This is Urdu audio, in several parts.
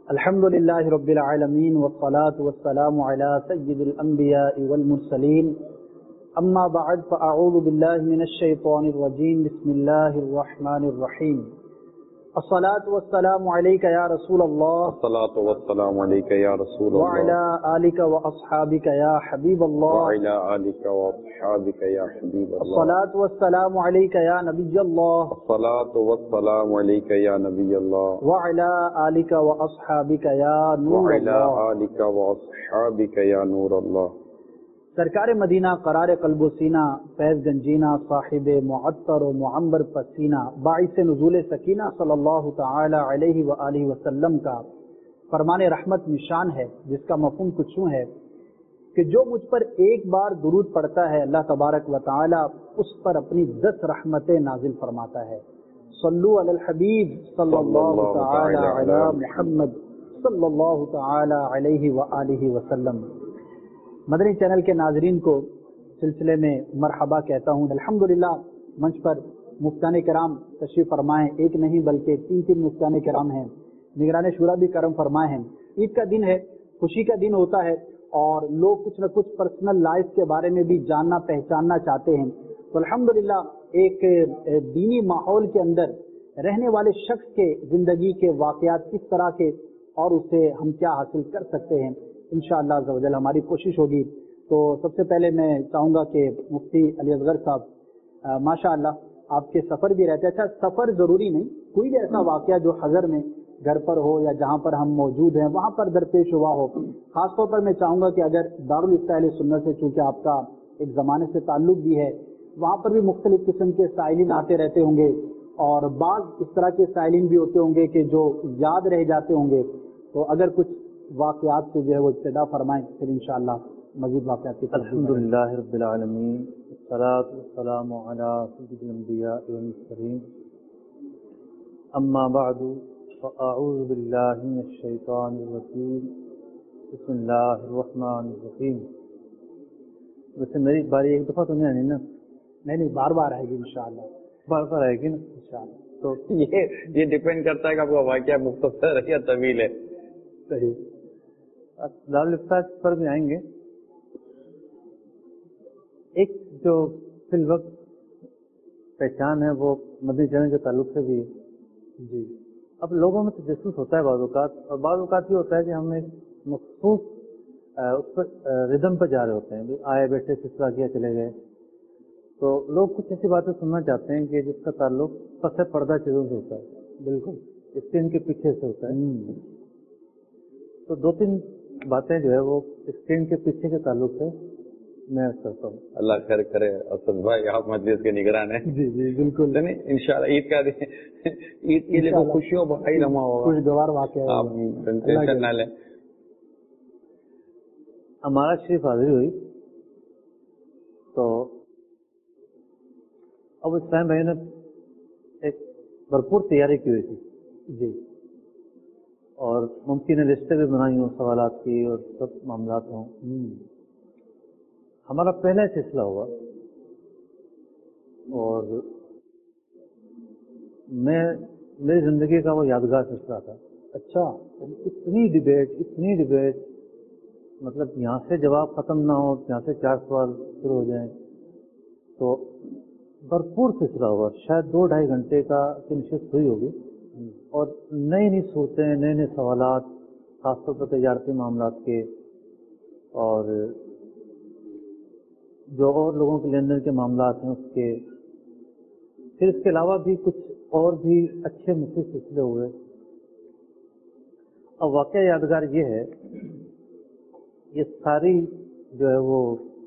الحمد لله رب العالمين والصلاة والسلام على سيد الأنبياء والمرسلين أما بعد فأعوذ بالله من الشيطان الرجيم بسم الله الرحمن الرحيم الصلاة والسلام عليك يا رسول الله الصلاة والسلام عليك يا رسول الله وعلى آلك وأصحابك يا حبيب الله وعلى آلك وأصحابك يا حبيب الله الصلاة والسلام عليك يا نبي الله الصلاة والسلام عليك يا نبي الله وعلى آلك وأصحابك يا نور الله وعلى آلك وأصحابك يا نور الله سرکار مدینہ قرار قلب و سینہ فیض گنجینہ صاحب معطر و معمر پسینہ باعث نزول سکینہ صلی اللہ تعالی علیہ وآلہ وسلم کا فرمان رحمت نشان ہے، جس کا مفہوم کچھ یوں ہے کہ جو مجھ پر ایک بار درود پڑھتا ہے اللہ تبارک و تعالی اس پر اپنی 10 رحمتیں نازل فرماتا ہے۔ صلو علی الحبیب صلی اللہ تعالی علی محمد صلی اللہ تعالی علیہ وآلہ وسلم۔ مدنی چینل کے ناظرین کو سلسلے میں مرحبا کہتا ہوں۔ الحمدللہ منچ پر مفتیان کرام تشریف فرمائے، ایک نہیں بلکہ 3 مفتیان کرام ہیں، نگران شورا بھی کرم فرمائے ہیں۔ عید کا دن ہے، خوشی کا دن ہوتا ہے اور لوگ کچھ نہ کچھ پرسنل لائف کے بارے میں بھی جاننا پہچاننا چاہتے ہیں، تو الحمدللہ ایک دینی ماحول کے اندر رہنے والے شخص کے زندگی کے واقعات کس طرح کے اور اسے ہم کیا حاصل کر سکتے ہیں، انشاءاللہ عز و جل ہماری کوشش ہوگی۔ تو سب سے پہلے میں چاہوں گا کہ مفتی علی اصغر صاحب ماشاءاللہ آپ کے سفر بھی رہتے ہیں، اچھا سفر ضروری نہیں، کوئی بھی ایسا واقعہ جو حضر میں گھر پر ہو یا جہاں پر ہم موجود ہیں وہاں پر درپیش ہوا ہو، خاص طور پر میں چاہوں گا کہ اگر دارالفتہ اہل سنت سے چونکہ آپ کا ایک زمانے سے تعلق بھی ہے، وہاں پر بھی مختلف قسم کے سائلین آتے رہتے ہوں گے اور بعض اس طرح کے سائلین بھی ہوتے ہوں گے کہ جو یاد رہ جاتے ہوں گے، تو اگر کچھ واقعات سے جو ہے وہ ابتدا فرمائیں پھر انشاءاللہ مزید واقعات کی طرف۔ الحمدللہ رب العالمین والصلاة والسلام علی سید الانبیاء والمرسلین اما بعد فاعوذ باللہ من الشیطان الرجیم بسم اللہ الرحمن الرحیم۔ ویسے میری باری ایک دفعہ تو نہیں آنی نا؟ نہیں بار بار آئے گی انشاءاللہ، بار بار آئے گی نا انشاءاللہ۔ تو یہ ڈیپینڈ کرتا ہے کہ آپ کا واقعہ مختصر ہے یا طویل ہے۔ صحیح، دارالفتہ پر بھی آئیں گے۔ ایک جو فی الوقت پہچان ہے وہ مدنی چینل کے تعلق سے بھی ہے جی، اب لوگوں میں تجسس ہوتا ہے بعض اوقات، اور بعض اوقات یہ ہوتا ہے کہ ہم ایک مخصوص اس پر ردم پہ جا رہے ہوتے ہیں، آئے بیٹھے سلسلہ کیا چلے گئے، تو لوگ کچھ ایسی باتیں سننا چاہتے ہیں کہ جس کا تعلق پس پردہ چیزوں سے ہوتا ہے، بالکل اسکرین کے پیچھے سے ہوتا ہے۔ تو 2-3 باتیں جو ہے وہ اسکرین کے پیچھے کے تعلق سے میں کرتا ہوں۔ اللہ خیر کرے۔ اسد بھائی آپ مجلس کے نگران ہیں۔ جی جی بالکل، انشاءاللہ عید کا دن، عید کے لیے خوشیوں بھائی رما ہوگا، خوشگوار واقعہ ہے، آپ ٹینشن نہ لیں۔ ہمارا شریف حاضری ہوئی تو اب اسلام بھائی نے ایک بھرپور تیاری کی ہوئی تھی جی، اور ممکن لسٹیں بھی بنائی ہوں سوالات کی اور سب معاملات ہوں۔ ہمارا پہلا سلسلہ ہوا اور میری زندگی کا وہ یادگار سلسلہ تھا۔ اچھا، اتنی ڈبیٹ، مطلب یہاں سے جواب ختم نہ ہو، یہاں سے 4 سوال شروع ہو جائیں، تو بھرپور سلسلہ ہوا، شاید 2-2.5 گھنٹے کا نشست ہوئی ہوگی، اور نئی صورتیں، نئے سوالات، خاص طور پر تجارتی معاملات کے اور جو اور لوگوں کے لین دین کے معاملات ہیں اس کے، پھر اس کے علاوہ بھی کچھ اور بھی اچھے مفید سلسلے ہوئے۔ اب واقعہ یادگار یہ ہے، یہ ساری جو ہے وہ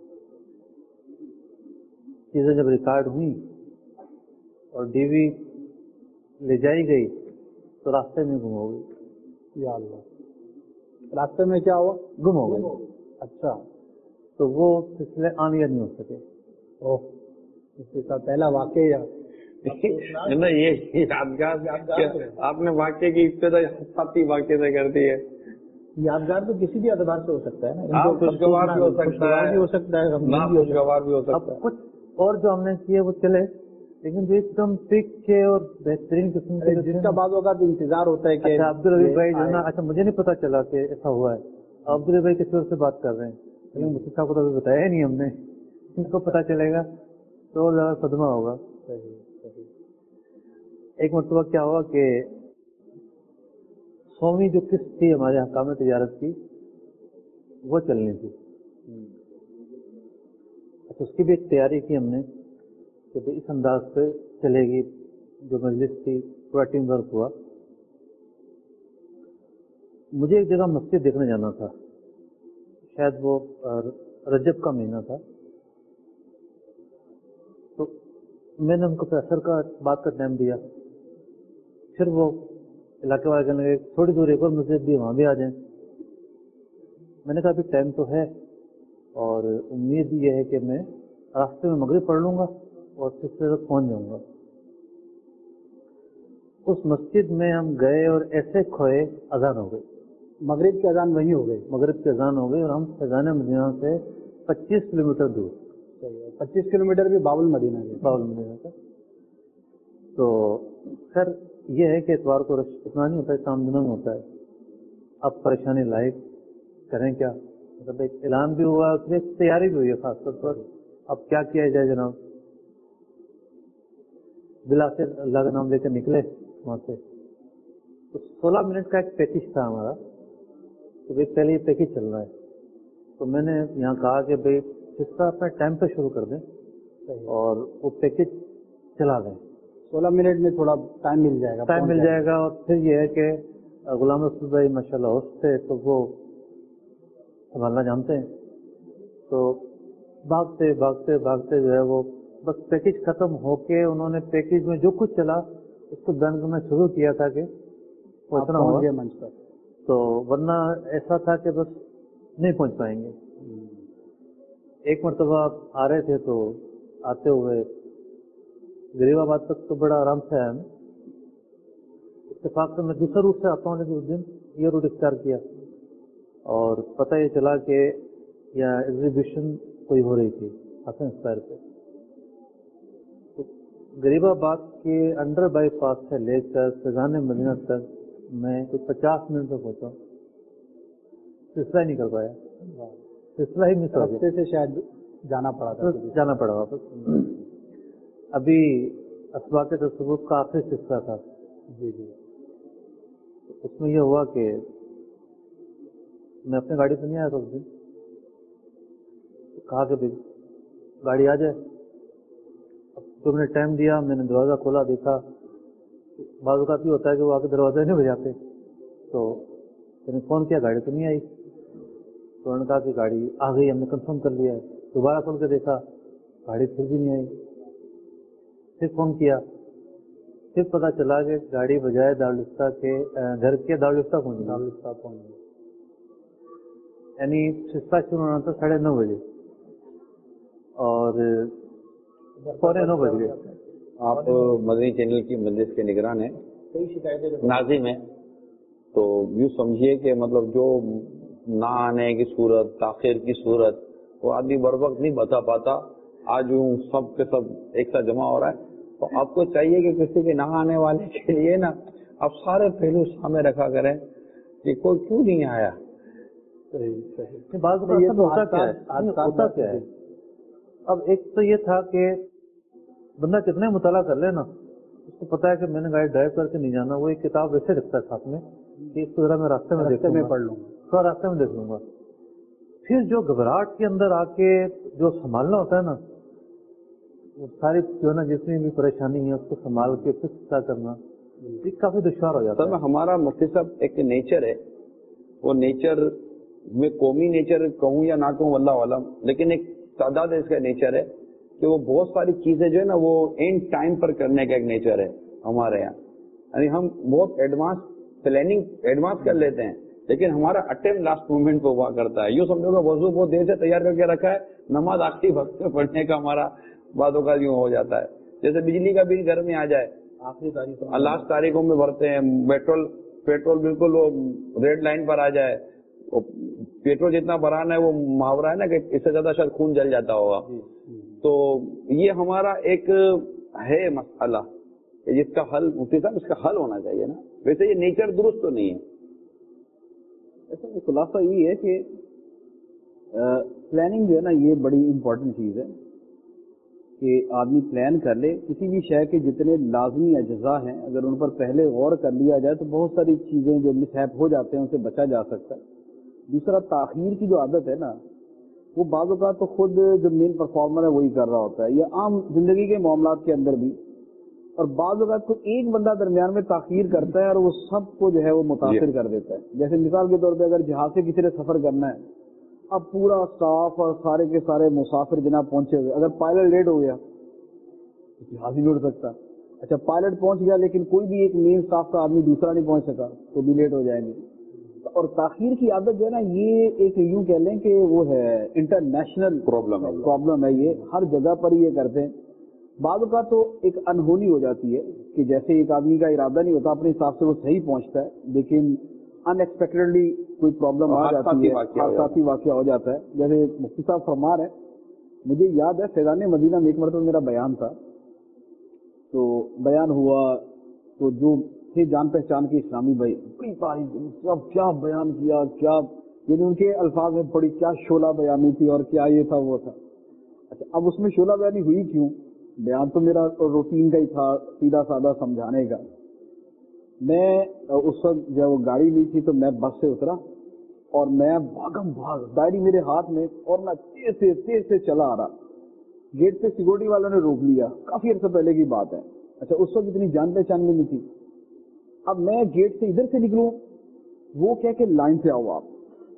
چیزیں جب ریکارڈ ہوئیں اور ڈی وی لے جائی گئی تو راستے میں گم ہو گئی۔ یا اللہ، راستے میں کیا ہوا؟ گم ہو گئی۔ اچھا، تو وہ سلسلے آنیہ نہیں ہو سکے۔ اوہ، اس کا پہلا واقعہ یہ یادگار آپ نے واقعے کی ابتدا ساتھی واقعے سے کر دی ہے۔ یادگار تو کسی بھی اعتبار سے ہو سکتا ہے نا، خوشگوار بھی ہو سکتا ہے، غمگین بھی ہو سکتا ہے، خوشگوار بھی ہو سکتا ہے۔ اب کچھ اور جو ہم نے کیے وہ چلے، لیکن جو ایک دم پکے اور بہترین قسم کے جس کا بعض اوقات انتظار ہوتا ہے کہ اچھا عبدالرحیف بھائی جو ہے نا، اچھا مجھے نہیں پتا چلا کہ ایسا ہوا ہے. عبدالرحیف بھائی کسی اور سے بات کر رہے ہیں، لیکن مفتی صاحب کو تو ابھی بتایا ہی نہیں ہم نے. ان کو پتا چلے گا تو اور زیادہ صدمہ ہوگا. ایک مرتبہ کیا ہوا کہ 100ویں جو قسط تھی ہمارے حکام تجارت کی وہ چلنی تھی. اچھا اس کی بھی ایک تیاری کی ہم نے کہ اس انداز سے چلے گی. جو مجلس تھی پورا ٹیم ورک ہوا. مجھے ایک جگہ مسجد دیکھنے جانا تھا، شاید وہ رجب کا مہینہ تھا. تو میں نے ان کو پریسر کا بات کا ٹائم دیا. پھر وہ علاقے والے کہنے لگے تھوڑی دور ایک اور مسجد بھی، وہاں بھی آ جائیں. میں نے کہا ابھی ٹائم تو ہے اور امید یہ ہے کہ میں راستے میں مغرب پڑھ لوں گا اور پھر سے پہنچ جاؤں گا. اس مسجد میں ہم گئے اور ایسے کھوئے اذان ہو گئی. مغرب کی اذان وہی ہو گئی. مغرب کی اذان ہو گئی اور ہم فیضان مدینہ سے 25 کلومیٹر دور. 25 کلومیٹر بھی باب المدینہ کے. باب المدینہ کا. تو خیر یہ ہے کہ اتوار کو رش اتنا نہیں ہوتا ہے، شام دنوں میں ہوتا ہے. اب پریشانی لائق کریں کیا، مطلب ایک اعلان بھی ہوا، اس میں ایک تیاری بھی ہوئی ہے خاص طور پر. اب کیا کیا جائے جناب. بلاخر اللہ کا نام لے کر نکلے وہاں سے. تو 16 منٹ کا ایک پیکج تھا ہمارا کہ بھائی پہلے یہ پیکج چل رہا ہے. تو میں نے یہاں کہا کہ بھائی جس طرح اپنے ٹائم پہ شروع کر دیں اور وہ پیکج چلا دیں. 16 منٹ میں تھوڑا ٹائم مل جائے گا. ٹائم مل جائے گا. اور پھر یہ ہے کہ غلام رسول بھائی ماشاء اللہ ہوسٹ تھے تو وہ سنبھالنا جانتے ہیں. تو بھاگتے بھاگتے بھاگتے جو ہے وہ بس پیکج ختم ہو کے انہوں نے پیکج میں جو کچھ چلا اس کو بیان کرنا شروع کیا تھا کہ پہنچنا ہوا منچ پر. تو ورنہ ایسا تھا کہ بس نہیں پہنچ پائیں گے. ایک مرتبہ آ رہے تھے تو آتے ہوئے غریب آباد تک تو بڑا آرام سے آیا. میں اتفاق سے میں دوسرا روٹ سے آتا ہوں لیکن اس دن یہ روٹ اختیار کیا اور پتہ یہ چلا کہ یا ایگزیبیشن کوئی ہو رہی تھی حسن اسپائر پہ. تو غریب آباد کے انڈر بائی پاس سے لے کر فیضان مدینہ تک میں کوئی 50 منٹ تک پہنچا. سلسلہ ہی نہیں کر پایا. سلسلہ ہی مس ہو گیا. سے شاید جانا پڑا واپس. ابھی اسباق تصوف کا آخری سلسلہ تھا. جی جی. اس میں یہ ہوا کہ میں اپنی گاڑی سے نہیں آیا تھا اس دن. کہا کہ بھائی گاڑی آ جائے. اب جو میں نے ٹائم دیا میں نے دروازہ کھولا دیکھا. بعض اوقات یہ ہوتا ہے کہ وہ آ کے دروازہ نہیں بجاتے. تو میں نے فون کیا گاڑی تو نہیں آئی. تو انہوں نے کہا کہ گاڑی آ گئی، ہم نے کنفرم کر لیا ہے. دوبارہ کھول کے دیکھا گاڑی پھر بھی نہیں آئی. پھر فون کیا پھر پتا چلا کہ گاڑی بجائے دارالفتہ کے گھر کے دارالفتہ پہنچ گئی. یعنی سلسلہ شروع ہونا تھا 9:30 بجے اور 9:15 بج گئے. آپ مدنی چینل کی مجلس کے نگران ہیں، ناظم ہیں. تو یوں سمجھیے کہ مطلب جو نہ آنے کی صورت، تاخیر کی صورت وہ آدمی بر وقت نہیں بتا پاتا. آج یوں سب کے سب ایک ساتھ جمع ہو رہا ہے تو آپ کو چاہیے کہ کسی کے نہ آنے والے کے لیے نا آپ سارے پہلو سامنے رکھا کریں کہ کوئی کیوں نہیں آیا. ہوتا کیا ہے. اب ایک تو یہ تھا کہ بندہ کتنے مطالعہ کر لے نا، اس کو پتا ہے کہ میں نے گاڑی ڈرائیو کر کے نہیں جانا. وہ ایک کتاب ویسے رکھتا ہے ساتھ میں کہ اس کو ذرا میں راستے میں پڑھ لوں گا، تھوڑا راستے میں دیکھ لوں گا. پھر جو گھبراہٹ کے اندر آ کے جو سنبھالنا ہوتا ہے نا، وہ ساری جو ہے نا جتنی بھی پریشانی ہے اس کو سنبھال کے پھر طے کرنا یہ کافی دشوار ہو جاتا ہے. ہمارا مفتی صاحب ایک نیچر ہے، وہ نیچر میں قومی نیچر کہوں یا نہ کہوں اللہ عالم، لیکن ایک تعداد اس کا نیچر ہے کہ وہ بہت ساری چیزیں جو ہے نا وہ اینڈ ٹائم پر کرنے کا ایک نیچر ہے ہمارے یہاں. یعنی ہم بہت ایڈوانس کر لیتے ہیں لیکن ہمارا اٹیمپٹ لاسٹ مومنٹ پہ ہوا کرتا ہے. یوں سمجھو کہ وضو بہت دیر سے تیار کر کے رکھا ہے، نماز آخری وقت میں پڑھنے کا ہمارا باتوں کا یوں ہو جاتا ہے. جیسے بجلی کا بل گھر میں آ جائے لاسٹ تاریخوں میں بھرتے ہیں. پیٹرول بالکل وہ ریڈ لائن پر آ جائے. پیٹرول جتنا بھرانا ہے وہ محاورہ ہے نا کہ اس سے زیادہ شاید خون جل جاتا ہوگا. تو یہ ہمارا ایک ہے مسئلہ کہ جس کا حل مفتی صاحب اس کا حل ہونا چاہیے نا. ویسے یہ نیچر درست تو نہیں ہے. ایسا خلاصہ یہی ہے کہ پلاننگ جو ہے نا یہ بڑی امپورٹنٹ چیز ہے کہ آدمی پلان کر لے. کسی بھی شے کے جتنے لازمی اجزاء ہیں اگر ان پر پہلے غور کر لیا جائے تو بہت ساری چیزیں جو مس ہیپ ہو جاتے ہیں ان سے بچا جا سکتا ہے. دوسرا تاخیر کی جو عادت ہے نا وہ بعض اوقات تو خود جو مین پرفارمر ہے وہی کر رہا ہوتا ہے یا عام زندگی کے معاملات کے اندر بھی. اور بعض اوقات کوئی ایک بندہ درمیان میں تاخیر کرتا ہے اور وہ سب کو جو ہے وہ متاثر کر دیتا ہے. جیسے مثال کے طور پہ اگر جہاز سے کسی نے سفر کرنا ہے, اب پورا اسٹاف اور سارے کے سارے مسافر جناب پہنچے ہوئے, اگر پائلٹ لیٹ ہو گیا تو جہاز ہی نہیں اڑ سکتا. اچھا پائلٹ پہنچ گیا لیکن کوئی بھی ایک مین اسٹاف کا آدمی دوسرا نہیں پہنچ سکا تو بھی لیٹ ہو جائیں گے. اور تاخیر کی عادت جو ہے نا یہ ایک یوں کہہ لیں کہ وہ ہے انٹرنیشنل پرابلم ہے. یہ ہر جگہ پر یہ کرتے ہیں. بعض اوقات تو ایک انہونی ہو جاتی ہے کہ جیسے ایک آدمی کا ارادہ نہیں ہوتا اپنے حساب سے وہ صحیح پہنچتا ہے لیکن ان ایکسپیکٹڈلی کوئی پرابلم آ جاتی ہے, حادثاتی واقعہ ہو جاتا ہے. جیسے مفتی صاحب فرما رہے ہیں, مجھے یاد ہے فیضان مدینہ میں ایک مرتبہ میرا بیان تھا تو بیان ہوا تو جو تھے جان پہچان کے اسلامی بھائی بڑی تعریف سب کیا بیان کیا, کیا یعنی ان کے الفاظ میں بڑی کیا شعلہ بیانی تھی اور کیا یہ تھا وہ تھا. اچھا اب اس میں شعلہ بیانی ہوئی کیوں؟ بیان تو میرا روٹین کا ہی تھا سیدھا سادہ سمجھانے کا. میں اس وقت جب وہ گاڑی لی تھی تو میں بس سے اترا اور میں بھاگم بھاگ ڈائری میرے ہاتھ میں اور میں تیز سے چلا آ رہا. گیٹ پہ سیکورٹی والوں نے روک لیا, کافی عرصہ پہلے کی بات ہے. اچھا اس وقت اتنی جان پہچان میں نہیں تھی. اب میں گیٹ سے ادھر سے نکلوں, وہ کہہ کے لائن سے آؤ آپ,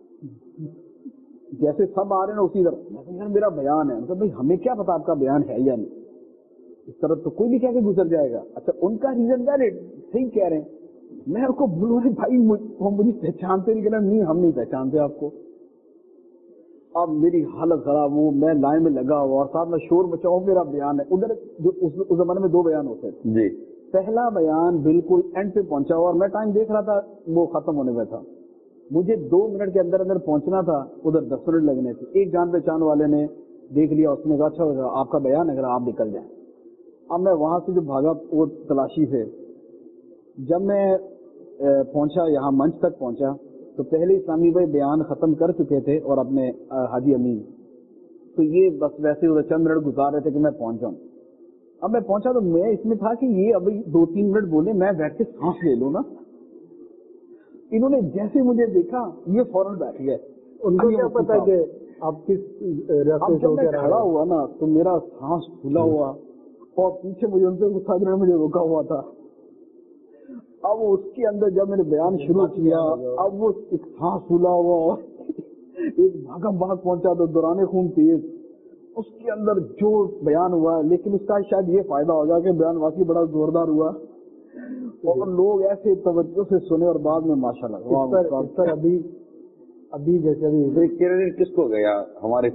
جیسے سب آ رہے ہیں نا اسی طرح میرا بیان ہے. مطلب بھائی ہمیں کیا پتا آپ کا بیان ہے یا نہیں, اس طرح تو کوئی بھی کہہ کے گزر جائے گا. اچھا ان کا ریزن ویلڈ صحیح کہہ رہے ہیں, میں اس کو بولوں بھائی وہ مجھے پہچانتے نہیں, کہنا نہیں ہم نہیں پہچانتے آپ کو. اب میری حالت خراب ہو, میں لائن میں لگا ہوا اور ساتھ میں شور مچاؤں میرا بیان ہے. ادھر جو اس زمانے میں 2 بیان ہوتے تھے جی, پہلا بیان بالکل اینڈ پہ پہنچا ہوا اور میں ٹائم دیکھ رہا تھا وہ ختم ہونے میں تھا. مجھے 2 منٹ کے اندر اندر پہنچنا تھا, ادھر 10 منٹ لگنے تھے. ایک جان پہچان والے نے دیکھ لیا, اس نے کہا اچھا آپ کا بیان ہے اگر آپ نکل جائیں. اب میں وہاں سے جو بھاگا وہ تلاشی سے, جب میں پہنچا یہاں منچ تک پہنچا تو پہلے اسلامی بھائی بیان ختم کر چکے تھے اور اپنے حاجی امین, تو یہ بس ویسے ادھر چند منٹ گزار رہے تھے کہ میں پہنچ جاؤں. اب میں پہنچا تو میں اس میں تھا کہ یہ ابھی 2-3 منٹ بولے, میں بیٹھ کے سانس لے لوں نا. انہوں نے جیسے مجھے دیکھا یہ فوراً بیٹھ گئے. ان کو کیا پتا کہ آپ کس جب میں کھڑا ہوا نا تو میرا سانس پھولا ہوا اور پیچھے مجھے ان سے غصہ کرنے مجھے روکا ہوا تھا. اب اس کے اندر جب میں نے بیان شروع کیا, اب وہ ایک سانس پھولا ہوا اور ایک بھاگم بھاگ پہنچا تو دوران خون تیز, اس کے اندر جو بیان ہوا. لیکن اس کا شاید یہ فائدہ ہوگا کہ بیان واقعی بڑا زوردار ہوا اور لوگ ایسے توجہ سے سنے اور بعد میں ماشاءاللہ ابھی جیسے کریڈٹ کس کو گیا؟ ہمارے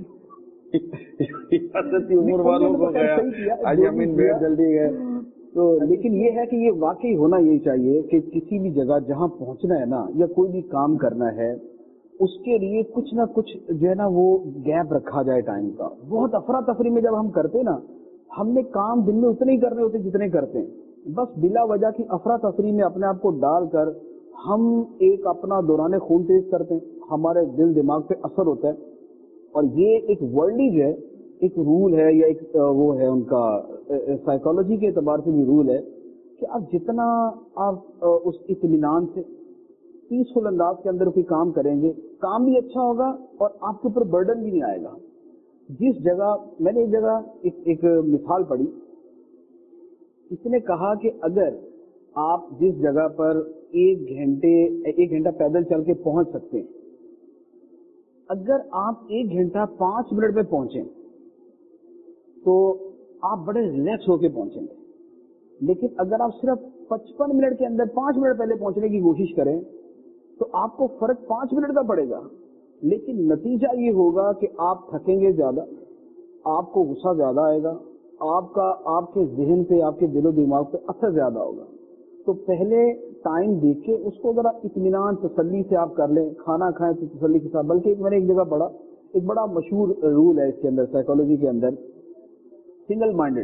عمر والوں کو گیا, آج امین بھیڑ جلدی گئے. تو لیکن یہ ہے کہ یہ واقعی ہونا یہی چاہیے کہ کسی بھی جگہ جہاں پہنچنا ہے نا یا کوئی بھی کام کرنا ہے اس کے لیے کچھ نہ کچھ جو ہے نا وہ گیپ رکھا جائے ٹائم کا. بہت افراتفری میں جب ہم کرتے نا, ہم نے کام دن میں اتنے ہی کرنے ہوتے جتنے کرتے ہیں, بس بلا وجہ کی افراتفری میں اپنے آپ کو ڈال کر ہم ایک اپنا دوران خون تیز کرتے ہیں, ہمارے دل دماغ پہ اثر ہوتا ہے. اور یہ ایک ورلڈی جو ہے ایک رول ہے یا ایک وہ ہے ان کا سائیکالوجی کے اعتبار سے بھی رول ہے کہ آپ جتنا آپ اس اطمینان سے پیسفل انداز کے اندر کوئی کام کریں گے, کام بھی اچھا ہوگا اور آپ کے اوپر برڈن بھی نہیں آئے گا. جس جگہ میں نے ایک جگہ ایک مثال پڑھی, اس نے کہا کہ اگر آپ جس جگہ پر 1 گھنٹہ پیدل چل کے پہنچ سکتے ہیں, اگر آپ 1 گھنٹہ 5 منٹ میں پہنچیں تو آپ بڑے ریلیکس ہو کے پہنچیں گے. لیکن اگر آپ صرف 55 منٹ کے اندر 5 منٹ پہلے پہنچنے کی کوشش کریں تو آپ کو فرق 5 منٹ کا پڑے گا, لیکن نتیجہ یہ ہوگا کہ آپ تھکیں گے زیادہ, آپ کو غصہ زیادہ آئے گا, آپ کے ذہن پہ آپ کے دل و دماغ پہ اثر زیادہ ہوگا. تو پہلے ٹائم دیکھ کے اس کو ذرا اطمینان تسلی سے آپ کر لیں, کھانا کھائیں تو تسلی کے ساتھ. بلکہ میں نے ایک جگہ پڑھا, ایک بڑا مشہور رول ہے اس کے اندر سائیکالوجی کے اندر, سنگل مائنڈیڈ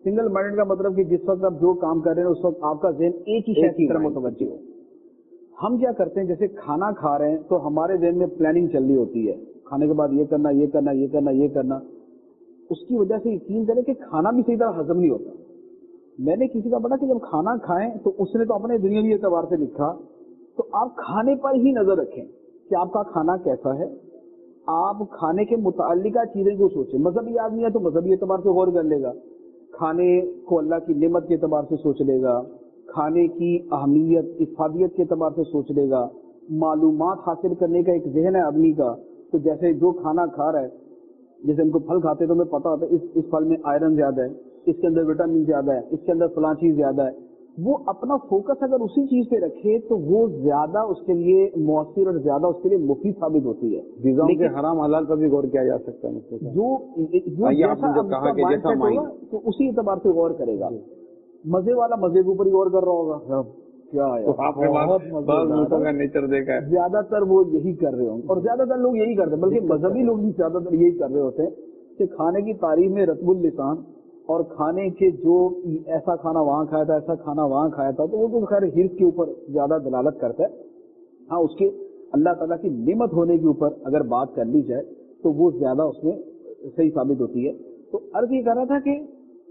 سنگل مائنڈ کا مطلب کہ جس وقت آپ جو کام کر رہے ہیں اس وقت آپ کا ذہن ایک ہی شے کی طرف متوجہ ہو. ہم کیا کرتے ہیں جیسے کھانا کھا رہے ہیں تو ہمارے ذہن میں پلاننگ چل رہی ہوتی ہے, کھانے کے بعد یہ کرنا یہ کرنا یہ کرنا یہ کرنا. اس کی وجہ سے یقین کریں کہ کھانا بھی صحیح طرح ہضم نہیں ہوتا. میں نے کسی کا پڑھا کہ جب کھانا کھائیں تو اس نے تو اپنے دنیاوی اعتبار سے لکھا, تو آپ کھانے پر ہی نظر رکھیں کہ آپ کا کھانا کیسا ہے. آپ کھانے کے متعلقہ چیزیں کو سوچیں. مذہبی آدمی ہے تو مذہبی اعتبار سے غور کر لے گا, کھانے کو اللہ کی نعمت کے اعتبار سے سوچ لے گا, کھانے کی اہمیت افادیت کے اعتبار سے سوچ لے گا, معلومات حاصل کرنے کا ایک ذہن ہے آدمی کا. تو جیسے جو کھانا کھا رہا ہے, جیسے ہم کو پھل کھاتے تو ہمیں پتا ہوتا ہے اس پھل میں آئرن زیادہ ہے, اس کے اندر وٹامن زیادہ ہے, اس کے اندر فلاں چیز زیادہ ہے. وہ اپنا فوکس اگر اسی چیز پہ رکھے تو وہ زیادہ اس کے لیے مؤثر اور زیادہ اس کے لیے مفید ثابت ہوتی ہے. غذاؤں کے حرام حلال پر بھی غور کیا جا سکتا ہے. جو کہا تو اسی اعتبار سے غور کرے گا. مزے والا مزے کے اوپر ہی غور کر رہا ہوگا. کیا نیچر دیکھا ہے, زیادہ تر وہ یہی کر رہے ہوں گے, اور زیادہ تر لوگ یہی کرتے ہیں, بلکہ مذہبی لوگ بھی زیادہ تر یہی کر رہے ہوتے ہیں کہ کھانے کی تعریف میں رتب اللسان اور کھانے کے جو ایسا کھانا وہاں کھایا تھا ایسا کھانا وہاں کھایا تھا, تو وہ تو خیر حرص کے اوپر زیادہ دلالت کرتا ہے. ہاں اس کے اللہ تعالیٰ کی نعمت ہونے کے اوپر اگر بات کر لی جائے تو وہ زیادہ اس میں صحیح ثابت ہوتی ہے. تو عرض یہ کہہ رہا تھا کہ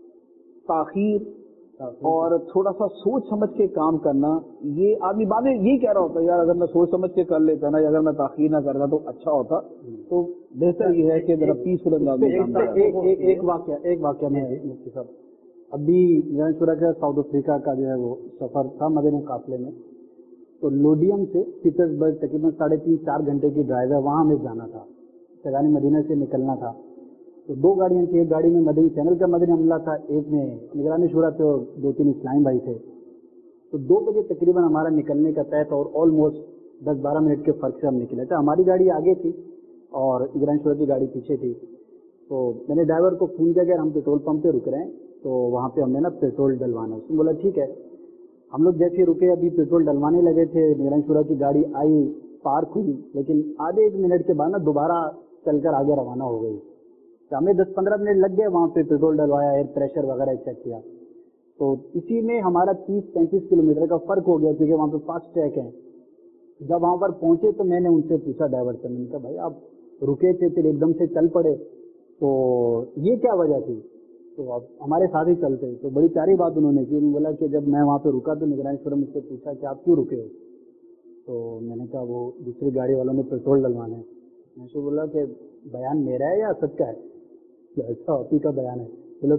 تاخیر اور تھوڑا سا سوچ سمجھ کے کام کرنا, یہ آدمی بعد میں یہی کہہ رہا ہوتا ہے یار اگر میں سوچ سمجھ کے کر لیتا نا, یا اگر میں تاخیر نہ کرتا تو اچھا ہوتا. تو بہتر یہ ہے کہ ذرا پیسفل انداز میں ایک واقعہ میں مفتی صاحب, ابھی شورا کا ساؤتھ افریقہ کا جو ہے وہ سفر تھا مدنی قافلے میں, تو لوڈیم سے پیٹرسبرگ تقریباً 3.5-4 گھنٹے کی ڈرائیو ہے, وہاں ہمیں جانا تھا, سیلانی مدینہ سے نکلنا تھا. تو 2 گاڑیاں تھیں, ایک گاڑی میں مدنی چینل کا مدنی عملہ تھا, ایک میں نگرانی شورا تھے اور 2-3 اسلام بھائی تھے. تو 2 بجے تقریباً ہمارا نکلنے کا طے تھا اور آلموسٹ 10-12 منٹ کے فرق سے ہم نکلے تھے. ہماری گاڑی آگے تھی اور نگرانی شورا کی گاڑی پیچھے تھی. تو میں نے ڈرائیور کو فون کیا کہ ہم پیٹرول پمپ پہ رک رہے ہیں, تو وہاں پہ ہم نے نا پیٹرول ڈلوانا. اس نے بولا ٹھیک ہے. ہم لوگ جیسے رکے ابھی پیٹرول ڈلوانے لگے تھے, نگرانی شورا کی گاڑی آئی, پارک ہوئی, لیکن آدھے 1 منٹ کے بعد نا دوبارہ چل کر آگے روانہ ہو گئی. ہمیں 10-15 منٹ لگ گئے وہاں پہ پیٹرول ڈلوایا, ایئر پریشر وغیرہ چیک کیا. تو اسی میں ہمارا 30-35 کلومیٹر کا فرق ہو گیا, کیونکہ وہاں پہ فاسٹ ٹریک ہے. جب وہاں پر پہنچے تو میں نے ان سے پوچھا ڈرائیور سے, میں نے کہا بھائی آپ رکے تھے پھر ایک دم سے چل پڑے, تو یہ کیا وجہ تھی؟ تو آپ ہمارے ساتھ ہی چلتے. تو بڑی پیاری بات انہوں نے کی. انہوں نے بولا کہ جب میں وہاں پہ رکا تو نگرانی شورا مجھ سے پوچھا کہ آپ کیوں رکے ہو؟ تو میں نے کہا وہ دوسری گاڑی والوں نے پیٹرول ڈلوانا ہے. میں سے بولا کہ بیان میرا ہے یا سچ کا ہے؟ ایسا آپ ہی کا بیان ہے.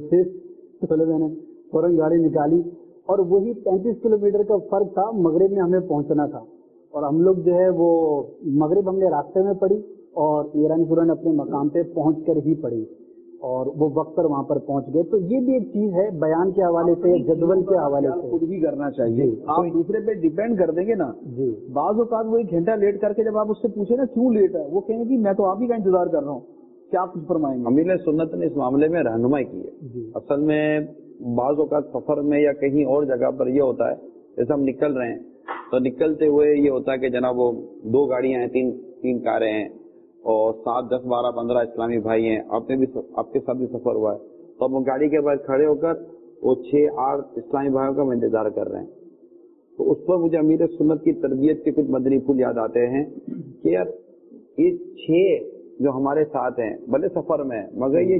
چلو میں نے فوراً گاڑی نکالی, اور وہی 35 کلومیٹر کا فرق تھا. مغرب میں ہمیں پہنچنا تھا, اور ہم لوگ جو ہے وہ مغرب ہم نے راستے میں پڑھی اور نگرانی شورا نے اپنے مقام پہ پہنچ کر ہی پڑھی, اور وہ وقت پر وہاں پر پہنچ گئے. تو یہ بھی ایک چیز ہے بیان کے حوالے سے, جدول کے حوالے سے خود بھی کرنا چاہیے. آپ دوسرے پہ ڈیپینڈ کر دیں گے نا. جی, بعض اوقات وہ 1 گھنٹہ لیٹ کر کے جب آپ اس سے پوچھیں نا کیوں لیٹ ہے, وہ کہیں گے کہ میں تو آپ ہی کا انتظار کر رہا ہوں. کیا کچھ فرمائیں گے؟ امیر سنت نے اس معاملے میں رہنمائی کی ہے. اصل میں بعض اوقات سفر میں یا کہیں اور جگہ پر یہ ہوتا ہے, جیسے ہم نکل رہے ہیں تو نکلتے ہوئے یہ ہوتا ہے کہ جناب وہ 2 گاڑیاں ہیں, 3 کاریں ہیں, اور 7, 10, 12, 15 اسلامی بھائی ہیں, آپ کے ساتھ بھی سفر ہوا ہے. تو ہم گاڑی کے بعد کھڑے ہو کر وہ 6-8 اسلامی بھائیوں کا ہم انتظار کر رہے ہیں. تو اس پر مجھے امیر سنت کی تربیت کے کچھ مدنی پھول یاد آتے ہیں کہ یار یہ 6 جو ہمارے ساتھ ہیں بھلے سفر میں, مگر یہ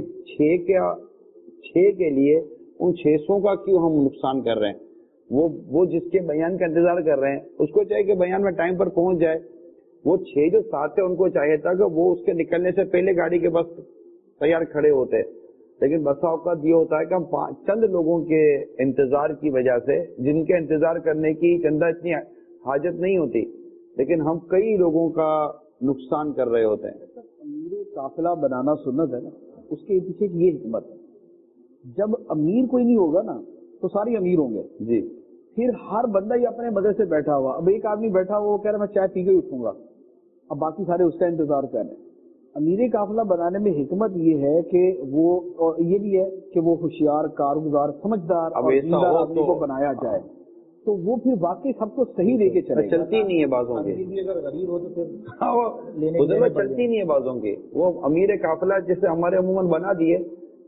6 کے لیے ان 600 کا کیوں ہم نقصان کر رہے ہیں؟ وہ جس کے بیان کا انتظار کر رہے ہیں اس کو چاہیے کہ بیان میں ٹائم پر پہنچ جائے. وہ 6 جو ساتھ ہیں ان کو چاہیے تھا کہ وہ اس کے نکلنے سے پہلے گاڑی کے بس تیار کھڑے ہوتے. لیکن بسا اوقات یہ ہوتا ہے کہ ہم چند لوگوں کے انتظار کی وجہ سے, جن کے انتظار کرنے کی چندہ اتنی حاجت نہیں ہوتی, لیکن ہم کئی لوگوں کا نقصان کر رہے ہوتے ہیں. امیر قافلہ بنانا سنت ہے نا, اس کے پیچھے یہ حکمت ہے. جب امیر کوئی نہیں ہوگا نا تو سارے امیر ہوں گے. جی, پھر ہر بندہ ہی اپنے مزے سے بیٹھا ہوا. اب ایک آدمی بیٹھا ہوا وہ کہہ رہا میں چائے پی کے اٹھوں گا, اب باقی سارے اس کا انتظار کر رہے ہیں. امیر قافلہ بنانے میں حکمت یہ ہے کہ وہ, اور یہ بھی ہے کہ وہ ہوشیار, کارگزار, سمجھدار آدمی کو بنایا جائے, تو وہ پھر واقعی سب کو صحیح لے کے چلے. چلتی نہیں ہے بازوں کی, اگر غریب ہو تو پھر چلتی نہیں ہے بازوں کی. وہ امیر قافلہ جیسے ہمارے عموماً بنا دیے,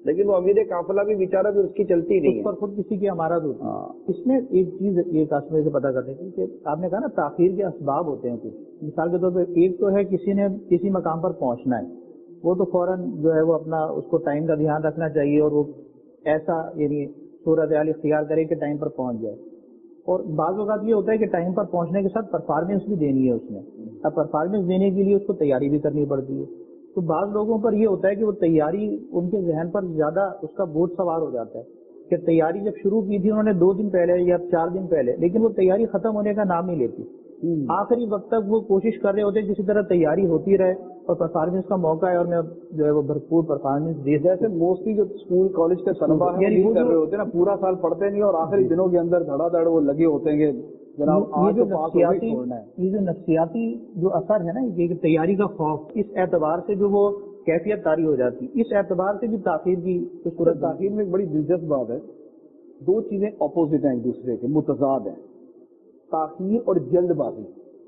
لیکن وہ امیر قافلہ بھی بیچارہ بھی اس کی چلتی نہیں اس ہے. پر خود کسی کی امارت ہوتی ہے. اس میں ایک چیز یہ کاسٹمر سے پتہ کرنے کی کہ آپ نے کہا نا تاخیر کے اسباب ہوتے ہیں کچھ. مثال کے طور پہ ایک تو ہے کسی نے کسی مقام پر پہنچنا ہے, وہ تو فوراً جو ہے وہ اپنا اس کو ٹائم کا دھیان رکھنا چاہیے اور وہ ایسا یعنی صورتحال اختیار کرے کہ ٹائم پر پہنچ جائے. اور بعض اوقات یہ ہوتا ہے کہ ٹائم پر پہنچنے کے ساتھ پرفارمنس بھی دینی ہے اس نے. اب پرفارمنس دینے کے لیے اس کو تیاری بھی کرنی پڑتی ہے. تو بعض لوگوں پر یہ ہوتا ہے کہ وہ تیاری ان کے ذہن پر زیادہ اس کا بوجھ سوار ہو جاتا ہے کہ تیاری جب شروع کی تھی انہوں نے 2 دن پہلے یا 4 دن پہلے, لیکن وہ تیاری ختم ہونے کا نام نہیں لیتی. آخری وقت تک وہ کوشش کر رہے ہوتے ہیں کسی طرح تیاری ہوتی رہے اور پرفارمنس کا موقع ہے اور میں جو ہے وہ بھرپور پرفارمنس دے. جیسے موسٹلی جو اسکول کالج کے طلبا ہیں وہ کر رہے ہوتے ہیں نا, پورا سال پڑھتے نہیں اور آخری دنوں کے اندر دھڑا دھڑ وہ لگے ہوتے ہیں کہ جناب آج تو پاس ہو ہی چھوڑنا ہے. یہ جو نفسیاتی جو اثر ہے نا یہ تیاری کا خوف, اس اعتبار سے جو وہ کیفیت طاری ہو جاتی, اس اعتبار سے بھی تاخیر کی صورت. تاخیر میں ایک بڑی دلچسپ بات ہے, 2 چیزیں اپوزٹ ہیں ایک دوسرے کے, متضاد ہیں, تاخیر اور جلد بازی.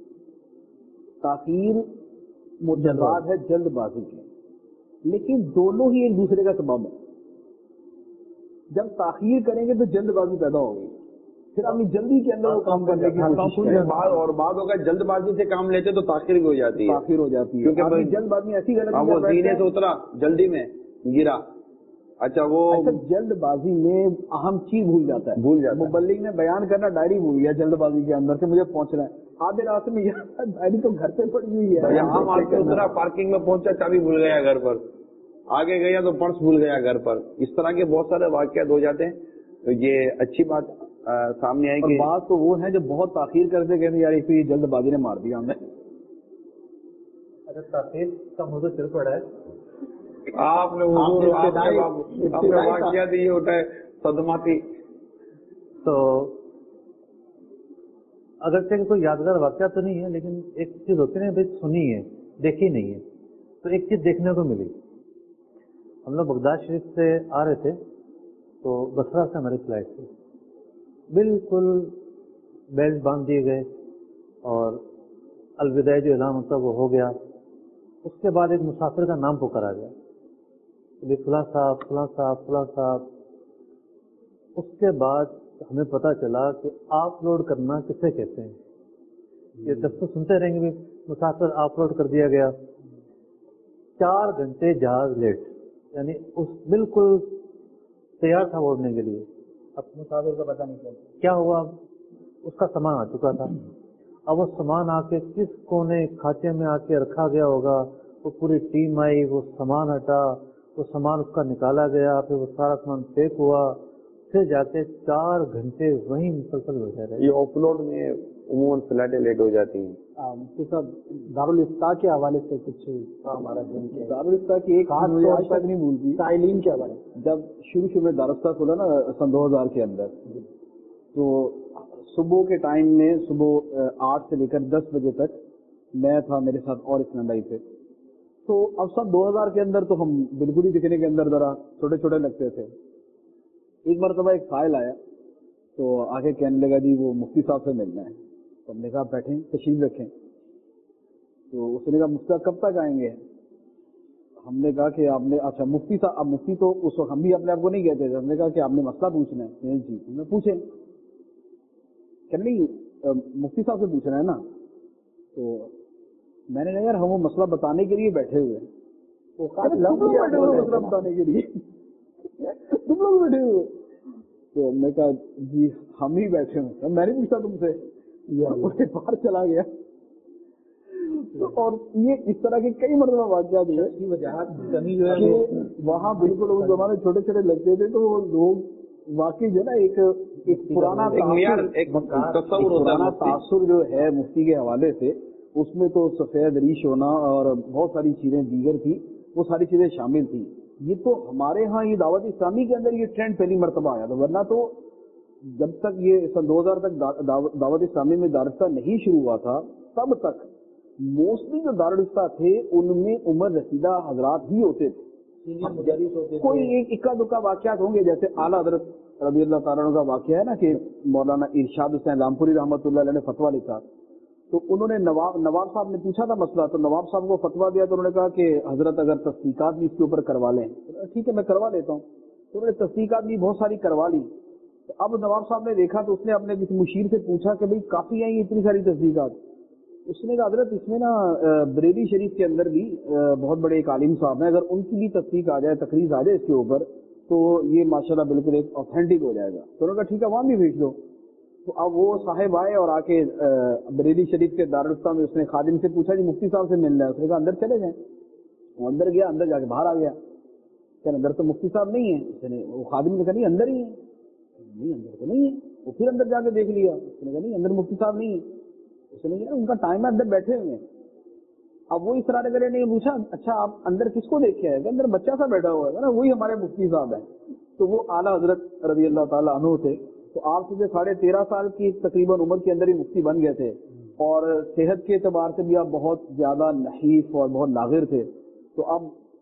تاخیر متضاد ہے جلد بازی کے, لیکن دونوں ہی ایک دوسرے کا سبب ہے. جب تاخیر کریں گے تو جلد بازی پیدا ہوگی, پھر ہم جلدی کے اندر وہ کام کرنے کی اور بعض اگر جلد بازی سے کام لیتے تو تاخیر بھی ہو جاتی ہے. تاخیر ہو جاتی ہے کیونکہ جلد بازی ایسی وہ سینے سے اترا جلدی میں گرا. اچھا وہ جلد بازی میں اہم چیز بھول جاتا ہے. مبلغ نے بیان کرنا ڈائری بھول گیا جلد بازی کے اندر سے مجھے پہنچنا ہے, آدھے راستے میں ڈائری تو گھر پہ پڑی ہوئی ہے. یہاں اترا پارکنگ میں پہنچا چابی بھول گیا گھر پر, آگے گیا تو پرس بھول گیا گھر پر. اس طرح کے بہت سارے واقعات ہو جاتے ہیں. تو یہ اچھی بات سامنے آئی کہ بات تو وہ ہے جو بہت تاخیر کرتے کہتے یار ایک جلد بازی نے مار دیا ہمیں. اچھا تاخیر کا موضوع چل پڑا ہے. آپ نے واقعات یہ ہوتا ہے صدماتی. تو اگرچہ کوئی یادگار واقعہ تو نہیں ہے, لیکن ایک چیز ہوتی ہے نا, سنی ہے دیکھی نہیں ہے, تو ایک چیز دیکھنے کو ملی. ہم لوگ بغداد شریف سے آ رہے تھے تو بصرہ سے ہماری فلائٹ تھی. بالکل بیلٹ باندھ دیے گئے اور الوداع جو اعلان ہوتا وہ ہو گیا. اس کے بعد ایک مسافر کا نام پکارا گیا, فلاں صاحب فلاں صاحب فلاں صاحب. اس کے بعد ہمیں پتہ چلا کہ آف لوڈ کرنا کسے کہتے ہیں. یہ جب تو سنتے رہیں گے مسافر آف لوڈ کر دیا گیا. 4 گھنٹے جہاز لیٹ, یعنی اس بالکل تیار تھا اڑنے کے لیے. اب مسافر کا پتہ نہیں چلتا کیا ہوا. اس کا سامان آ چکا تھا. اب وہ سامان آ کے کس کونے کھاچے میں آ کے رکھا گیا ہوگا. وہ پوری ٹیم آئی, وہ سامان ہٹا, وہ سامان اس کا نکالا گیا, پھر وہ سارا سامان پیک ہوا, پھر جا کے 4 گھنٹے وہیں مسلسل بیٹھے رہے. یہ آف لوڈ میں عموماً فلائٹیں لیٹ ہو جاتی ہیں. مفتی صاحب دارالفتاء کے حوالے سے کچھ ہمارا دارالفتاء کی ایک خاص آج تک نہیں بھولتی سائلین کے حوالے. جب شروع میں دارالفتاء کھولا نا سن 2000 کے اندر, تو صبح کے ٹائم میں صبح 8 سے لے کر 10 بجے تک میں تھا, میرے ساتھ اور اسلندائی تھے. تو اب سب 2000 کے اندر تو ہم بالکل ہی دکھنے کے اندر ذرا چھوٹے چھوٹے لگتے تھے. ایک مرتبہ ایک فائل آیا تو آگے کہنے لگا جی وہ مفتی صاحب سے ملنا ہے. تو ہم نے کہا بیٹھیں تشریف رکھیں. تو اس نے کہا مفتی صاحب کب تک آئیں گے. ہم نے کہا کہ آپ نے اچھا مفتی صاحب, اب مفتی تو اس وقت ہم بھی اپنے آپ کو نہیں کہتے تھے. ہم نے کہا کہ آپ نے مسئلہ پوچھنا ہے. جی ہم نے پوچھیں کہ نہیں مفتی صاحب سے پوچھنا ہے نا. تو میں نے کہا یار ہم وہ مسئلہ بتانے کے لیے بیٹھے ہوئے ہیں. مسئلہ بتانے کے لیے تم لوگ بیٹھے ہوئے. تو ہم نے کہا جی ہم ہی بیٹھے ہیں. میں نے پوچھا تم سے, باہر چلا گیا. اور یہ اس طرح کے کئی مرتبہ واقعات ہوئے وہاں بالکل اس زمانے چھوٹے چھوٹے لگتے تھے. تو وہ لوگ واقعی جو ہے نا ایک پرانا تاثر جو ہے مفتی کے حوالے سے, اس میں تو سفید ریش ہونا اور بہت ساری چیزیں دیگر تھی, وہ ساری چیزیں شامل تھی. یہ تو ہمارے ہاں یہ دعوت اسلامی کے اندر یہ ٹرینڈ پہلی مرتبہ آیا تھا. ورنہ تو جب تک یہ سن 2000 تک دعوت اسلامی میں دارالفتاء نہیں شروع ہوا تھا, تب تک موسٹلی جو دارالفتاء تھے ان میں عمر رسیدہ حضرات ہی ہوتے تھے. کوئی ایک اکا دکا واقعات ہوں گے, جیسے اعلیٰ حضرت رضی اللہ تعالیٰ عنہ کا واقعہ ہے نا کہ مولانا ارشاد حسین رامپوری رحمۃ اللہ علیہ نے فتویٰ لکھا تو انہوں نے نواب صاحب نے پوچھا تھا مسئلہ، تو نواب صاحب کو فتویٰ دیا، تو انہوں نے کہا کہ حضرت اگر تصدیقات بھی اس کے اوپر کروا لیں، ٹھیک ہے میں کروا لیتا ہوں. تو انہوں نے تصدیقات بھی بہت ساری کروا لی. تو اب نواب صاحب نے دیکھا تو اس نے اپنے کسی مشیر سے پوچھا کہ بھئی کافی ہیں یہ اتنی ساری تصدیقات؟ اس نے کہا حضرت اس میں نا بریلی شریف کے اندر بھی بہت بڑے ایک عالم صاحب ہیں، اگر ان کی بھی تصدیق آ جائے، تقریر آ جائے اس کے اوپر، تو یہ ماشاءاللہ بالکل ایک آتھینٹک ہو جائے گا. تو انہوں نے کہا ٹھیک ہے وہاں بھی بھیج دو. تو اب وہ صاحب آئے اور آ کے بریلی شریف کے دارالفتہ میں اس نے خادم سے پوچھا جی مفتی صاحب سے ملنا ہے. اس نے کہا اندر چلے جائیں. وہ اندر گیا، اندر جا کے باہر آ گیا کہ اندر تو مفتی صاحب نہیں ہیں. وہ خادم نے کہا نہیں اندر ہی ہے. نہیں اندر تو نہیں ہے. وہ پھر اندر جا کے دیکھ لیا. اس نے کہا نہیں اندر مفتی صاحب نہیں ہے. اس نے کہا ان کا ٹائم ہے، اندر بیٹھے ہوئے ہیں. اب وہ اس طرح کرے نے پوچھا اچھا آپ اندر کس کو دیکھ کے آئے؟ اندر بچہ سا بیٹھا ہوا ہے نا، وہی ہمارے مفتی صاحب ہیں. تو وہ اعلیٰ حضرت رضی اللہ تعالیٰ عنہ تھے. تو آپ سے 13.5 سال کی تقریباً عمر کے اندر ہی مفتی بن گئے تھے، اور صحت کے اعتبار سے بھی آپ بہت زیادہ نحیف اور بہت ناغر تھے. تو اب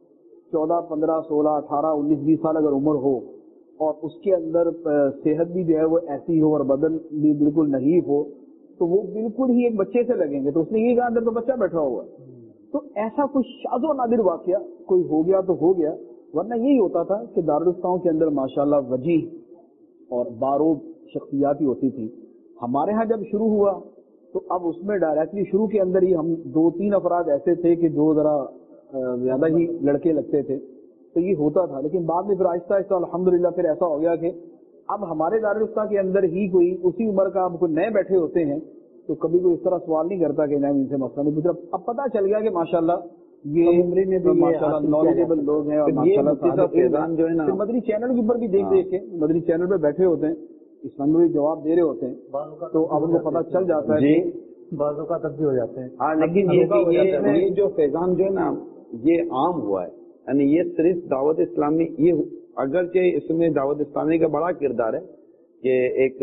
14 15 16 18 19 20 سال اگر عمر ہو اور اس کے اندر صحت بھی جو ہے وہ ایسی ہو اور بدن بھی بالکل نحیف ہو، تو وہ بالکل ہی ایک بچے سے لگیں گے. تو اس نے یہ کہا اندر تو بچہ بیٹھا ہوا ہے. تو ایسا کوئی شاذ و نادر واقعہ کوئی ہو گیا تو ہو گیا، ورنہ یہی ہوتا تھا کہ دارالفتاؤں کے اندر ماشاءاللہ وجیح اور باروب شخصیات ہی ہوتی تھی. ہمارے ہاں جب شروع ہوا تو اب اس میں ڈائریکٹلی شروع کے اندر ہی ہم 2-3 افراد ایسے تھے کہ جو ذرا زیادہ ہی لڑکے لگتے تھے، تو یہ ہوتا تھا. لیکن بعد میں پھر آہستہ آہستہ الحمدللہ پھر ایسا ہو گیا کہ اب ہمارے دارالفتہ کے اندر ہی کوئی اسی عمر کا اب کوئی نئے بیٹھے ہوتے ہیں تو کبھی کوئی اس طرح سوال نہیں کرتا کہ ان سے مسئلہ نہیں پوچھ رہا. اب پتہ چل گیا کہ ماشاءاللہ یہ نالجیبل لوگ ہیں. اور جو ہے نا مدنی چینل کے اوپر بھی دیکھ کے مدنی چینل پہ بیٹھے ہوتے ہیں، اسلام میں جواب دے رہے ہوتے ہیں، تو اب ان کو پتہ چل جاتا ہے کہ بعض اوقات تک بھی ہو جاتے ہیں. ہاں لیکن یہ جو فیضان جو ہے نا یہ عام ہوا ہے، یعنی یہ صرف دعوت اسلامی، یہ اگرچہ اس میں دعوت اسلامی کا بڑا کردار ہے کہ ایک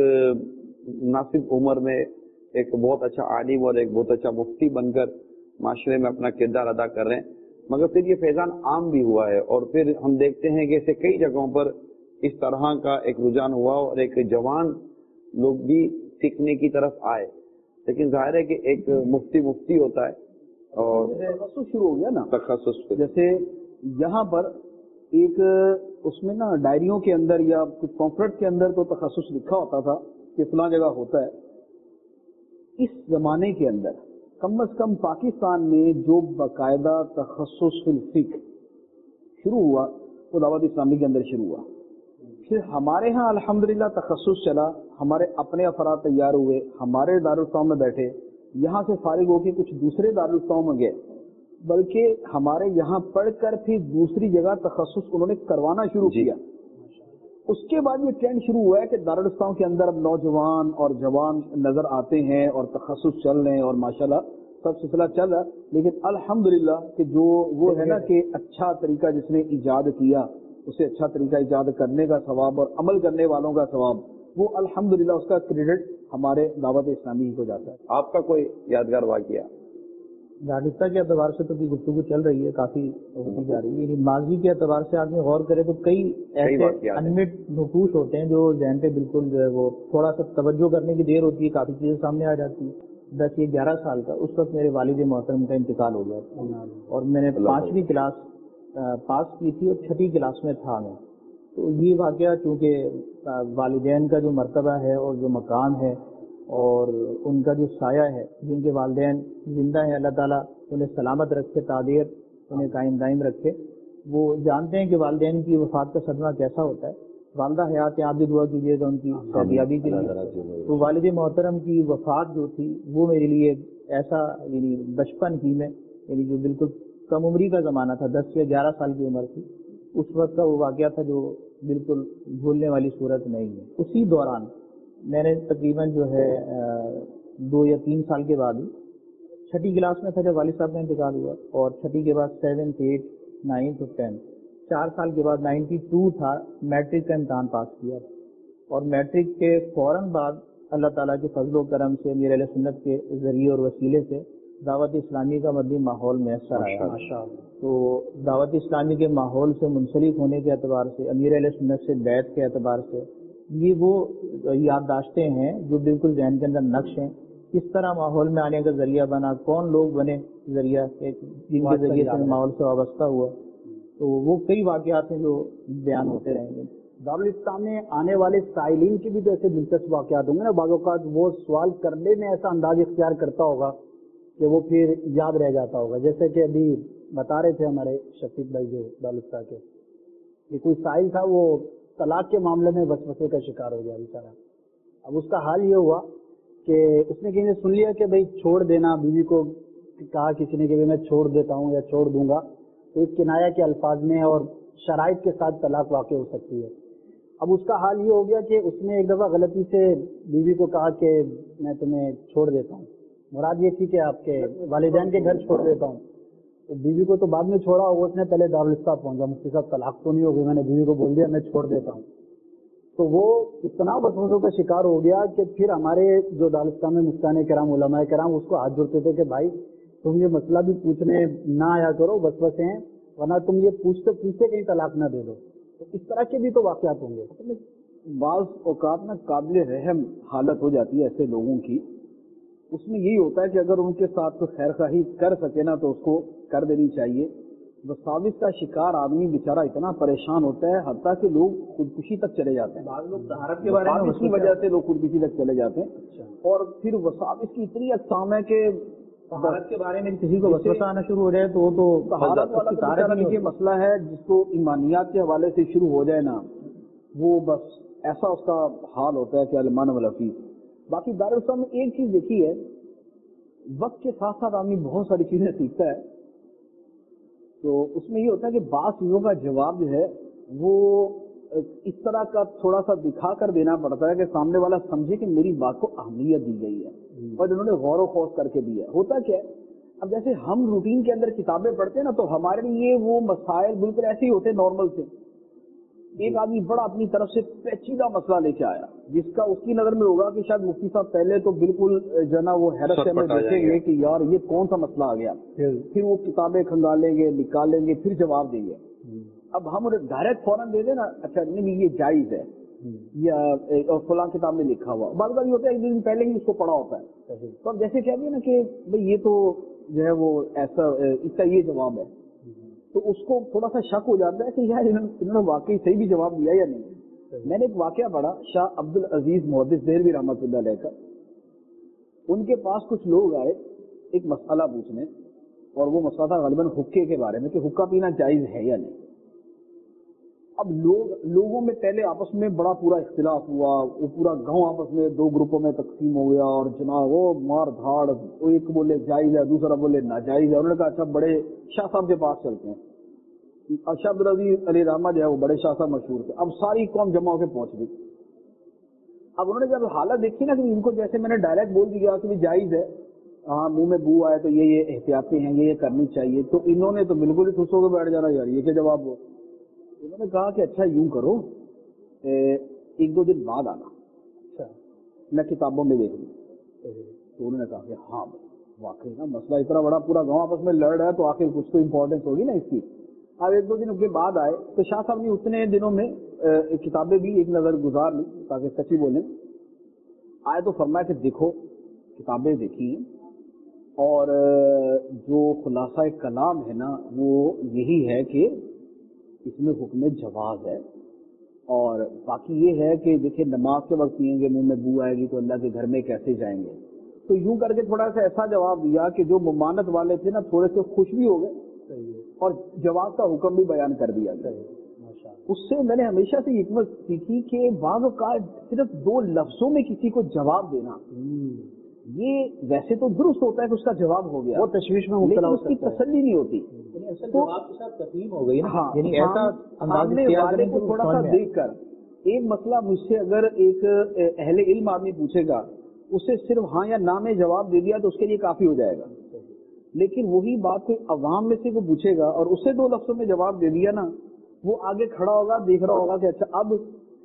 مناسب عمر میں ایک بہت اچھا عالم اور ایک بہت اچھا مفتی بن کر معاشرے میں اپنا کردار ادا کر رہے ہیں، مگر پھر یہ فیضان عام بھی ہوا ہے. اور پھر ہم دیکھتے ہیں کہ اسے کئی جگہوں پر اس طرح کا ایک رجحان ہوا اور ایک جوان لوگ بھی سیکھنے کی طرف آئے. لیکن ظاہر ہے کہ ایک مفتی ہوتا ہے اور تخصص شروع ہو گیا نا. تخصص جیسے یہاں پر ایک اس میں نا ڈائریوں کے اندر یا کچھ پمفلٹ کے اندر تو تخصص لکھا ہوتا تھا کہ فلاں جگہ ہوتا ہے. اس زمانے کے اندر کم از کم پاکستان میں جو باقاعدہ تخصص فی الفقہ شروع ہوا وہ دعوت اسلامی کے اندر شروع ہوا. پھر ہمارے ہاں الحمدللہ تخصص چلا، ہمارے اپنے افراد تیار ہوئے، ہمارے دارالفتاؤں میں بیٹھے، یہاں سے فارغ ہو کے کچھ دوسرے دارالفتاؤں میں گئے، بلکہ ہمارے یہاں پڑھ کر پھر دوسری جگہ تخصص انہوں نے کروانا شروع کیا. اس کے بعد یہ ٹرینڈ شروع ہوا ہے کہ دارالفتاؤں کے اندر اب نوجوان اور جوان نظر آتے ہیں اور تخصص چل رہے ہیں اور ماشاءاللہ سب سلسلہ چل رہا ہے. لیکن الحمدللہ کہ جو وہ ہے نا کہ اچھا طریقہ جس نے ایجاد کیا اسے اچھا طریقہ ایجاد کرنے کا ثواب اور عمل کرنے والوں کا ثواب، وہ الحمدللہ اس کا کریڈٹ ہمارے دعوت اسلامی کو جاتا ہے. آپ کا کوئی یادگار واقعہ؟ دارالفتہ کے اعتبار سے تو گفتگو چل رہی ہے، کافی ہوتی جا رہی ہے. ماضی کے اعتبار سے آدمی غور کرے تو کئی ایسے انمٹ نقوش ہوتے ہیں جو ذہن پہ بالکل جو ہے وہ تھوڑا سا توجہ کرنے کی دیر ہوتی ہے، کافی چیزیں سامنے آ جاتی ہیں. 10 یا 11 سال کا اس وقت میرے والد محترم کا انتقال ہو گیا اور میں نے 5ویں کلاس پاس کی تھی اور 6ٹھی کلاس میں تھا میں. تو یہ واقعہ چونکہ والدین کا جو مرتبہ ہے اور جو مقام ہے اور ان کا جو سایہ ہے، جن کے والدین زندہ ہیں، اللہ تعالیٰ انہیں سلامت رکھے، تعدیر انہیں قائم دائم رکھے. وہ جانتے ہیں کہ والدین کی وفات کا صدمہ کیسا ہوتا ہے. والدہ حیات ہیں، آپ بھی دعا کیجیے گا ان کی صحتیابی کے لیے. تو والد محترم کی وفات جو تھی وہ میرے لیے ایسا یعنی بچپن ہی میں یعنی جو بالکل کم عمری کا زمانہ تھا، 10 یا 11 سال کی عمر تھی، اس وقت کا وہ واقعہ تھا جو بالکل بھولنے والی صورت نہیں ہے. اسی دوران میں نے تقریباً جو ہے 2 یا 3 سال کے بعد 6ٹھی کلاس میں تھا جب والد صاحب کا انتقال ہوا، اور 6ٹھی کے بعد 7th 8th 9th اور 10th 4 سال کے بعد 92 تھا، میٹرک کا امتحان پاس کیا. اور میٹرک کے فوراً بعد اللہ تعالیٰ کے فضل و کرم سے امیر اہل سنت کے ذریعے اور وسیلے سے دعوت اسلامی کا مدنی ماحول میسر آیا. تو دعوت اسلامی کے ماحول سے منسلک ہونے کے اعتبار سے، امیر اہل سنت سے بیعت کے اعتبار سے، یہ وہ یادداشتیں ہیں جو بالکل ذہن کے اندر نقش ہیں کس طرح ماحول میں آنے کا ذریعہ بنا, کون لوگ بنے ذریعہ جن کے ذریعے سے ماحول سے وابستہ ہوا, تو وہ کئی واقعات ہیں جو بیان ہوتے رہیں گے. دارالاسلام میں آنے والے سائلین کے بھی تو ایسے دلچسپ واقعات ہوں گے نا, بعض اوقات وہ سوال کرنے میں ایسا انداز اختیار کرتا ہوگا کہ وہ پھر یاد رہ جاتا ہوگا. جیسے کہ ابھی بتا رہے تھے ہمارے شفیق بھائی جو دارالاسلام کے, کہ کوئی سائل تھا وہ طلاق کے معاملے میں وسوسے کا شکار ہو گیا بیچارہ. اب اس کا حال یہ ہوا کہ اس نے کسی نے سن لیا کہ بھائی چھوڑ دینا, بیوی کو کہا کسی نے کہ میں چھوڑ دیتا ہوں یا چھوڑ دوں گا, تو ایک کنایا کے الفاظ میں اور شرائط کے ساتھ طلاق واقع ہو سکتی ہے. اب اس کا حال یہ ہو گیا کہ اس نے ایک دفعہ غلطی سے بیوی کو کہا کہ میں تمہیں چھوڑ دیتا ہوں, مراد یہ تھی کہ آپ کے والدین کے گھر چھوڑ دیتا ہوں. تو بیوی کو تو بعد میں چھوڑا ہوگا, اس نے پہلے دارالاسلام پہنچا, مفتی صاحب طلاق تو نہیں ہوگی, میں نے بیوی کو بول دیا میں چھوڑ دیتا ہوں. تو وہ اتنا وسوسوں کا شکار ہو گیا کہ پھر ہمارے جو دارالاسلام میں مفتیان کرام علماء کرام اس کو ہاتھ جوڑتے تھے کہ بھائی تم یہ مسئلہ بھی پوچھنے نہ آیا کرو, وسوسے ہیں, ورنہ تم یہ پوچھتے پوچھتے کہیں طلاق نہ دے دو. تو اس طرح کے بھی تو واقعات ہوں گے. بعض اوقات میں قابل رحم حالت ہو جاتی ہے ایسے لوگوں کی, اس میں یہی ہوتا ہے کہ اگر ان کے ساتھ تو خیر خواہی کر سکے نا تو اس کو کر دینی چاہیے. وساوس کا شکار آدمی بیچارہ اتنا پریشان ہوتا ہے حتیٰ کہ لوگ خودکشی تک چلے جاتے ہیں. بعض لوگ طہارت کے بارے میں اس کی وجہ سے لوگ خودکشی تک چلے جاتے ہیں. اور پھر وساوس کی اتنی اقسام ہے کہ طہارت کے بارے میں کسی کو وسوسہ آنا شروع ہو جائے تو وہ تو طہارت والا یہ مسئلہ ہے جس کو ایمانیات کے حوالے سے شروع ہو جائے نا, وہ بس ایسا اس کا حال ہوتا ہے کہ علمان والفیظ. باقی دارالاسلام میں ایک چیز دیکھی ہے, وقت کے ساتھ ساتھ آدمی بہت ساری چیزیں سیکھتا ہے. تو اس میں یہ ہوتا ہے کہ بعض چیزوں کا جواب جو ہے وہ اس طرح کا تھوڑا سا دکھا کر دینا پڑتا ہے کہ سامنے والا سمجھے کہ میری بات کو اہمیت دی گئی ہے اور انہوں نے غور و خوض کر کے دیا. ہوتا کیا ہے, اب جیسے ہم روٹین کے اندر کتابیں پڑھتے ہیں نا, تو ہمارے لیے وہ مسائل بالکل ایسے ہی ہوتے ہیں نارمل سے. ایک آدمی بڑا اپنی طرف سے پیچیدہ مسئلہ لے کے آیا جس کا اس کی نظر میں ہوگا کہ شاید مفتی صاحب پہلے تو بالکل جو نا وہ حیرت سے ہمیں دیکھیں گے کہ یار یہ کون سا مسئلہ آ گیا, پھر وہ کتابیں کھنگالیں گے, نکالیں گے, پھر جواب دیں گے. اب ہم انہیں ڈائریکٹ فوراً دے دیں نا, اچھا نہیں یہ جائز ہے یا فلاں کتاب میں لکھا ہوا. بعض بار یہ ہوتا ہے ایک دن پہلے ہی اس کو پڑھا ہوتا ہے, تو اب جیسے کہہ دیا نا کہ بھائی یہ تو جو ہے وہ ایسا اس کا یہ جواب ہے, تو اس کو تھوڑا سا شک ہو جاتا ہے کہ یار انہوں نے واقعی صحیح بھی جواب دیا یا نہیں. میں نے ایک واقعہ پڑھا, شاہ عبد العزیز محدث دہلوی رحمۃ اللہ علیہ کا, ان کے پاس کچھ لوگ آئے ایک مسئلہ پوچھنے, اور وہ مسئلہ تھا غالباً حقے کے بارے میں کہ حقہ پینا جائز ہے یا نہیں. اب لوگوں میں پہلے آپس میں بڑا پورا اختلاف ہوا, وہ پورا گاؤں آپس میں دو گروپوں میں تقسیم ہو گیا, اور جناب وہ مار دھاڑ, ایک بولے جائز ہے دوسرا بولے ناجائز ہے. انہوں نے کہا اچھا بڑے شاہ صاحب کے پاس چلتے ہیں. شاہ عبد العزیز علی رحمہ جو ہے وہ بڑے شاہ صاحب مشہور تھے. اب ساری قوم جمع ہو کے پہنچ گئی. اب انہوں نے جب حالت دیکھی نا کہ ان کو جیسے میں نے ڈائریکٹ بول دیا کہ جائز ہے, ہاں منہ میں بو آئے تو یہ احتیاطی ہیں, یہ کرنی چاہیے, تو انہوں نے تو بالکل ہی خوش ہو کے بیٹھ جانا, یار یہ کیا جواب ہو. انہوں نے کہا کہ اچھا یوں کرو, ایک دو دن بعد آنا, اچھا میں کتابوں میں دیکھ لوں. تو انہوں نے کہا کہ ہاں واقعی نا مسئلہ اتنا بڑا پورا گاؤں آپس میں لڑ رہا ہے تو آخر کچھ تو امپورٹینس ہوگی نا اس کی. اب ایک دو دن کے بعد آئے تو شاہ صاحب نے اتنے دنوں میں کتابیں بھی ایک نظر گزار لی تاکہ سچی بولیں. آئے تو فرمایا کہ دیکھو کتابیں دیکھی, اور جو خلاصہ کلام ہے نا وہ یہی ہے کہ اس میں حکم جواز ہے, اور باقی یہ ہے کہ دیکھیں نماز کے وقت پیئیں گے منہ میں بو آئے گی تو اللہ کے گھر میں کیسے جائیں گے. تو یوں کر کے تھوڑا سا ایسا جواب دیا کہ جو ممانت والے تھے نا تھوڑے سے خوش بھی ہو گئے, اور جواب کا حکم بھی بیان کر دیا. اس سے میں نے ہمیشہ سے حکمت سیکھی کہ بعض اوقات صرف دو لفظوں میں کسی کو جواب دینا یہ ویسے تو درست ہوتا ہے کہ اس کا جواب ہو گیا, وہ تشویش میں مبتلا ہو, اس کی تسلی نہیں ہوتی. جواب کے ساتھ تسلیم ہو گئی نا, یعنی سامنے والے کو تھوڑا سا دیکھ کر ایک مسئلہ مجھ سے اگر ایک اہل علم آدمی پوچھے گا, اسے صرف ہاں یا نہ میں جواب دے دیا تو اس کے لیے کافی ہو جائے گا. لیکن وہی بات کوئی عوام میں سے کو پوچھے گا اور اسے دو لفظوں میں جواب دے دیا نا, وہ آگے کھڑا ہوگا دیکھ رہا ہوگا کہ اچھا اب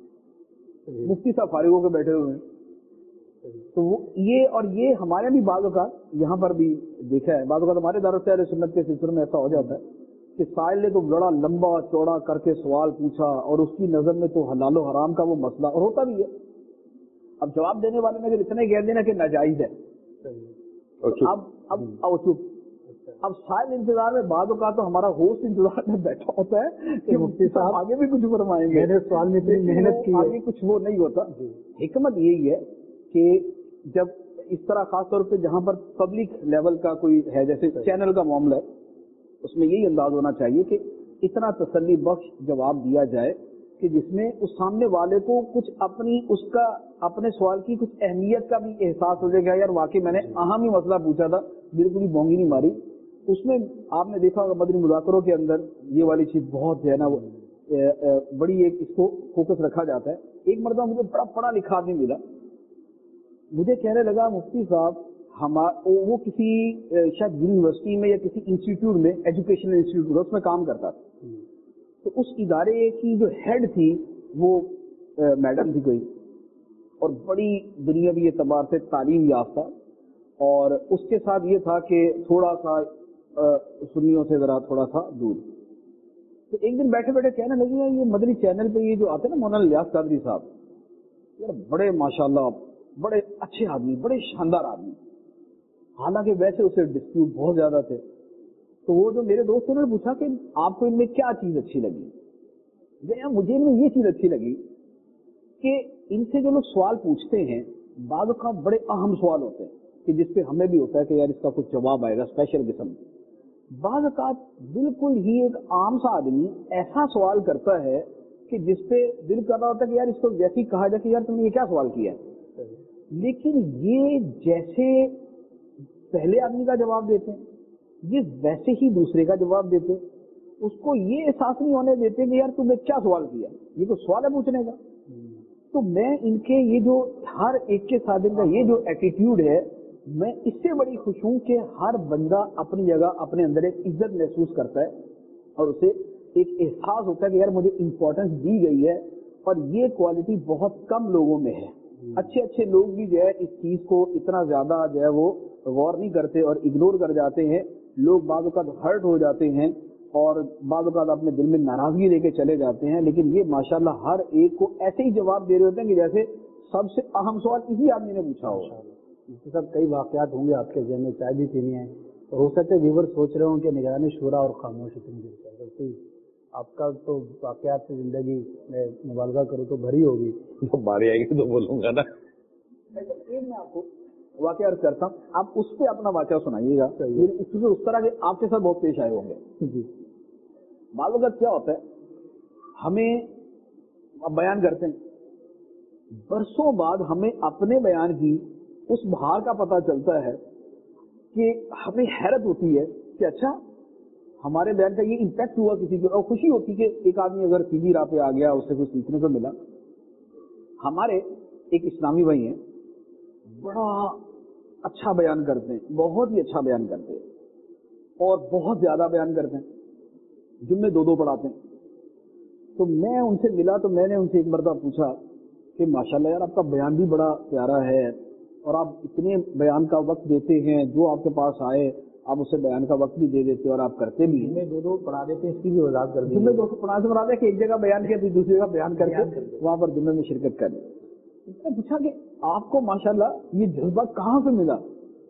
مفتی صاحب فارغ ہو کے بیٹھے ہوئے ہیں. تو وہ یہ ہمارے بھی بعض اوقات یہاں پر بھی دیکھا ہے, بعض اوقات ہمارے دارالاسلام اہل سنت کے سلسلے میں ایسا ہو جاتا ہے کہ سائل نے تو بڑا لمبا چوڑا کر کے سوال پوچھا اور اس کی نظر میں تو حلال و حرام کا وہ مسئلہ, اور ہوتا بھی ہے. اب جواب دینے والے نے اگر اتنا ہی کہہ دینا کہ ناجائز ہے अब चुप। अब शायद इंतजार में बाद का तो हमारा होस्ट इंतजार में बैठा होता है कि मुफ्ती साहब आगे भी कुछ फरमाएंगे, मेरे सवाल में इतनी मेहनत की आगे कुछ वो नहीं होता। हिकमत यही है कि जब इस तरह खासतौर पे जहां पर पब्लिक लेवल का कोई है, जैसे चैनल का मामला है, उसमें यही अंदाज होना चाहिए कि इतना तसल्ली बख्श जवाब दिया जाए कि जिसमें उस सामने वाले को कुछ अपने सवाल की कुछ अहमियत का भी एहसास हो जाएगा। यार वाकई मैंने अहम ही मसला पूछा था, बिल्कुल ही बोंगी नहीं मारी। उसमें आपने देखा होगा मदनी मुज़ाकरों के अंदर ये वाली चीज बहुत जो है ना वो बड़ी एक इसको फोकस रखा जाता है। एक मरतबा मुझे बड़ा पढ़ा लिखा आदमी मिला, मुझे कहने लगा मुफ्ती साहब वो किसी शायद यूनिवर्सिटी में या किसी इंस्टीट्यूट में, एजुकेशनल इंस्टीट्यूट उसमें काम करता था। तो उस इदारे की जो हेड थी वो मैडम थी कोई, और बड़ी दुनियावी एतबार से तालीम याफ्ता, और उसके साथ ये था कि थोड़ा सा सुन्नियों से जरा थोड़ा सा दूर। तो एक दिन बैठे बैठे कहने लगी ये मदनी चैनल पे ये जो आते हैं ना मौलाना इलियास कादरी साहब, यार बड़े माशाल्लाह बड़े अच्छे आदमी, बड़े शानदार आदमी। हालांकि वैसे उसे डिस्प्यूट बहुत ज्यादा थे। तो वो जो मेरे दोस्त ने पूछा कि आपको इनमें क्या चीज अच्छी लगी? मुझे इनमें ये चीज अच्छी लगी कि इनसे जो लोग सवाल पूछते हैं बाद का बड़े अहम सवाल होते हैं कि जिसपे हमें भी होता है कि यार इसका कुछ जवाब आएगा स्पेशल किस्म। बाद का बिल्कुल ही एक आम सा आदमी ऐसा सवाल करता है कि जिसपे दिल कर रहा होता है कि यार इसको वैसे ही कहा जाए कि यार तुमने ये क्या सवाल किया है, लेकिन ये जैसे पहले आदमी का जवाब देते हैं ये वैसे ही दूसरे का जवाब देते हैं। उसको ये एहसास नहीं होने देते कि यार तुमने क्या सवाल किया, ये तो सवाल है पूछने का। तो मैं इनके ये जो हर एक के साथ इनका ये जो एटीट्यूड है, मैं इससे बड़ी खुश हूं कि हर बंदा अपनी जगह अपने अंदर एक इज्जत महसूस करता है और उसे एक एहसास होता है कि यार मुझे इंपॉर्टेंस दी गई है। और ये क्वालिटी बहुत कम लोगों में है। अच्छे अच्छे लोग भी जो है इस चीज को इतना ज्यादा जो है वो गौर नहीं करते और इग्नोर कर जाते हैं। लोग बाद वक़्त हर्ट हो जाते हैं और बाद वक़्त अपने दिल में नाराजगी लेके चले जाते हैं, लेकिन ये माशाल्लाह हर एक को ऐसे ही जवाब दे रहे होते हैं कि जैसे सबसे अहम सवाल इसी आदमी ने पूछा हो। इसके साथ कई वाकयात होंगे आपके ज़हन में, चाय भी पीनी है और हो सकता है व्यूअर सोच रहे हों कि निगरानी शुरा और खामोश इतनी देर है। आपका तो वाकयात से जिंदगी में मुबालगा करूँ तो भरी होगी, तो बारी आएगी तो बोलूंगा ना। मैं आपको वाकया अर्ज करता हूँ, आप उस पर अपना वाकया सुनाइएगा, क्योंकि उस तरह के आपके साथ बहुत पेश आए होंगे जी। मालूम का क्या होता है, हमें अब बयान करते हैं, बरसों बाद हमें अपने बयान की उस भार का पता चलता है कि हमें हैरत होती है कि अच्छा हमारे बयान का ये इम्पैक्ट हुआ किसी को, और खुशी होती है कि एक आदमी अगर सीधी राह पे आ गया, उससे कुछ सीखने को मिला। हमारे एक इस्लामी भाई हैं, बड़ा अच्छा बयान करते हैं, बहुत ही अच्छा बयान करते हैं और बहुत ज्यादा बयान करते हैं, जुम्मे दो पढ़ाते हैं। तो मैं उनसे मिला तो मैंने उनसे एक मरतबा पूछा कि माशाल्लाह यार आपका बयान भी बड़ा प्यारा है और आप इतने बयान का वक्त देते हैं, जो आपके पास आए आप उसे बयान का वक्त भी दे देते और आप करते भी हैं। दो पढ़ा देते हैं, इसकी भी वजाहत कर दी। जुम्मे दो पढ़ा से बना दे कि एक जगह बयान किया फिर दूसरी जगह बयान करके वहां पर जुम्मे में शिरकत कर ली। उसने पूछा कि आपको माशाल्लाह ये जज्बा कहाँ से मिला?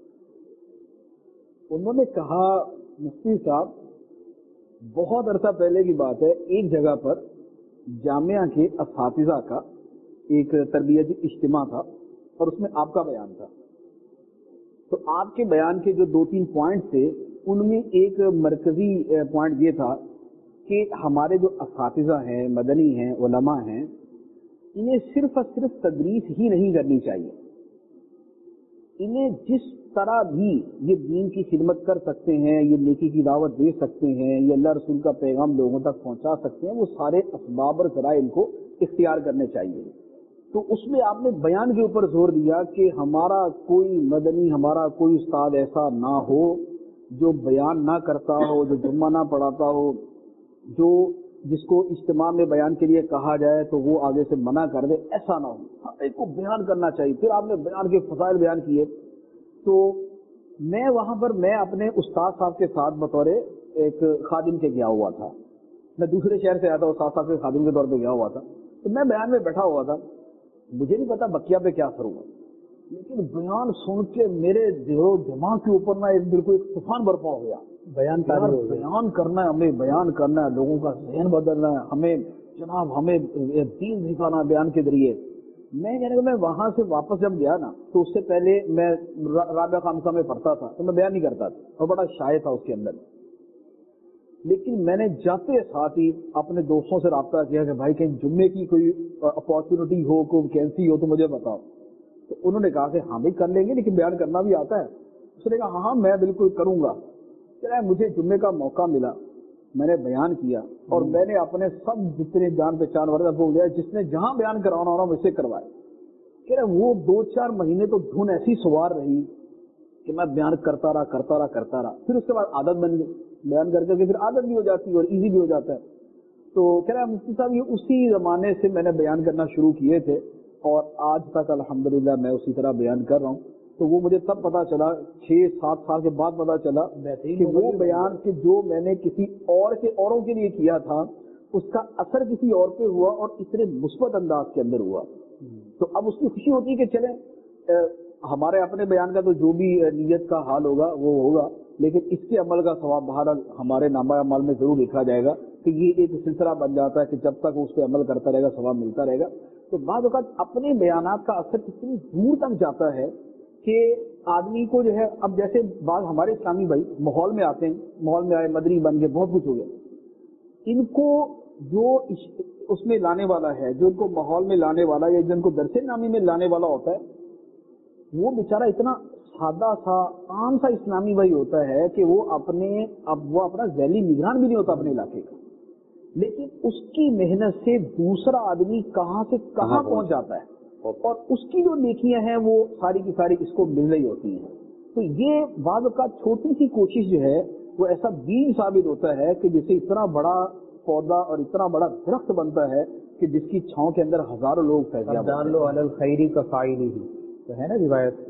उन्होंने कहा मुफ्ती साहब बहुत अरसा पहले की बात है, एक जगह पर जामिया के असातिज़ा का एक तरबियती इज्तिमा था और उसमें आपका बयान था। तो आपके बयान के जो 2-3 पॉइंट थे उनमें एक मरकजी पॉइंट ये था कि हमारे जो असातिज़ा हैं, मदनी हैं, उलमा हैं, इन्हें सिर्फ और सिर्फ तदरीस ही नहीं करनी चाहिए। इन्हें जिस तरह भी ये दीन की खिदमत कर सकते हैं, ये नेकी की दावत दे सकते हैं, ये अल्लाह रसूल का पैगाम लोगों तक पहुंचा सकते हैं, वो सारे असबाब और ज़राए इनको इख्तियार करने चाहिए। तो उसमें आपने बयान के ऊपर जोर दिया कि हमारा कोई मदनी, हमारा कोई उस्ताद ऐसा ना हो जो बयान ना करता हो, जो जुम्मा ना पढ़ाता हो, जो जिसको इज्तिमा में बयान के लिए कहा जाए तो वो आगे से मना कर दे, ऐसा ना हो। हर एक को बयान करना चाहिए। फिर आपने बयान के फसाइल बयान किए। तो मैं वहां पर मैं अपने उस्ताद साहब के साथ बतौर एक खादिम के गया हुआ था। मैं दूसरे शहर से आया था, उस्ताद साहब के खादिम के तौर पर गया हुआ था। तो मैं बयान में बैठा हुआ था, मुझे नहीं पता बकिया पे क्या असर हुआ। لیکن بیان سن کے میرے دماغ کے اوپر نا ایک بالکل ایک طوفان برپا ہو گیا. بیان کرنا ہے ہمیں, بیان کرنا ہے, لوگوں کا ذہن بدلنا ہے ہمیں, جناب ہمیں دین دکھانا بیان کے ذریعے. میں وہاں سے واپس جب گیا نا تو اس سے پہلے میں رابعہ خامسہ میں پڑھتا تھا تو میں بیان نہیں کرتا تھا اور بڑا شائع تھا اس کے اندر. لیکن میں نے جاتے ساتھ ہی اپنے دوستوں سے رابطہ کیا کہ بھائی کہیں جمعے کی کوئی اپارچونیٹی ہو, کوئی ویکینسی ہو تو مجھے بتاؤ. تو انہوں نے کہا کہ ہاں بھائی کر لیں گے لیکن بیان کرنا بھی آتا ہے. اس نے کہا ہاں میں بالکل کروں گا. مجھے جمعے کا موقع ملا, میں نے بیان کیا اور میں نے اپنے سب جتنے جان پہچان والے بول دیا جس نے جہاں بیان کروانا ہونا مجھ سے کروائے. کہ وہ 2-4 مہینے تو دھن ایسی سوار رہی کہ میں بیان کرتا رہا. پھر اس کے بعد عادت بن گئی, بیان کر کے پھر عادت بھی ہو جاتی ہے اور ایزی بھی ہو جاتا ہے. تو کہہ رہا مفتی صاحب یہ اسی زمانے سے میں نے بیان کرنا شروع کیے تھے اور آج تک الحمدللہ میں اسی طرح بیان کر رہا ہوں. تو وہ مجھے تب پتا چلا 6-7 سال کے بعد پتا چلا کہ وہ بیان کہ جو میں نے کسی اوروں کے لیے کیا تھا اس کا اثر کسی اور پہ ہوا اور اتنے مثبت انداز کے اندر ہوا. تو اب اس کی خوشی ہوتی ہے کہ چلیں ہمارے اپنے بیان کا تو جو بھی نیت کا حال ہوگا وہ ہوگا, لیکن اس کے عمل کا ثواب بہرحال ہمارے نامہ اعمال میں ضرور لکھا جائے گا کہ یہ ایک سلسلہ بن جاتا ہے کہ جب تک اس پہ عمل کرتا رہے گا ثواب ملتا رہے گا. تو بعض اوقات اپنے بیانات کا اثر اتنی دور تک جاتا ہے کہ آدمی کو جو ہے, اب جیسے بعض ہمارے اسلامی بھائی ماحول میں آتے ہیں, ماحول میں آئے, مدری بن گئے, بہت کچھ ہو گیا, ان کو جو اس میں لانے والا ہے, جو ان کو ماحول میں لانے والا یا جن کو درس نامی میں لانے والا ہوتا ہے, وہ بیچارہ اتنا سادہ سا عام سا اسلامی بھائی ہوتا ہے کہ وہ اپنا ذیلی نگران بھی نہیں ہوتا اپنے علاقے کا, لیکن اس کی محنت سے دوسرا آدمی کہاں سے کہاں پہنچ جاتا ہے اور اس کی جو نیکیاں ہیں وہ ساری کی ساری اس کو مل رہی ہوتی ہیں. تو یہ بعض کا چھوٹی سی کوشش جو ہے وہ ایسا بیج ثابت ہوتا ہے کہ جسے اتنا بڑا پودا اور اتنا بڑا درخت بنتا ہے کہ جس کی چھاؤں کے اندر ہزاروں لوگ فیضیابی تو ہے نا روایت,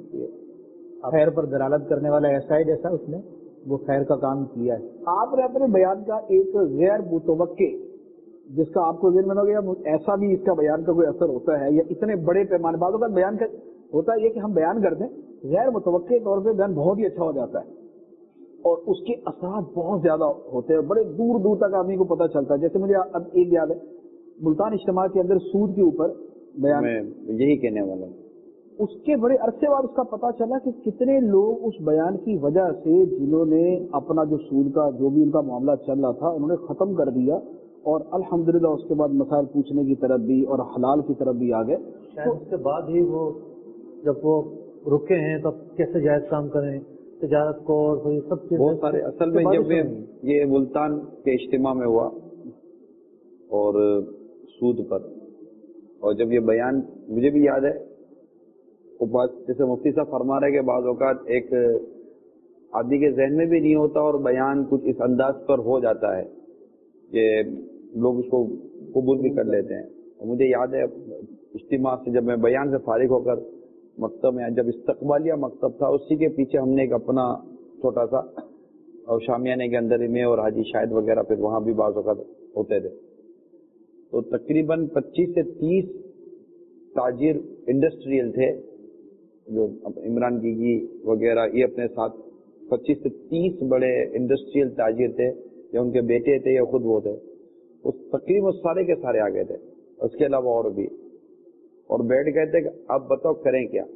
خیر پر دلالت کرنے والا ایسا ہے جیسا اس نے وہ خیر کا کام کیا ہے. آپ نے اپنے بیان کا ایک غیر متوقع جس کا آپ کو ذہن میں ہوگا ایسا بھی اس کا بیان کا کوئی اثر ہوتا ہے یا اتنے بڑے پیمانے بعضوں کا بیان کا ہوتا ہے یہ کہ ہم بیان کرتے ہیں غیر متوقع طور پہ بیان بہت ہی اچھا ہو جاتا ہے اور اس کے اثرات بہت زیادہ ہوتے ہیں, بڑے دور دور تک آدمی کو پتہ چلتا ہے. جیسے مجھے اب ایک یاد ہے, ملتان اجتماع کے اندر سود کے اوپر بیان, یہی کہنے والا, اس کے بڑے عرصے بعد اس کا پتہ چلا کہ کتنے لوگ اس بیان کی وجہ سے جنہوں نے اپنا جو سود کا جو بھی ان کا معاملہ چل رہا تھا انہوں نے ختم کر دیا اور الحمدللہ اس کے بعد مسائل پوچھنے کی طرف بھی اور حلال کی طرف بھی آ گئے. تو اس کے بعد ہی وہ جب وہ رکے ہیں تو کیسے جائز کام کریں, تجارت کو اور سب چیزیں بہت سارے. اصل میں جب یہ ملتان کے اجتماع میں ہوا اور سود پر, اور جب یہ بیان مجھے بھی یاد ہے وہ بات جیسے مفتی صاحب فرما رہے کہ بعض اوقات ایک آدمی کے ذہن میں بھی نہیں ہوتا اور بیان کچھ اس انداز پر ہو جاتا ہے کہ لوگ اس کو قبول بھی کر لیتے ہیں. اور مجھے یاد ہے اجتماع سے جب میں بیان سے فارغ ہو کر مکتب میں جب استقبالیہ مکتب تھا اسی کے پیچھے ہم نے ایک اپنا چھوٹا سا اور شامیانے کے اندر میں اور حاجی شاہد وغیرہ پھر وہاں بھی بعض اوقات ہوتے تھے. تو تقریباً 25 سے 30 تاجر انڈسٹریل تھے جو عمران گیگی وغیرہ یہ اپنے ساتھ 25 سے 30 بڑے انڈسٹریل تاجر تھے یا ان کے بیٹے تھے یا خود وہ تھے. اس تقریباً سارے کے سارے آگے تھے, اس کے علاوہ اور بھی, اور بیٹھ گئے تھے کہ اب بتاؤ کریں کیا.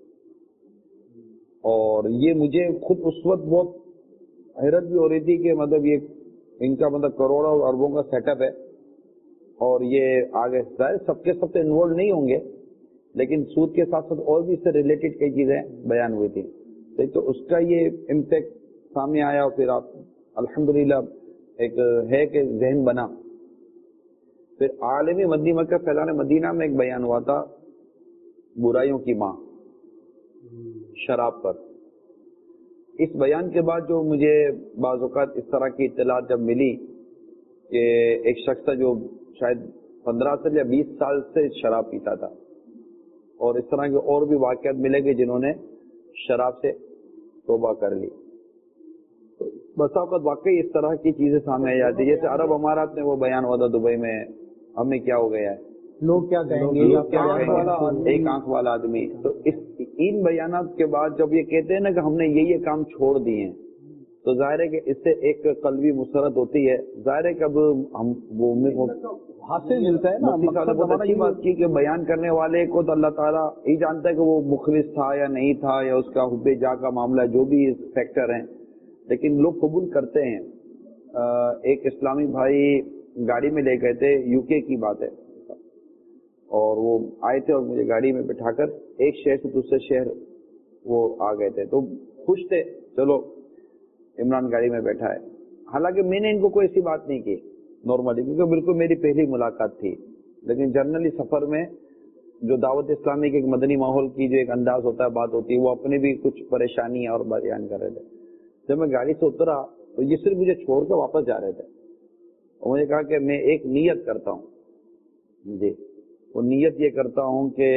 اور یہ مجھے خود اس وقت بہت حیرت بھی ہو رہی تھی کہ مطلب یہ ان کا مطلب کروڑوں اور اربوں کا سیٹ اپ ہے اور یہ آگے ظاہر سب کے سب انوالو نہیں ہوں گے لیکن سود کے ساتھ ساتھ اور بھی اس سے ریلیٹڈ کئی چیزیں بیان ہوئی تھی. تو اس کا یہ امپیکٹ سامنے آیا اور پھر آپ الحمدللہ ایک ہے کہ ذہن بنا. پھر عالمی مدنی مکہ فیضان مدینہ میں ایک بیان ہوا تھا برائیوں کی ماں شراب پر. اس بیان کے بعد جو مجھے بعض اوقات اس طرح کی اطلاعات جب ملی کہ ایک شخص تھا جو شاید 15 سال یا 20 سال سے شراب پیتا تھا اور اس طرح کے اور بھی واقعات ملے گے جنہوں نے شراب سے توبہ کر لی. بسا اوقات واقعی اس طرح کی چیزیں سامنے آ جاتی ہے. جیسے عرب امارات میں وہ بیان ہوا تھا دبئی میں, ہمیں کیا ہو گیا ہے, لوگ کیا کہیں گے, ایک آنکھ والا آدمی. تو ان بیانات کے بعد جب یہ کہتے ہیں نا کہ ہم نے یہ کام چھوڑ دیے ہیں، تو ظاہر ہے کہ اس سے ایک قلبی مسرت ہوتی ہے. ظاہر ہے کہ اب ہم وہ حاصل ملتا ہے نا. مفتی صاحب نے بہت اچھی بات کی کہ بیان کرنے والے کو تو اللہ تعالیٰ ہی جانتا ہے کہ وہ مخلص تھا یا نہیں تھا، یا اس کا حب جا کا معاملہ، جو بھی فیکٹر ہیں، لیکن لوگ قبول کرتے ہیں. ایک اسلامی بھائی گاڑی میں لے گئے تھے، یو کے کی بات ہے، اور وہ آئے تھے اور مجھے گاڑی میں بٹھا کر ایک شہر سے دوسرے شہر وہ آ گئے تھے. تو خوش تھے، چلو عمران گاڑی میں بیٹھا ہے. حالانکہ میں نے ان کو کوئی ایسی بات نہیں کی نارملی، کیونکہ بالکل میری پہلی ملاقات تھی. لیکن جنرلی سفر میں جو دعوت اسلامی کے ایک مدنی ماحول کی جو ایک انداز ہوتا ہے، بات ہوتی ہے، وہ اپنے بھی کچھ پریشانی اور بیان کر رہے تھے. جب میں گاڑی سے اترا تو یہ صرف مجھے چھوڑ کر واپس جا رہے تھے، اور مجھے کہا کہ میں ایک نیت کرتا ہوں. جی، وہ نیت یہ کرتا ہوں کہ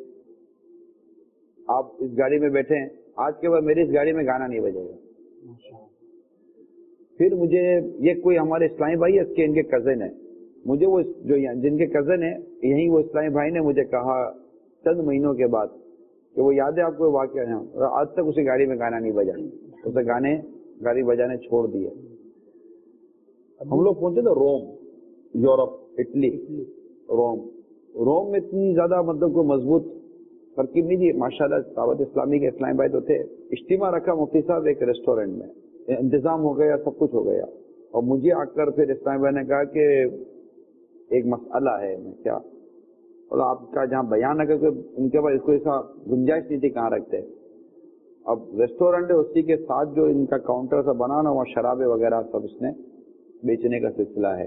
آپ اس گاڑی میں بیٹھے ہیں، آج کے بعد میری اس گاڑی میں گانا نہیں بجے گا. پھر مجھے یہ کوئی ہمارے اسلامی بھائی ہے، اس کے ان کے کزن ہیں، مجھے وہ جو جن کے کزن ہیں یہیں، وہ اسلامی بھائی نے مجھے کہا چند مہینوں کے بعد کہ وہ یاد ہے آپ کو واقعہ ہے، اور آج تک اسی گاڑی میں گانا نہیں بجا، اسے گاڑی بجانے چھوڑ دیے. ہم لوگ پہنچے تھے روم، یورپ، اٹلی. روم میں اتنی زیادہ مطلب کوئی مضبوط ترکیب نہیں تھی. ماشاءاللہ دعوت اسلامی کے اسلامی بھائی تو تھے. اجتماع رکھا مفتی صاحب ایک ریسٹورینٹ میں، انتظام ہو گیا، سب کچھ ہو گیا. اور مجھے آ کر پھر اسلامی بھائی نے کہا کہ ایک مسئلہ ہے. میں کیا؟ اور آپ کا جہاں بیان ہے کہ ان کے پاس اس کو ایسا گنجائش نہیں تھی کہاں رکھتے. اب ریسٹورینٹ ہے، اسی کے ساتھ جو ان کا کاؤنٹر سا بنا نا، وہاں شرابیں وغیرہ سب اس نے بیچنے کا سلسلہ ہے،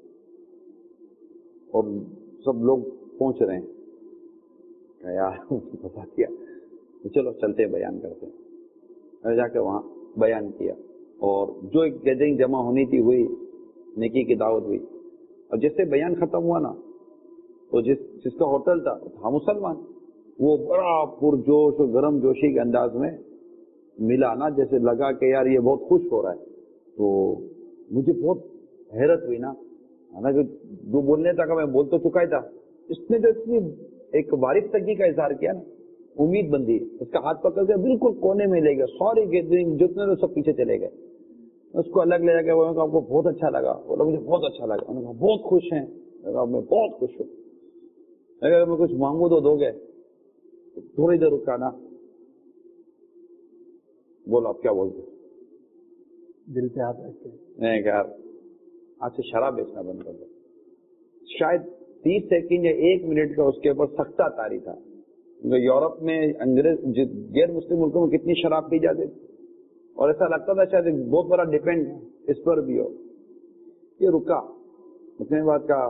اور سب لوگ پہنچ رہے ہیں. یار پتا کیا، چلو چلتے بیان کرتے ہیں. جا کے وہاں بیان کیا، اور جو ایک گیدرنگ جمع ہونی تھی ہوئی، نیکی کی دعوت ہوئی. اور جیسے بیان ختم ہوا نا، تو جس کا ہوٹل تھا مسلمان، وہ بڑا پرجوش اور گرم جوشی کے انداز میں ملا نا، جیسے لگا کہ یار یہ بہت خوش ہو رہا ہے. تو مجھے بہت حیرت ہوئی نا، حالانکہ جو بولنے تھا کہ میں بول تو چکا ہی تھا، اس نے جو اتنی ایک وارفتگی کا اظہار کیا نا، امید بندی، اس کا ہاتھ پکڑ کے بالکل کونے میں لے گیا. ساری گیدرنگ جتنے تو سب پیچھے چلے گئے. اس کو الگ لے جا کے آپ کو بہت اچھا لگا، بولا مجھے بہت اچھا لگا. انہوں نے کہا بہت خوش ہیں. میں بہت خوش ہوں. اگر میں کچھ مانگوں تو دو گے؟ تھوڑی دیر رکا نا، بولو آپ کیا بولتے؟ دل پہ ہاتھ رکھ کے نہیں کہا آج سے شراب بیچنا بند کر دو. شاید 30 سیکنڈ یا 1 منٹ کا اس کے اوپر سختہ طاری تھا. یورپ میں انگریز غیر مسلم ملکوں میں کتنی شراب پی جاتی تھی، اور ایسا لگتا تھا شاید بہت بڑا ڈیپینڈ اس پر بھی ہو. یہ رکا، اس نے بات کہا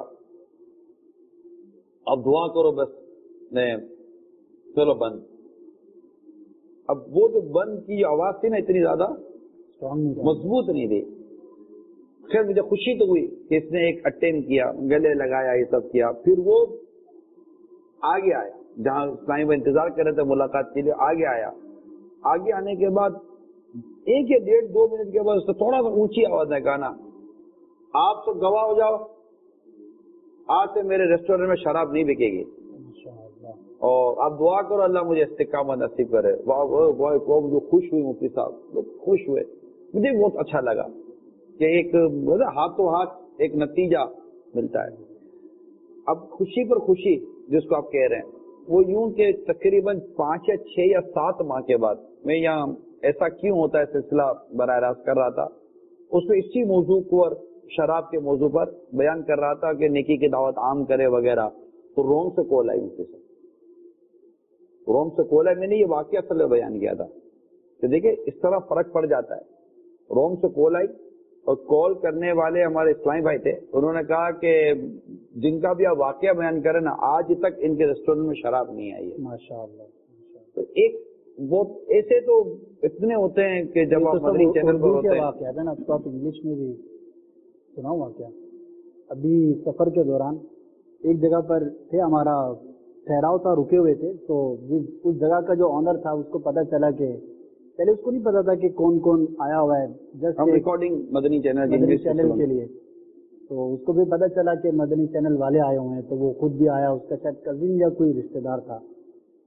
اب دعا کرو بس. نہیں چلو بند. اب وہ جو بند کی آواز تھی نا، اتنی زیادہ مضبوط نہیں تھی. خیر مجھے خوشی تو ہوئی کہ اس نے ایک اٹیمپٹ کیا، گلے لگایا، یہ سب کیا. پھر وہ آگے آیا جہاں اسلامی بھائی انتظار کر رہے تھے ملاقات کے لیے. آگے آیا. آگے آنے کے بعد 1 یا 1.5-2 منٹ کے بعد اس نے تھوڑا سا اونچی آواز میں گانا، آپ تو گواہ ہو جاؤ، آج سے میرے ریسٹورینٹ میں شراب نہیں بکے گی، اور آپ دعا کرو اللہ مجھے استقامت نصیب کرے. واہ قوم جو خوش ہوئی، مفتی صاحب لوگ خوش ہوئے. مجھے بہت اچھا لگا کہ ایک ہاتھوں ہاتھ ایک نتیجہ ملتا ہے. اب خوشی پر خوشی جس کو آپ کہہ رہے ہیں، وہ یوں کہ تقریباً 5 یا 6 یا 7 ماہ کے بعد میں یہاں ایسا کیوں ہوتا ہے سلسلہ براہ راست کر رہا تھا. اس میں اسی موضوع پر، شراب کے موضوع پر بیان کر رہا تھا کہ نیکی کی دعوت عام کرے وغیرہ. تو روم سے کال آئی مجھ سے، روم سے کال آئی. میں نے یہ واقعہ اصل میں بیان کیا تھا کہ دیکھیں اس طرح فرق پڑ جاتا ہے. روم سے کال آئی، اور کال کرنے والے ہمارے اسلامی بھائی تھے. انہوں نے کہا کہ جن کا بھی آپ واقعہ بیان کریں نا، آج تک ان کے ریسٹورینٹ میں شراب نہیں آئی ہے. ماشاءاللہ. تو ایک وہ ایسے تو اتنے ہوتے ہیں کہ جب آپ مدنی چینل پر ہوتے ہیں. واقعہ ہے نا، اس کو آپ انگلش میں بھی سناؤ واقعہ. ابھی سفر کے دوران ایک جگہ پر تھے، ہمارا ٹھہراؤ تھا، رکے ہوئے تھے. تو اس جگہ کا جو آنر تھا اس کو پتا چلا کہ پہلے اس کو نہیں پتا تھا کہ کون کون آیا ہوا ہے. جسٹ ہم ریکارڈنگ مدنی چینل کے لیے، تو اس کو بھی پتا چلا کہ مدنی چینل والے آئے ہوئے ہیں. تو وہ خود بھی آیا، اس کا شاید کزن یا کوئی رشتے دار تھا.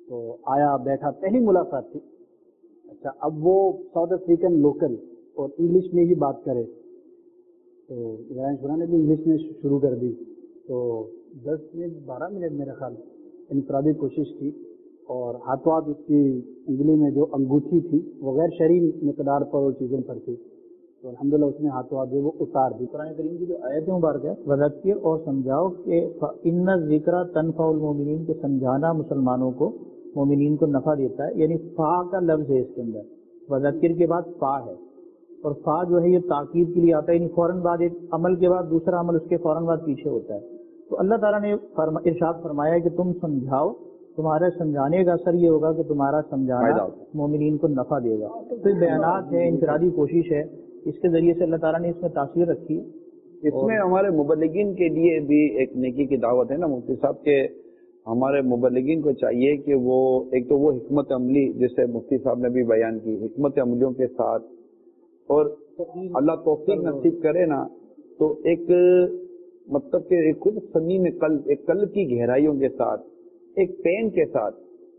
تو آیا بیٹھا, پہلی ملاقات تھی. اچھا, اب وہ ساؤتھ افریقن لوکل اور انگلش میں ہی بات کرے, تو ابراہیم شورا نے بھی انگلش میں شروع کر دی. تو 10 منٹ 12 منٹ میرا خیال انفرادی کوشش کی, اور ہاتھوں ہاتھ اس کی انگلی میں جو انگوٹھی تھی وہ غیر شرعی مقدار پر اور چیزوں پر تھی, تو الحمدللہ اس نے ہاتھوں ہاتھ جو وہ اتار دی. قرآن کریم کی جو آیت مبارک ہے, وذکر اور سمجھاؤ کہ ان الذکر تنفع المؤمنین, کہ سمجھانا مسلمانوں کو, مومنین کو نفع دیتا ہے. یعنی فا کا لفظ ہے اس کے اندر, وذکر کے بعد فا ہے, اور فا جو ہے یہ تاکید کے لیے آتا ہے, یعنی فوراً بعد ایک عمل کے بعد دوسرا عمل اس کے فوراً بعد پیچھے ہوتا ہے. تو اللہ تعالیٰ نے ارشاد فرمایا کہ تم سمجھاؤ, تمہارے سمجھانے کا اثر یہ ہوگا کہ تمہارا سمجھانا مومنین کو نفع دے گا. تو یہ بیانات ہے, انفرادی کوشش ہے, اس کے ذریعے سے اللہ تعالیٰ نے اس میں تاثیر رکھی. اس میں ہمارے مبلغین کے لیے بھی ایک نیکی کی دعوت ہے نا مفتی صاحب, کے ہمارے مبلغین کو چاہیے کہ وہ ایک تو وہ حکمت عملی جیسے مفتی صاحب نے بھی بیان کی, حکمت عملیوں کے ساتھ, اور اللہ توفیق نصیب کرے نا تو ایک مطلب کہ ایک خود صمیم قلب, ایک قلب کی گہرائیوں کے ساتھ, ایک پین کے ساتھ,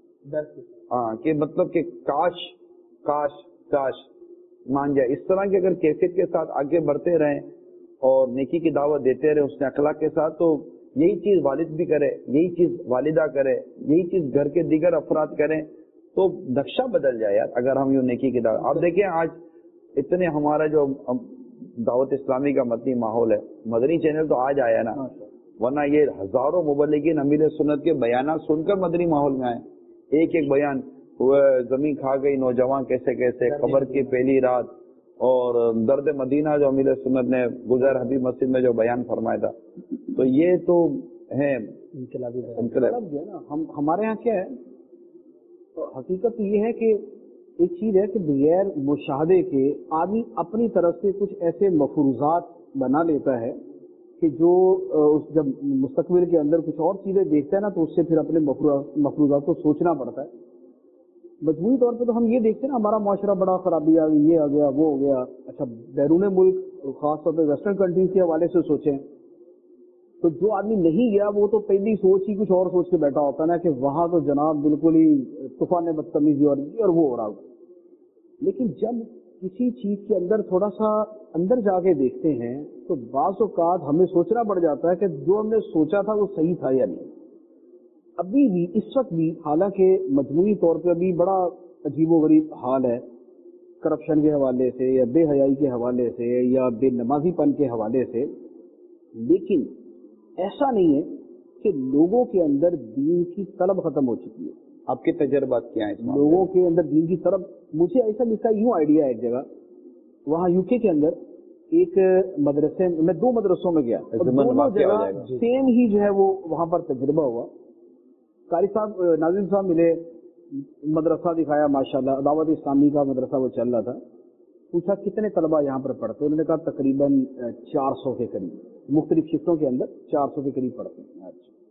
ہاں کہ مطلب کہ کاش کاش کاش مان جائے, اس طرح کی اگر کیفیت کے ساتھ آگے بڑھتے رہیں اور نیکی کی دعوت دیتے رہیں اس نے اخلاق کے ساتھ, تو یہی چیز والد بھی کرے, یہی چیز والدہ کرے, یہی چیز گھر کے دیگر افراد کریں, تو نقشہ بدل جائے یار اگر ہم یوں نیکی کی دعوت. آپ دیکھیں آج اتنے ہمارا جو دعوت اسلامی کا مدنی ماحول ہے, مدنی چینل تو آج آیا نا, ورنہ یہ ہزاروں مبلغین امیر سنت کے بیانات سن کر مدنی ماحول میں آئے. ایک ایک بیان, وہ زمین کھا گئی نوجوان کیسے کیسے, قبر کی پہلی رات, اور درد مدینہ جو امیر سنت نے گزر حبیب مسجد میں جو بیان فرمایا تھا. تو یہ تو ہے انقلاب جو ہے نا. ہمارے یہاں کیا ہے, حقیقت یہ ہے کہ ایک چیز ہے کہ بغیر مشاہدے کے آدمی اپنی طرف سے کچھ ایسے مفروضات بنا لیتا ہے کہ جو جب مستقبل کے اندر کچھ اور چیزیں دیکھتا ہے نا, تو اس سے پھر اپنے مفروضات کو سوچنا پڑتا ہے. مجموعی طور پہ تو ہم یہ دیکھتے ہیں نا, ہمارا معاشرہ بڑا خرابی آ گئی, یہ آ گیا وہ ہو گیا. اچھا بیرون ملک خاص طور پہ ویسٹرن کنٹریز کے حوالے سے سوچیں تو جو آدمی نہیں گیا وہ تو پہلی سوچ ہی کچھ اور سوچ کے بیٹھا ہوتا ہے نا, کہ وہاں تو جناب بالکل ہی طوفان بدتمیزی اور وہ ہو رہا ہوگا. لیکن جب کسی چیز کے اندر تھوڑا سا اندر جا کے دیکھتے ہیں تو بعض اوقات ہمیں سوچنا پڑ جاتا ہے کہ جو ہم نے سوچا تھا وہ صحیح تھا یا نہیں. ابھی بھی اس وقت بھی حالانکہ مجموعی طور پہ ابھی بڑا عجیب و غریب حال ہے, کرپشن کے حوالے سے یا بے حیائی کے حوالے سے یا بے نمازی پن کے حوالے سے, لیکن ایسا نہیں ہے کہ لوگوں کے اندر دین کی طلب ختم ہو چکی ہے. آپ کے تجربات کیا ہیں؟ لوگوں کے اندر دین کی طرف, مجھے ایسا لکھا یوں آئیڈیا ہے ایک جگہ وہاں یو کے اندر ایک مدرسے میں 2 مدرسوں میں گیا, دونوں جگہ سیم ہی جو ہے وہ وہاں پر تجربہ ہوا. قاری صاحب ناظم صاحب ملے, مدرسہ دکھایا ماشاءاللہ, دعوت اسلامی کا مدرسہ وہ چل رہا تھا. پوچھا کتنے طلبہ یہاں پر پڑھتے, انہوں نے کہا تقریباً 400 کے قریب, مختلف شفٹوں کے اندر 400 کے قریب پڑھتے ہیں.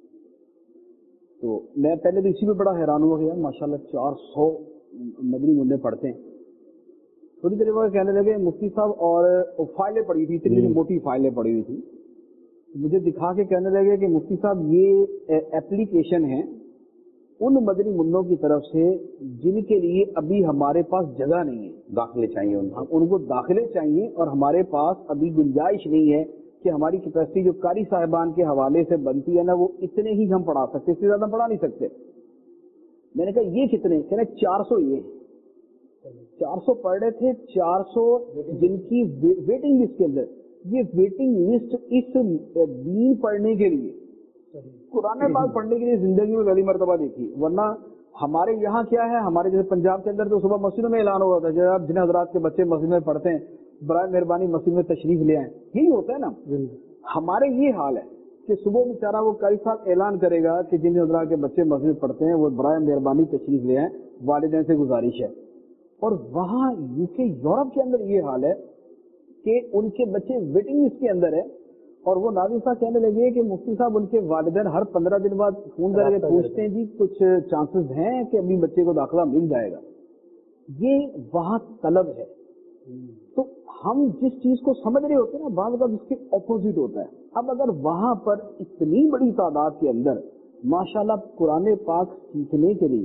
تو میں پہلے تو اسی میں بڑا حیران ہوا کہ یار ماشاءاللہ 400 مدنی منڈے پڑھتے ہیں. تھوڑی دیر بعد کہنے لگے مفتی صاحب, اور فائلیں پڑی تھی, اتنی موٹی فائلیں پڑی ہوئی تھی, مجھے دکھا کے کہنے لگے کہ مفتی صاحب یہ ایپلیکیشن ہے ان مدنی منوں کی طرف سے جن کے لیے ابھی ہمارے پاس جگہ نہیں ہے, داخلے چاہیے ان کو داخلے چاہیے, اور ہمارے پاس ابھی گنجائش نہیں ہے کہ ہماری کیپیسٹی جو قاری صاحبان کے حوالے سے بنتی ہے نا وہ اتنے ہی ہم پڑھا سکتے, اس سے زیادہ پڑھا نہیں سکتے. میں نے کہا یہ کتنے, کہنا 400, یہ 400 پڑھ رہے تھے, 400 جن کی ویٹنگ لسٹ کے اندر. یہ ویٹنگ لسٹ اس دین پڑھنے کے لیے, قرآن پاک پڑھنے کے لیے زندگی میں پہلی مرتبہ دیکھی. ورنہ ہمارے یہاں کیا ہے, ہمارے جیسے پنجاب کے اندر تو صبح مسجدوں میں اعلان ہوا تھا, جب جن حضرات کے بچے مسجد میں پڑھتے ہیں برائے مہربانی مسجد میں تشریف لے آئیں, یہی ہوتا ہے نا. ہمارے یہ حال ہے کہ صبح بیچارہ وہ قاری صاحب اعلان کرے گا کہ جن حضرات کے بچے مسجد میں پڑھتے ہیں وہ برائے مہربانی تشریف لے آئیں, والدین سے گزارش ہے. اور وہاں یو کے یورپ کے اندر یہ حال ہے کہ ان کے بچے ویٹنگ لسٹ کے اندر ہے, اور وہ ناظم صاحب کہنے لگے کہ مفتی صاحب ان کے والدین ہر 15 دن بعد فون کر کے پوچھتے ہیں جی کچھ چانسز ہیں کہ ابھی بچے کو داخلہ مل جائے گا. یہ وہاں طلب ہے. تو ہم جس چیز کو سمجھ رہے ہوتے ہیں نا, بعض اوقات اس کے اپوزٹ ہوتا ہے. اب اگر وہاں پر اتنی بڑی تعداد کے اندر ماشاءاللہ قرآن پاک سیکھنے کے لیے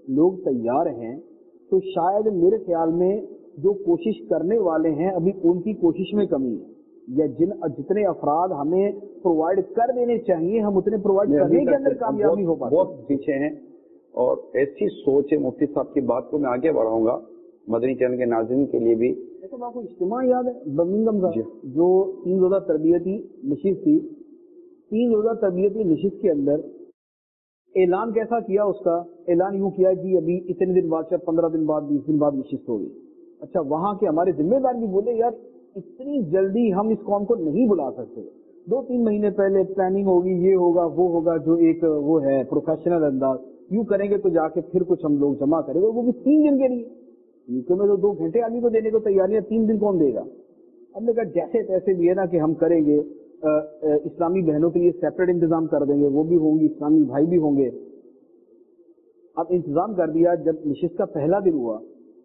لوگ تیار ہیں تو شاید میرے خیال میں جو کوشش کرنے والے ہیں ابھی ان کی کوشش میں کمی ہے، یا جتنے افراد ہمیں پرووائڈ کر دینے چاہیے ہم اتنے پرووائڈ کرنے کے اندر کامیابی ہو پاتے بہت پیچھے ہیں. اور ایسی سوچ ہے. مفتی صاحب کی بات کو میں آگے بڑھاؤں گا مدنی چینل کے ناظرین کے لیے بھی. تو آپ کو اجتماع یاد ہے برمنگھم کا جو 3 روزہ تربیتی نشست تھی، 3 روزہ تربیتی نشست کے اندر اعلان کیسا کیا؟ اس کا اعلان یوں کیا جی ابھی اتنے دن بعد، 15 دن بعد، 20 دن بعد نشست ہوگی. اچھا وہاں کے ہمارے ذمہ دار بھی بولے یار اتنی جلدی ہم اس قوم کو نہیں بلا سکتے، 2-3 مہینے پہلے پلاننگ ہوگی، یہ ہوگا وہ ہوگا، جو ایک وہ ہے پروفیشنل انداز، یوں کریں گے تو جا کے پھر کچھ ہم لوگ جمع کریں گے، وہ بھی 3 دن کے لیے. یوکے میں تو 2 گھنٹے آدمی کو دینے کو تیاریاں، 3 دن کون دے گا؟ ہم نے کہا جیسے تیسے بھی ہے نا کہ ہم کریں گے، اسلامی بہنوں کے لیے سیپریٹ انتظام کر دیں گے، وہ بھی ہوں گی، اسلامی بھائی بھی ہوں گے. اب انتظام کر دیا. جب نشست کا پہلا دن ہوا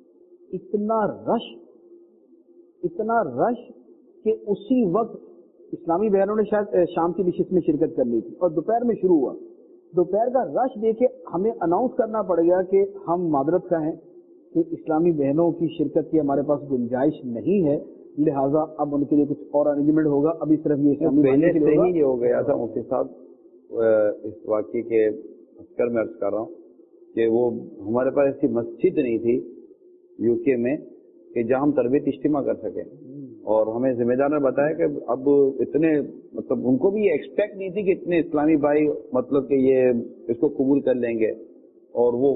اتنا رش کہ اسی وقت اسلامی بہنوں نے شاید شام کی نشست میں شرکت کرنی تھی اور دوپہر میں شروع ہوا. دوپہر کا رش دیکھے ہمیں اناؤنس کرنا پڑ گیا کہ ہم معذرت کا ہیں کہ اسلامی بہنوں کی شرکت کی ہمارے پاس گنجائش نہیں ہے، لہٰذا اب ان کے لیے کچھ اور ارینجمنٹ ہوگا. ابھی صرف یہ پہلے سے ہی ہو گیا تھا مفتی صاحب. اس واقعے کے اذکر میں عرض کر رہا ہوں کہ وہ ہمارے پاس ایسی مسجد نہیں تھی یو کے میں کہ جہاں ہم تربیت اجتماع کر سکیں، اور ہمیں ذمہ دار نے بتایا کہ اب اتنے مطلب ان کو بھی یہ ایکسپیکٹ نہیں تھی کہ اتنے اسلامی بھائی مطلب کہ یہ اس کو قبول کر لیں گے. اور وہ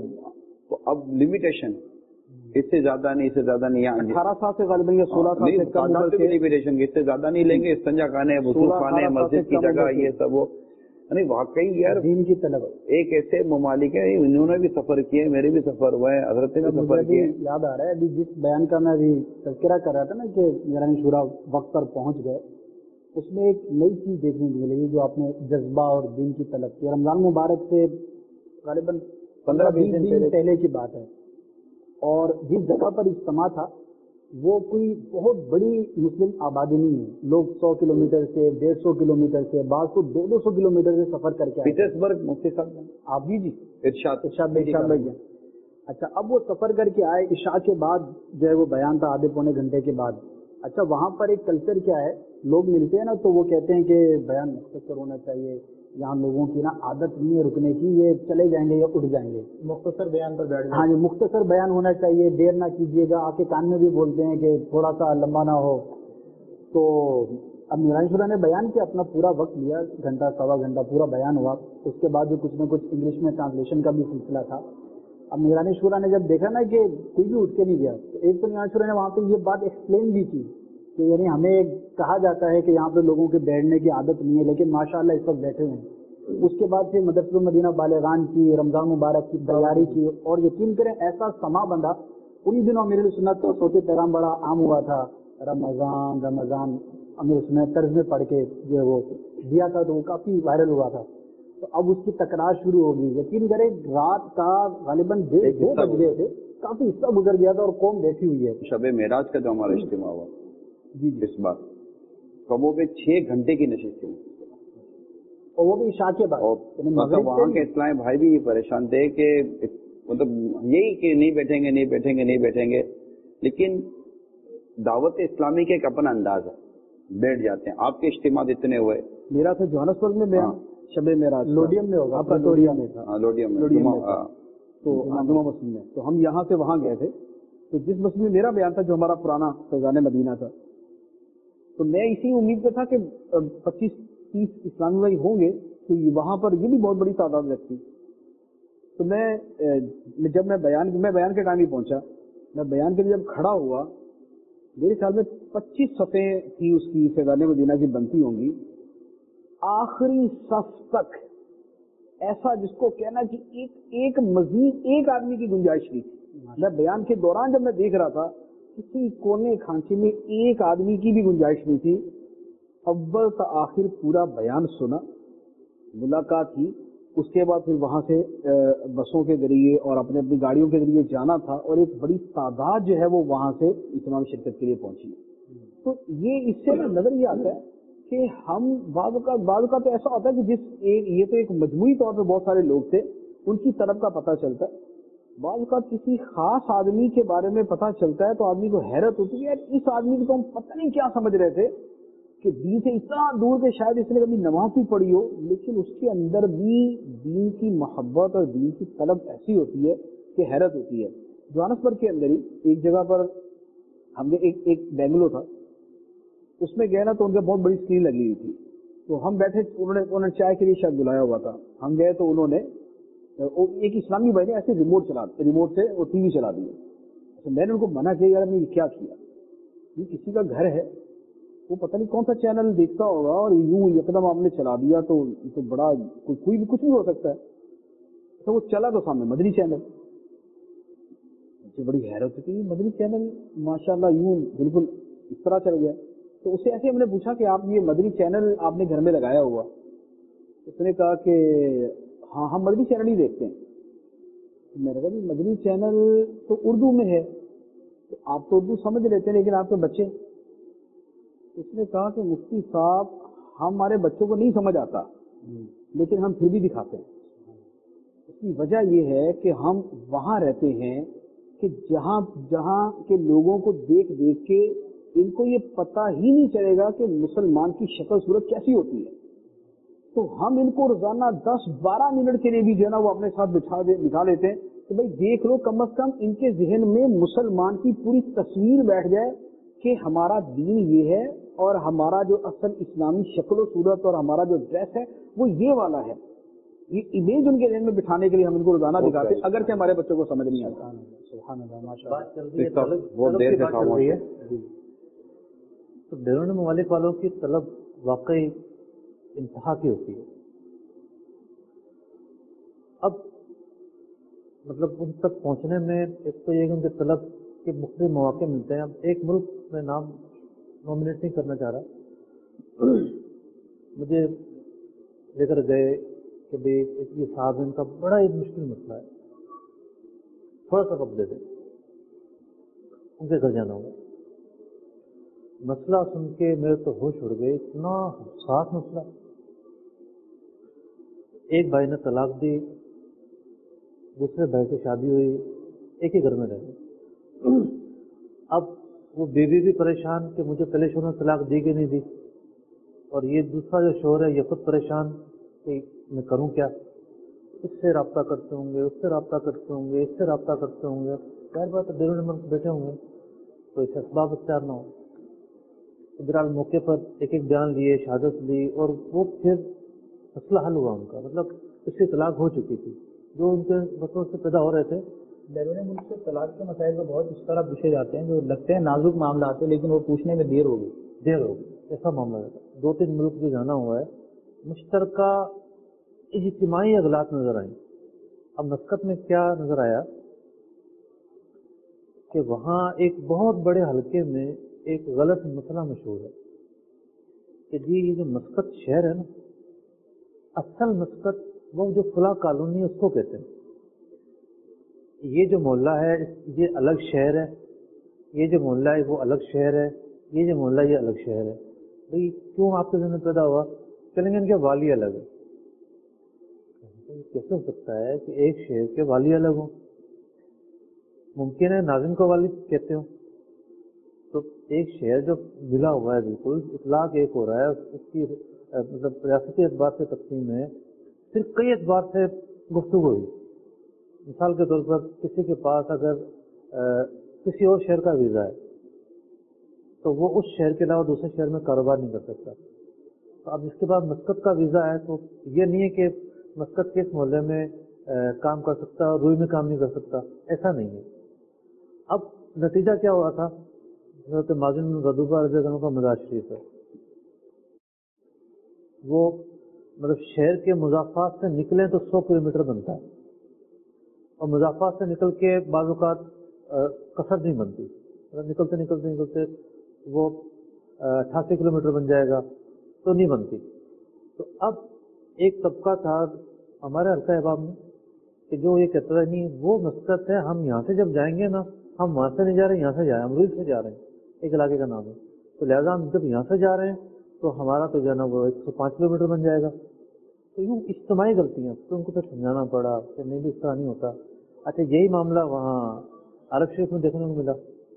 اب لمیٹیشن اس سے زیادہ نہیں، اس سے زیادہ نہیں، 18 سال سے غالباً یا 16 سال سے کم عمر کے لمیٹیشن اس سے زیادہ نہیں لیں گے. استنجا خانے، وضو خانے، مسجد کی جگہ، یہ سب. وہ نہیں واقعی یار دین کی طلب ایک ایسے ممالک ہیں، انہوں نے بھی سفر کیے، میرے بھی سفر ہوئے ہیں، حضرت نے بھی سفر کیے. یاد آ رہا ہے ابھی جس بیان کا میں ابھی تذکرہ کر رہا تھا نا کہ میرانی شورا وقت پر پہنچ گئے، اس میں ایک نئی چیز دیکھنے کو ملے گی جو آپ نے جذبہ اور دین کی طلب کی. رمضان مبارک سے غالباً 15-20 دن پہلے کی بات ہے، اور جس جگہ پر اجتماع تھا وہ کوئی بہت بڑی مسلم آبادی نہیں ہے. لوگ 100 کلومیٹر سے، 150 کلومیٹر سے، بعض کو 200 کلومیٹر سے سفر کر کے آئے. پیٹرسبرگ مفتی صاحب آپ جی ارشاد بھائی. اچھا اب وہ سفر کر کے آئے، عشاء کے بعد جو ہے وہ بیان تھا آدھے پونے گھنٹے کے بعد. اچھا وہاں پر ایک کلچر کیا ہے، لوگ ملتے ہیں نا تو وہ کہتے ہیں کہ بیان مختصر ہونا چاہیے، یہاں لوگوں کی نا عادت نہیں ہے رکنے کی، یہ چلے جائیں گے یا اٹھ جائیں گے، مختصر بیان پر بیٹھ جائیں. ہاں جی مختصر بیان ہونا چاہیے، دیر نہ کیجیے گا. آپ کے کان میں بھی بولتے ہیں کہ تھوڑا سا لمبا نہ ہو. تو اب میرانی شورا نے بیان کیا، اپنا پورا وقت لیا، گھنٹہ سوا گھنٹہ پورا بیان ہوا. اس کے بعد جو کچھ نہ کچھ انگلش میں ٹرانسلیشن کا بھی سلسلہ تھا. اب میرانی شورا نے جب دیکھا نا کہ کوئی بھی اٹھ کے نہیں گیا، تو ایک تو میرانی شورا نے وہاں پہ یہ بات ایکسپلین بھی کی کہ یعنی ہمیں کہا جاتا ہے کہ یہاں پہ لوگوں کے بیٹھنے کی عادت نہیں ہے، لیکن ماشاءاللہ اس وقت بیٹھے ہوئے ہیں. اس کے بعد پھر مدرسۃ المدینہ بالغان کی، رمضان مبارک کی تیاری کی، اور یقین کریں ایسا سما بندہ. انہی دنوں امیر سنت کا صوت پیغام بڑا عام ہوا تھا، رمضان امیر سنت طرز میں پڑھ کے جو ہے وہ دیا تھا، تو وہ کافی وائرل ہوا تھا. تو اب اس کی تکرار شروع ہوگی. یقین کریں رات کا غالباً 1:30-2 بج گئے تھے، کافی حصہ گزر گیا تھا اور قوم بیٹھی ہوئی ہے. شب معراج کا جو ہمارا اجتماع ہوا جی اس بار کبوں پہ 6 گھنٹے کی نشست تھی، اور وہ بھی عشاء کے بعد. مطلب وہاں کے اسلامی بھائی بھی پریشان تھے کہ مطلب یہی کہ نہیں بیٹھیں گے، لیکن دعوت اسلامی کا ایک اپنا انداز ہے، بیٹھ جاتے ہیں. آپ کے اجتماع اتنے ہوئے، میرا تھا جوہانسبرگ میں بیان، شب معراج لوڈیم میں ہوگا، آپ کا لوڈیم میں تھا، لوڈیم میں تو جمعہ مسجد میں. تو ہم یہاں سے وہاں گئے تھے. تو جس مسجد میں میرا بیان تھا جو ہمارا پرانا فیضان مدینہ تھا، تو میں اسی امید پہ تھا کہ 25-30 اسلامی بھائی ہوں گے، تو وہاں پر یہ بھی بہت بڑی تعداد رکھتی. تو جب میں بیان کے ٹائم ہی پہنچا، میں بیان کے لیے جب کھڑا ہوا، میرے خیال میں 25 صفحے تھی اس کی فیضان مدینہ کی بنتی ہوں گی. آخری صف تک ایسا جس کو کہنا کہ ایک مزید ایک آدمی کی گنجائش نہیں تھی. میں بیان کے دوران جب میں دیکھ رہا تھا کسی کونے کھانچے میں ایک آدمی کی بھی گنجائش نہیں تھی. اول تا آخر پورا بیان سنا، ملاقات کی. اس کے بعد پھر وہاں سے بسوں کے ذریعے اور اپنی گاڑیوں کے ذریعے جانا تھا، اور ایک بڑی تعداد جو ہے وہ وہاں سے اجتماع میں شرکت کے لیے پہنچی. تو یہ اس سے نظر یہ آتا ہے کہ ہم بعض کا تو ایسا ہوتا ہے کہ یہ تو ایک مجموعی طور پہ بہت سارے لوگ تھے، ان کی طرف کا پتہ چلتا ہے. بعض اوقات کسی خاص آدمی کے بارے میں پتہ چلتا ہے تو آدمی کو حیرت ہوتی ہے یار اس آدمی کو ہم پتہ نہیں کیا سمجھ رہے تھے کہ دین سے اتنا دور کہ شاید اس نے کبھی نماز بھی پڑھی ہو، لیکن اس کے اندر بھی دین کی محبت اور دین کی طلب ایسی ہوتی ہے کہ حیرت ہوتی ہے۔ جوہانسبرگ کے اندر ہی ایک جگہ پر ہم نے ایک بینگلو تھا، اس میں گئے نا تو ان کے بہت بڑی اسکرین لگی ہوئی تھی، تو ہم بیٹھے، انہوں نے چائے کے لیے شاید بلایا ہوا تھا، ہم گئے تو انہوں نے ایک اسلامی بھائی نے ایسے ریموٹ سے وہ ٹی وی چلا دیا۔ میں نے ان کو منع کیا یار میں یہ کیا کیا، یہ کسی کا گھر ہے، وہ پتہ نہیں کون سا چینل دیکھتا ہوگا اور یوں یکدم آپ نے چلا دیا تو بڑا کوئی بھی کچھ بھی ہو سکتا ہے۔ تو وہ چلا تو سامنے مدنی چینل، مجھے بڑی حیرت ہوتی ہے مدنی چینل ماشاءاللہ یوں بالکل اس طرح چل گیا۔ تو اسے ایسے ہم نے پوچھا کہ آپ یہ مدنی چینل آپ نے گھر میں لگایا ہوا؟ اس نے کہا کہ ہاں ہم مدنی چینل ہی دیکھتے ہیں۔ میں نے کہا مدنی چینل تو اردو میں ہے، تو آپ تو اردو سمجھ لیتے ہیں لیکن آپ کے بچے؟ اس نے کہا کہ مفتی صاحب ہمارے بچوں کو نہیں سمجھ آتا لیکن ہم پھر بھی دکھاتے ہیں۔ اس کی وجہ یہ ہے کہ ہم وہاں رہتے ہیں کہ جہاں کے لوگوں کو دیکھ کے ان کو یہ پتہ ہی نہیں چلے گا کہ مسلمان کی شکل صورت کیسی ہوتی ہے، تو ہم ان کو روزانہ 10-12 منٹ کے لیے بھی جو ہے نا وہ اپنے ساتھ بٹھا لیتے ہیں کہ بھائی دیکھ لو، کم از کم ان کے ذہن میں مسلمان کی پوری تصویر بیٹھ جائے کہ ہمارا دین یہ ہے اور ہمارا جو اصل اسلامی شکل و صورت اور ہمارا جو ڈریس ہے وہ یہ والا ہے۔ یہ امیج ان کے ذہن میں بٹھانے کے لیے ہم ان کو روزانہ دکھاتے ہیں، اگرچہ ہمارے بچوں کو سمجھ نہیں آتا۔ سبحان اللہ، ماشاءاللہ۔ بات چل رہی ہے بہت دیر سے چل رہی ہے، تو بیرون ممالک والوں کی طلب واقعی انتہا کی ہوتی ہے۔ اب مطلب ان تک پہنچنے میں ایک تو یہ کہ ان کے طلب کے مختلف مواقع ملتے ہیں۔ اب ایک ملک میں نام نامنیٹ نہیں کرنا چاہ رہا، مجھے لے کر گئے کہ بھائی یہ صاحب ان کا بڑا ایک مشکل مسئلہ ہے، تھوڑا سا وقت دے دیں، ان کے گھر جانا ہوگا۔ مسئلہ سن کے میرے تو ہوش اڑ گئے، اتنا حساس مسئلہ۔ ایک بھائی نے طلاق دی، دوسرے بھائی سے شادی ہوئی، ایک ہی گھر میں رہتے۔ اب وہ بیوی بھی پریشان کہ مجھے پہلے شوہر نے طلاق دی کہ نہیں دی، اور یہ دوسرا جو شوہر ہے یہ خود پریشان کہ میں کروں کیا، اس سے رابطہ کرتے ہوں گے، اس سے رابطہ کرتے ہوں گے، اس سے رابطہ کرتے ہوں گے۔ ظاہر بات ہے بیرون ملک بیٹھے ہوں گے تو اس اسباب اختیار نہ ہو۔ بہرحال موقع پر ایک ایک بیان لیے، شہادت لی، اور وہ پھر مسئلہ حل ہوا ان کا، مطلب اس کی طلاق ہو چکی تھی جو ان کے بچوں سے پیدا ہو رہے تھے۔ بیرون ملک سے طلاق کے مسائل کو بہت اس طرح پوچھے جاتے ہیں جو لگتے ہیں نازک معاملات ہیں، لیکن وہ پوچھنے میں دیر ہو گئی۔ ایسا معاملہ ہے، 2-3 ملک بھی جانا ہوا ہے، مشترکہ اجتماعی اغلاط نظر آئیں۔ اب مسقط میں کیا نظر آیا کہ وہاں ایک بہت بڑے حلقے میں ایک غلط مسئلہ مشہور ہے کہ جی یہ جو مسقط شہر ہے نا، اصل مسقط وہ جو فلاں کالونی اس کو کہتے ہیں، یہ جو محلہ ہے یہ الگ شہر ہے، یہ جو محلہ ہے وہ الگ شہر ہے، یہ جو محلہ یہ الگ شہر ہے۔ بھئی کیوں آپ کے ذہن میں پیدا ہوا؟ چلیں گے ان کے والی الگ ہے۔ کیسے ہو سکتا ہے کہ ایک شہر کے والی الگ ہوں؟ ممکن ہے ناظم کو والی کہتے ہوں، تو ایک شہر جو ملا ہوا ہے بالکل اطلاق ایک ہو رہا ہے، اس کی مطلب ریاستی اعتبار سے تقسیم ہے، پھر کئی اعتبار سے گفتگو ہوئی۔ مثال کے طور پر کسی کے پاس اگر کسی اور شہر کا ویزا ہے تو وہ اس شہر کے علاوہ دوسرے شہر میں کاروبار نہیں کر سکتا۔ تو اب جس کے پاس مسقط کا ویزا ہے تو یہ نہیں ہے کہ مسقط کے اس محلے میں کام کر سکتا اور روئی میں کام نہیں کر سکتا، ایسا نہیں ہے۔ اب نتیجہ کیا ہوا تھا؟ حضرت مازن غضوبہ رضی اللہ عنہ کا مزار شریف ہے، وہ مطلب شہر کے مضافات سے نکلیں تو 100 کلومیٹر بنتا ہے، اور مضافات سے نکل کے بعض اوقات قصر نہیں بنتی، مطلب نکلتے وہ 88 کلومیٹر بن جائے گا تو نہیں بنتی۔ تو اب ایک طبقہ تھا ہمارے حلقہ احباب میں کہ جو یہ کہتا ہے نہیں وہ مسقط ہے، ہم یہاں سے جب جائیں گے نا، ہم وہاں سے نہیں جا رہے، یہاں سے جا رہے ہیں، امروز سے جا رہے ہیں، ایک علاقے کا نام ہے، تو لہٰذا ہم جب یہاں سے جا رہے ہیں تو ہمارا تو جو ہے نا وہ 105 کلومیٹر بن جائے گا۔ تو یوں اجتماعی غلطیاں، تو ان کو پھر سمجھانا پڑا کہ نہیں بھی اس طرح نہیں ہوتا۔ اچھا یہی معاملہ وہاں عرب شریف میں دیکھنے کو ملا.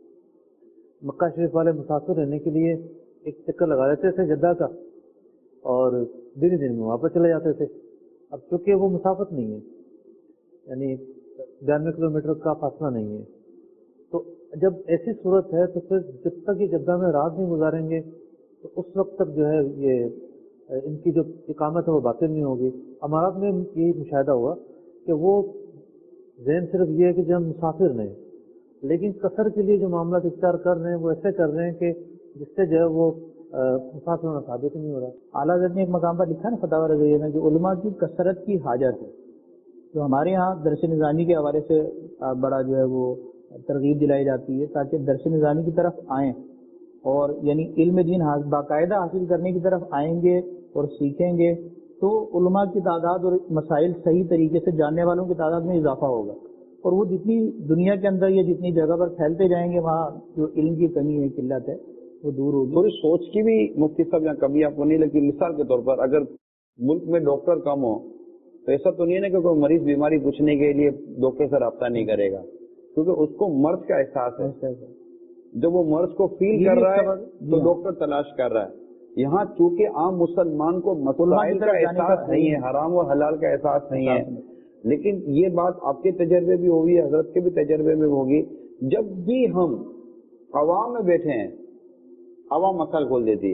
مکہ شریف والے مسافر رہنے کے لیے ایک چکر لگا دیتے تھے جدہ کا اور دن دن میں واپس چلے جاتے تھے. اب چونکہ وہ مسافت نہیں ہے, یعنی 92 کلومیٹر کا فاصلہ نہیں ہے, تو جب ایسی صورت ہے تو پھر جب تک یہ جدہ میں رات نہیں گزاریں گے تو اس وقت تک جو ہے یہ ان کی جو اقامت ہے وہ باطل نہیں ہوگی. امارات میں یہی مشاہدہ ہوا کہ وہ ذہن صرف یہ ہے کہ جو ہم مسافر نہیں, لیکن قصر کے لیے جو معاملات اختیار کر رہے ہیں وہ ایسے کر رہے ہیں کہ جس سے جو ہے وہ مسافر ہونا ثابت نہیں ہو رہا. اعلیٰ حضرت نے ایک مقام پر لکھا ہے نا فتاوی رضویہ میں کہ علماء کی کثرت کی حاجت ہے. جو ہمارے ہاں درس نظامی کے حوالے سے بڑا جو ہے وہ ترغیب دلائی جاتی ہے تاکہ درس نظامی کی طرف آئیں اور یعنی علم دین باقاعدہ حاصل کرنے کی طرف آئیں گے اور سیکھیں گے تو علماء کی تعداد اور مسائل صحیح طریقے سے جاننے والوں کی تعداد میں اضافہ ہوگا, اور وہ جتنی دنیا کے اندر یا جتنی جگہ پر پھیلتے جائیں گے وہاں جو علم کی کمی ہے, قلت ہے, وہ دور ہوگی. تھوڑی سوچ کی بھی مفتی صاحب یہاں کمی آپ کو نہیں لگتی. مثال کے طور پر اگر ملک میں ڈاکٹر کم ہو تو ایسا تو نہیں ہے نا کہ کوئی مریض بیماری پوچھنے کے لیے ڈاکٹر سے رابطہ نہیں کرے گا, کیونکہ اس کو مرض کا احساس ہے. جب وہ مرض کو فیل کر رہا ہے تو ڈاکٹر تلاش کر رہا ہے. یہاں چونکہ عام مسلمان کو مسائل کا احساس نہیں ہے, حرام اور حلال کا احساس نہیں ہے, لیکن یہ بات آپ کے تجربے بھی ہوگی, حضرت کے بھی تجربے میں ہوگی. جب بھی ہم عوام میں بیٹھے ہیں عوام مسائل کھول دیتی ہے,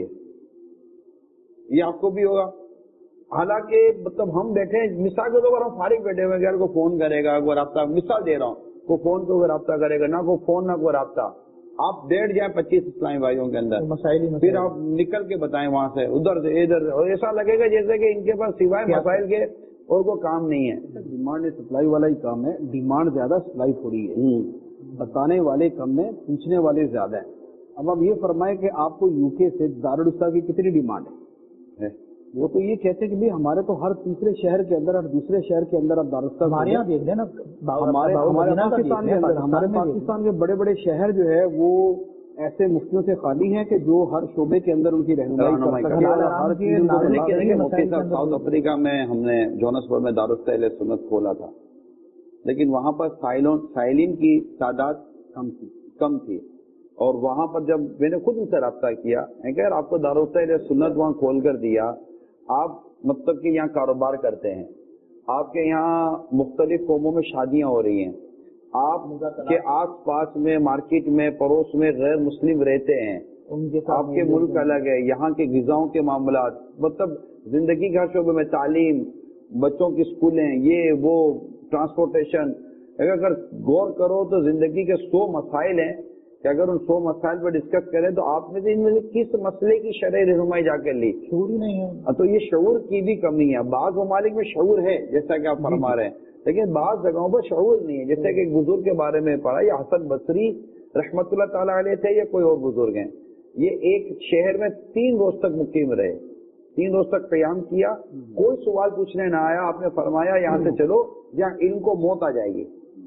یہ آپ کو بھی ہوگا. حالانکہ مطلب ہم بیٹھے ہیں, مثال کے طور پر ہم فارغ بیٹھے ہوئے ہیں, کو فون کرے گا کوئی رابطہ, مثال دے رہا ہوں, کوئی فون کو کوئی رابطہ کرے گا, نہ کوئی فون نہ کوئی رابطہ. آپ بیٹھ جائیں 25 اسلامی بھائیوں کے اندر, پھر آپ نکل کے بتائیں وہاں سے ادھر سے ادھر, اور ایسا لگے گا جیسے کہ ان کے پاس سوائے مسائل کے اور کوئی کام نہیں ہے. ڈیمانڈ سپلائی والا ہی کام ہے, ڈیمانڈ زیادہ سپلائی تھوڑی ہے. بتانے والے کم ہیں, پوچھنے والے زیادہ ہیں. اب آپ یہ فرمائیں کہ آپ کو یو کے سے دارالاسلام کی کتنی ڈیمانڈ ہے؟ وہ تو یہ کہتے ہیں کہ بھائی ہمارے تو ہر تیسرے شہر کے اندر, ہر دوسرے شہر کے اندر اب دارالاسلام ہمارے یہاں دیکھ لیں نا, ہمارے پاکستان کے اندر, ہمارے پاکستان کے بڑے بڑے شہر جو ہے وہ ایسے مفتیوں سے خالی ہیں کہ جو ہر شعبے کے اندر ان کی رہنمائی کرتے ہیں. ساؤتھ افریقہ میں ہم نے جونسبرگ میں دارالاسلام سنت کھولا تھا, لیکن وہاں پر سائلین کی تعداد کم تھی, اور وہاں پر جب میں نے خود ان سے رابطہ کیا, کہ یار آپ کو دارالاسلام سنت وہاں کھول کر دیا, آپ مطلب کہ یہاں کاروبار کرتے ہیں, آپ کے یہاں مختلف قوموں میں شادیاں ہو رہی ہیں, آپ کے آس پاس میں مارکیٹ میں پڑوس میں غیر مسلم رہتے ہیں, آپ کے ملک الگ ہے, یہاں کے غذاؤں کے معاملات, مطلب زندگی کے ہر شعبے میں, تعلیم, بچوں کی اسکولیں, یہ وہ, ٹرانسپورٹیشن, اگر غور کرو تو زندگی کے 100 مسائل ہیں کہ اگر ان 100 مسائل پر ڈسکس کریں تو آپ نے ان میں سے کس مسئلے کی شرعی رہنمائی جا کر لی؟ شعور ہی نہیں ہے. تو یہ شعور کی بھی کمی ہے. بعض ممالک میں شعور ہے جیسا کہ آپ فرما رہے ہیں, لیکن بعض جگہوں پر شعور نہیں ہے. جیسے کہ ایک بزرگ کے بارے میں پڑھا, یہ حسن بصری رحمت اللہ تعالیٰ علیہ تھے یا کوئی اور بزرگ ہیں, یہ ایک شہر میں 3 روز تک مقیم رہے, 3 روز تک قیام کیا, کوئی سوال پوچھنے نہ آیا. آپ نے فرمایا یہاں سے چلو جہاں علم کو موت آ جائے گی.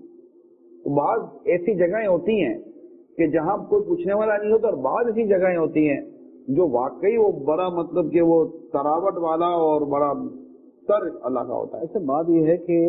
بعض ایسی جگہیں ہوتی ہیں کہ جہاں کوئی پوچھنے والا نہیں ہوتا, اور بعض ایسی جگہیں ہوتی ہیں جو واقعی وہ بڑا مطلب کہ وہ تراوٹ والا اور بڑا تر علاقہ ہوتا ہے. ایسے بات یہ ہے کہ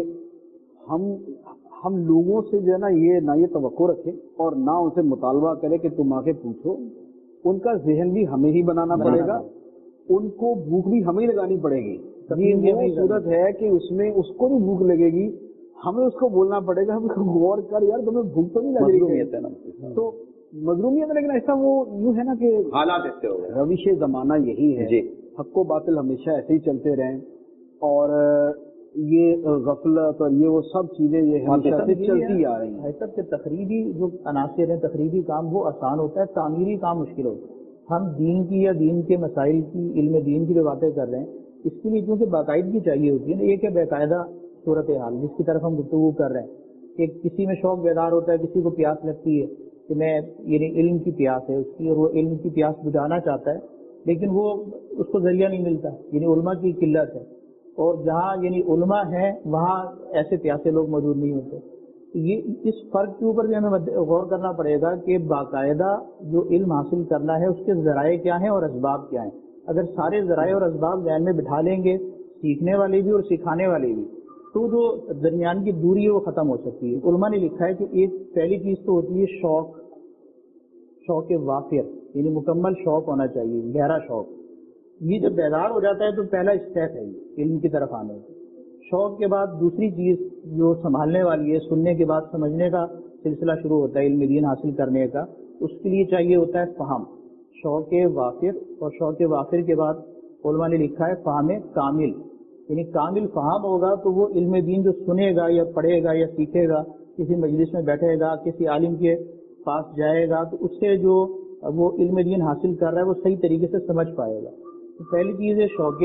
ہم لوگوں سے جو ہے نا یہ توقع رکھیں اور نہ ان سے مطالبہ کریں کہ تم آ کے پوچھو. ان کا ذہن بھی ہمیں ہی بنانا پڑے گا, ان کو بھوک بھی ہمیں ہی لگانی پڑے گی. یہ صورت ہے کہ اس میں اس کو بھی بھوک لگے گی, ہمیں اس کو بولنا پڑے گا, ہمیں غور کر یار تمہیں بھوک تو نہیں لگ رہی ہے نا, تو مظلومیت ہے. لیکن ایسا وہ یوں ہے نا کہ حالات ایسے ہو گئے, روش زمانہ یہی ہے جی, حق و باطل ہمیشہ ایسے ہی چلتے رہیں, اور یہ غفلت اور یہ وہ سب چیزیں یہ ہمیشہ سے چلتی آ رہی ہیں. حقیقت کے تقریبی جو عناصر ہیں, تقریبی کام وہ آسان ہوتا ہے, تعمیری کام مشکل ہوتا ہے. ہم دین کی یا دین کے مسائل کی, علم دین کی جو باتیں کر رہے ہیں, اس کے لیے کیونکہ باقاعدگی چاہیے ہوتی ہے نا. ایک ہے باقاعدہ صورتحال جس کی طرف ہم گفتگو کر رہے ہیں, کہ کسی میں شوق بیدار ہوتا ہے, کسی کو پیاس لگتی ہے کہ میں یعنی علم کی پیاس ہے اس کی, اور وہ علم کی پیاس بجھانا چاہتا ہے, لیکن وہ اس کو ذریعہ نہیں ملتا, یعنی علماء کی قلت ہے. اور جہاں یعنی علماء ہیں وہاں ایسے پیاسے لوگ موجود نہیں ہوتے. یہ اس فرق کے اوپر بھی ہمیں غور کرنا پڑے گا کہ باقاعدہ جو علم حاصل کرنا ہے اس کے ذرائع کیا ہیں اور اسباب کیا ہیں. اگر سارے ذرائع اور اسباب ذہن میں بٹھا لیں گے, سیکھنے والے بھی اور سکھانے والے بھی, تو جو درمیان کی دوری ہے وہ ختم ہو سکتی ہے. علماء نے لکھا ہے کہ ایک پہلی چیز تو ہوتی ہے شوق وافر، یعنی مکمل شوق ہونا چاہیے، گہرا شوق. یہ جب بیدار ہو جاتا ہے تو پہلا اسٹیپ ہے یہ علم کی طرف آنے کا. شوق کے بعد دوسری چیز جو سنبھالنے والی ہے، سننے کے بعد سمجھنے کا سلسلہ شروع ہوتا ہے علم دین حاصل کرنے کا. اس کے لیے چاہیے ہوتا ہے فہم، شوق وافر. اور شوق وافر کے بعد علماء نے لکھا ہے فہم کامل، یعنی کامل فہم ہوگا تو وہ علم دین جو سنے گا یا پڑھے گا یا سیکھے گا، کسی مجلس میں بیٹھے گا، کسی عالم کے پاس جائے گا، تو اس سے جو وہ علم دین حاصل کر رہا ہے وہ صحیح طریقے سے سمجھ پائے گا. تو پہلی چیز ہے شوق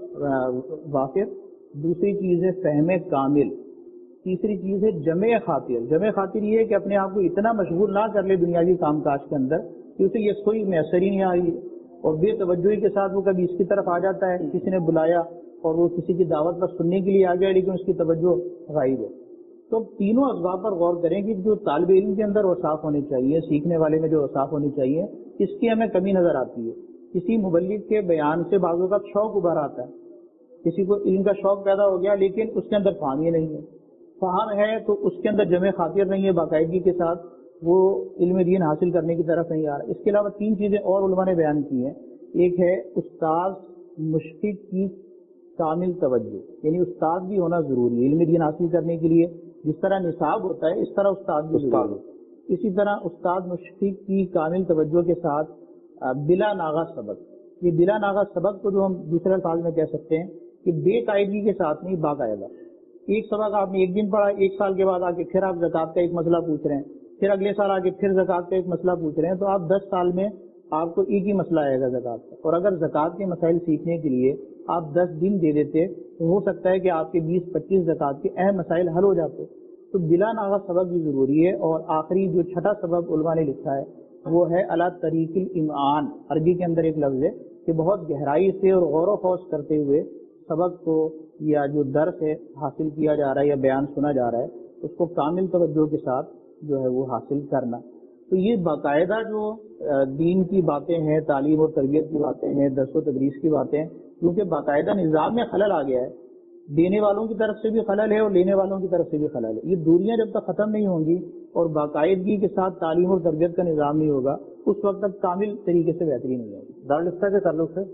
وافر، دوسری چیز ہے فہم کامل، تیسری چیز ہے جمع خاطر. جمع خاطر یہ ہے کہ اپنے آپ کو اتنا مشغول نہ کر لے دنیاوی کام کاج کے اندر کہ اسے یہ کوئی میسر ہی نہیں آ رہی، اور بے توجہی کے ساتھ وہ کبھی اس کی طرف آ جاتا ہے، کسی نے بلایا اور وہ کسی کی دعوت پر سننے کے لیے آ گیا لیکن اس کی توجہ غائب ہے. تو تینوں اسباب پر غور کریں کہ جو طالب علم کے اندر اوصاف ہونے چاہیے، سیکھنے والے میں جو اوصاف ہونے چاہیے، اس کی ہمیں کمی نظر آتی ہے. کسی مبلغ کے بیان سے بعض اوقات شوق ابھر آتا ہے، کسی کو علم کا شوق پیدا ہو گیا لیکن اس کے اندر فہم ہی نہیں ہے. فہم ہے تو اس کے اندر جمع خاطر نہیں ہے، باقاعدگی کے ساتھ وہ علم دین حاصل کرنے کی طرف نہیں آ رہا. اس کے علاوہ تین چیزیں اور علماء نے بیان کی ہیں. ایک ہے استاد مشفق کی کامل توجہ، یعنی استاد بھی ہونا ضروری ہے علم دین حاصل کرنے کے لیے. جس طرح نصاب ہوتا ہے اس طرح استاد بھی ضروری ہے. اسی طرح استاد مشفق کی کامل توجہ کے ساتھ بلا ناغہ سبق. یہ بلا ناغہ سبق کو جو ہم دوسرے الفاظ میں کہہ سکتے ہیں کہ بے قاعدگی کے ساتھ نہیں، باقاعدہ. ایک سبق آپ نے ایک دن پڑھا، ایک سال کے بعد آ کے پھر آپ زکوٰۃ کا ایک مسئلہ پوچھ رہے ہیں، پھر اگلے سال آ کے پھر زکوٰۃ کا ایک مسئلہ پوچھ رہے ہیں، تو آپ 10 سال میں آپ کو ایک ہی مسئلہ آئے گا زکوٰۃ کا. اور اگر زکوٰۃ کے مسائل سیکھنے کے لیے آپ 10 دن دے دیتے تو ہو سکتا ہے کہ آپ کے 20-25 زکوٰۃ کے اہم مسائل حل ہو جاتے. تو بلا ناغہ سبق بھی ضروری ہے. اور آخری جو چھٹا سبق علماء نے لکھا ہے وہ ہے علی طریق الامعان. عربی کے اندر ایک لفظ ہے کہ بہت گہرائی سے اور غور و خوض کرتے ہوئے سبق کو یا جو درس ہے حاصل کیا جا رہا ہے یا بیان سنا جا رہا ہے اس کو کامل توجہ کے ساتھ جو ہے وہ حاصل کرنا. تو یہ باقاعدہ جو دین کی باتیں ہیں، تعلیم اور تربیت کی باتیں ہیں، درس و تدریس کی باتیں ہیں، کیونکہ باقاعدہ نظام میں خلل آ گیا ہے. دینے والوں کی طرف سے بھی خلل ہے اور لینے والوں کی طرف سے بھی خلل ہے. یہ دوریاں جب تک ختم نہیں ہوں گی اور باقاعدگی کے ساتھ تعلیم اور تربیت کا نظام نہیں ہوگا اس وقت تک کامل طریقے سے بہتری نہیں ہوگی. دارالفتہ کے تعلق سے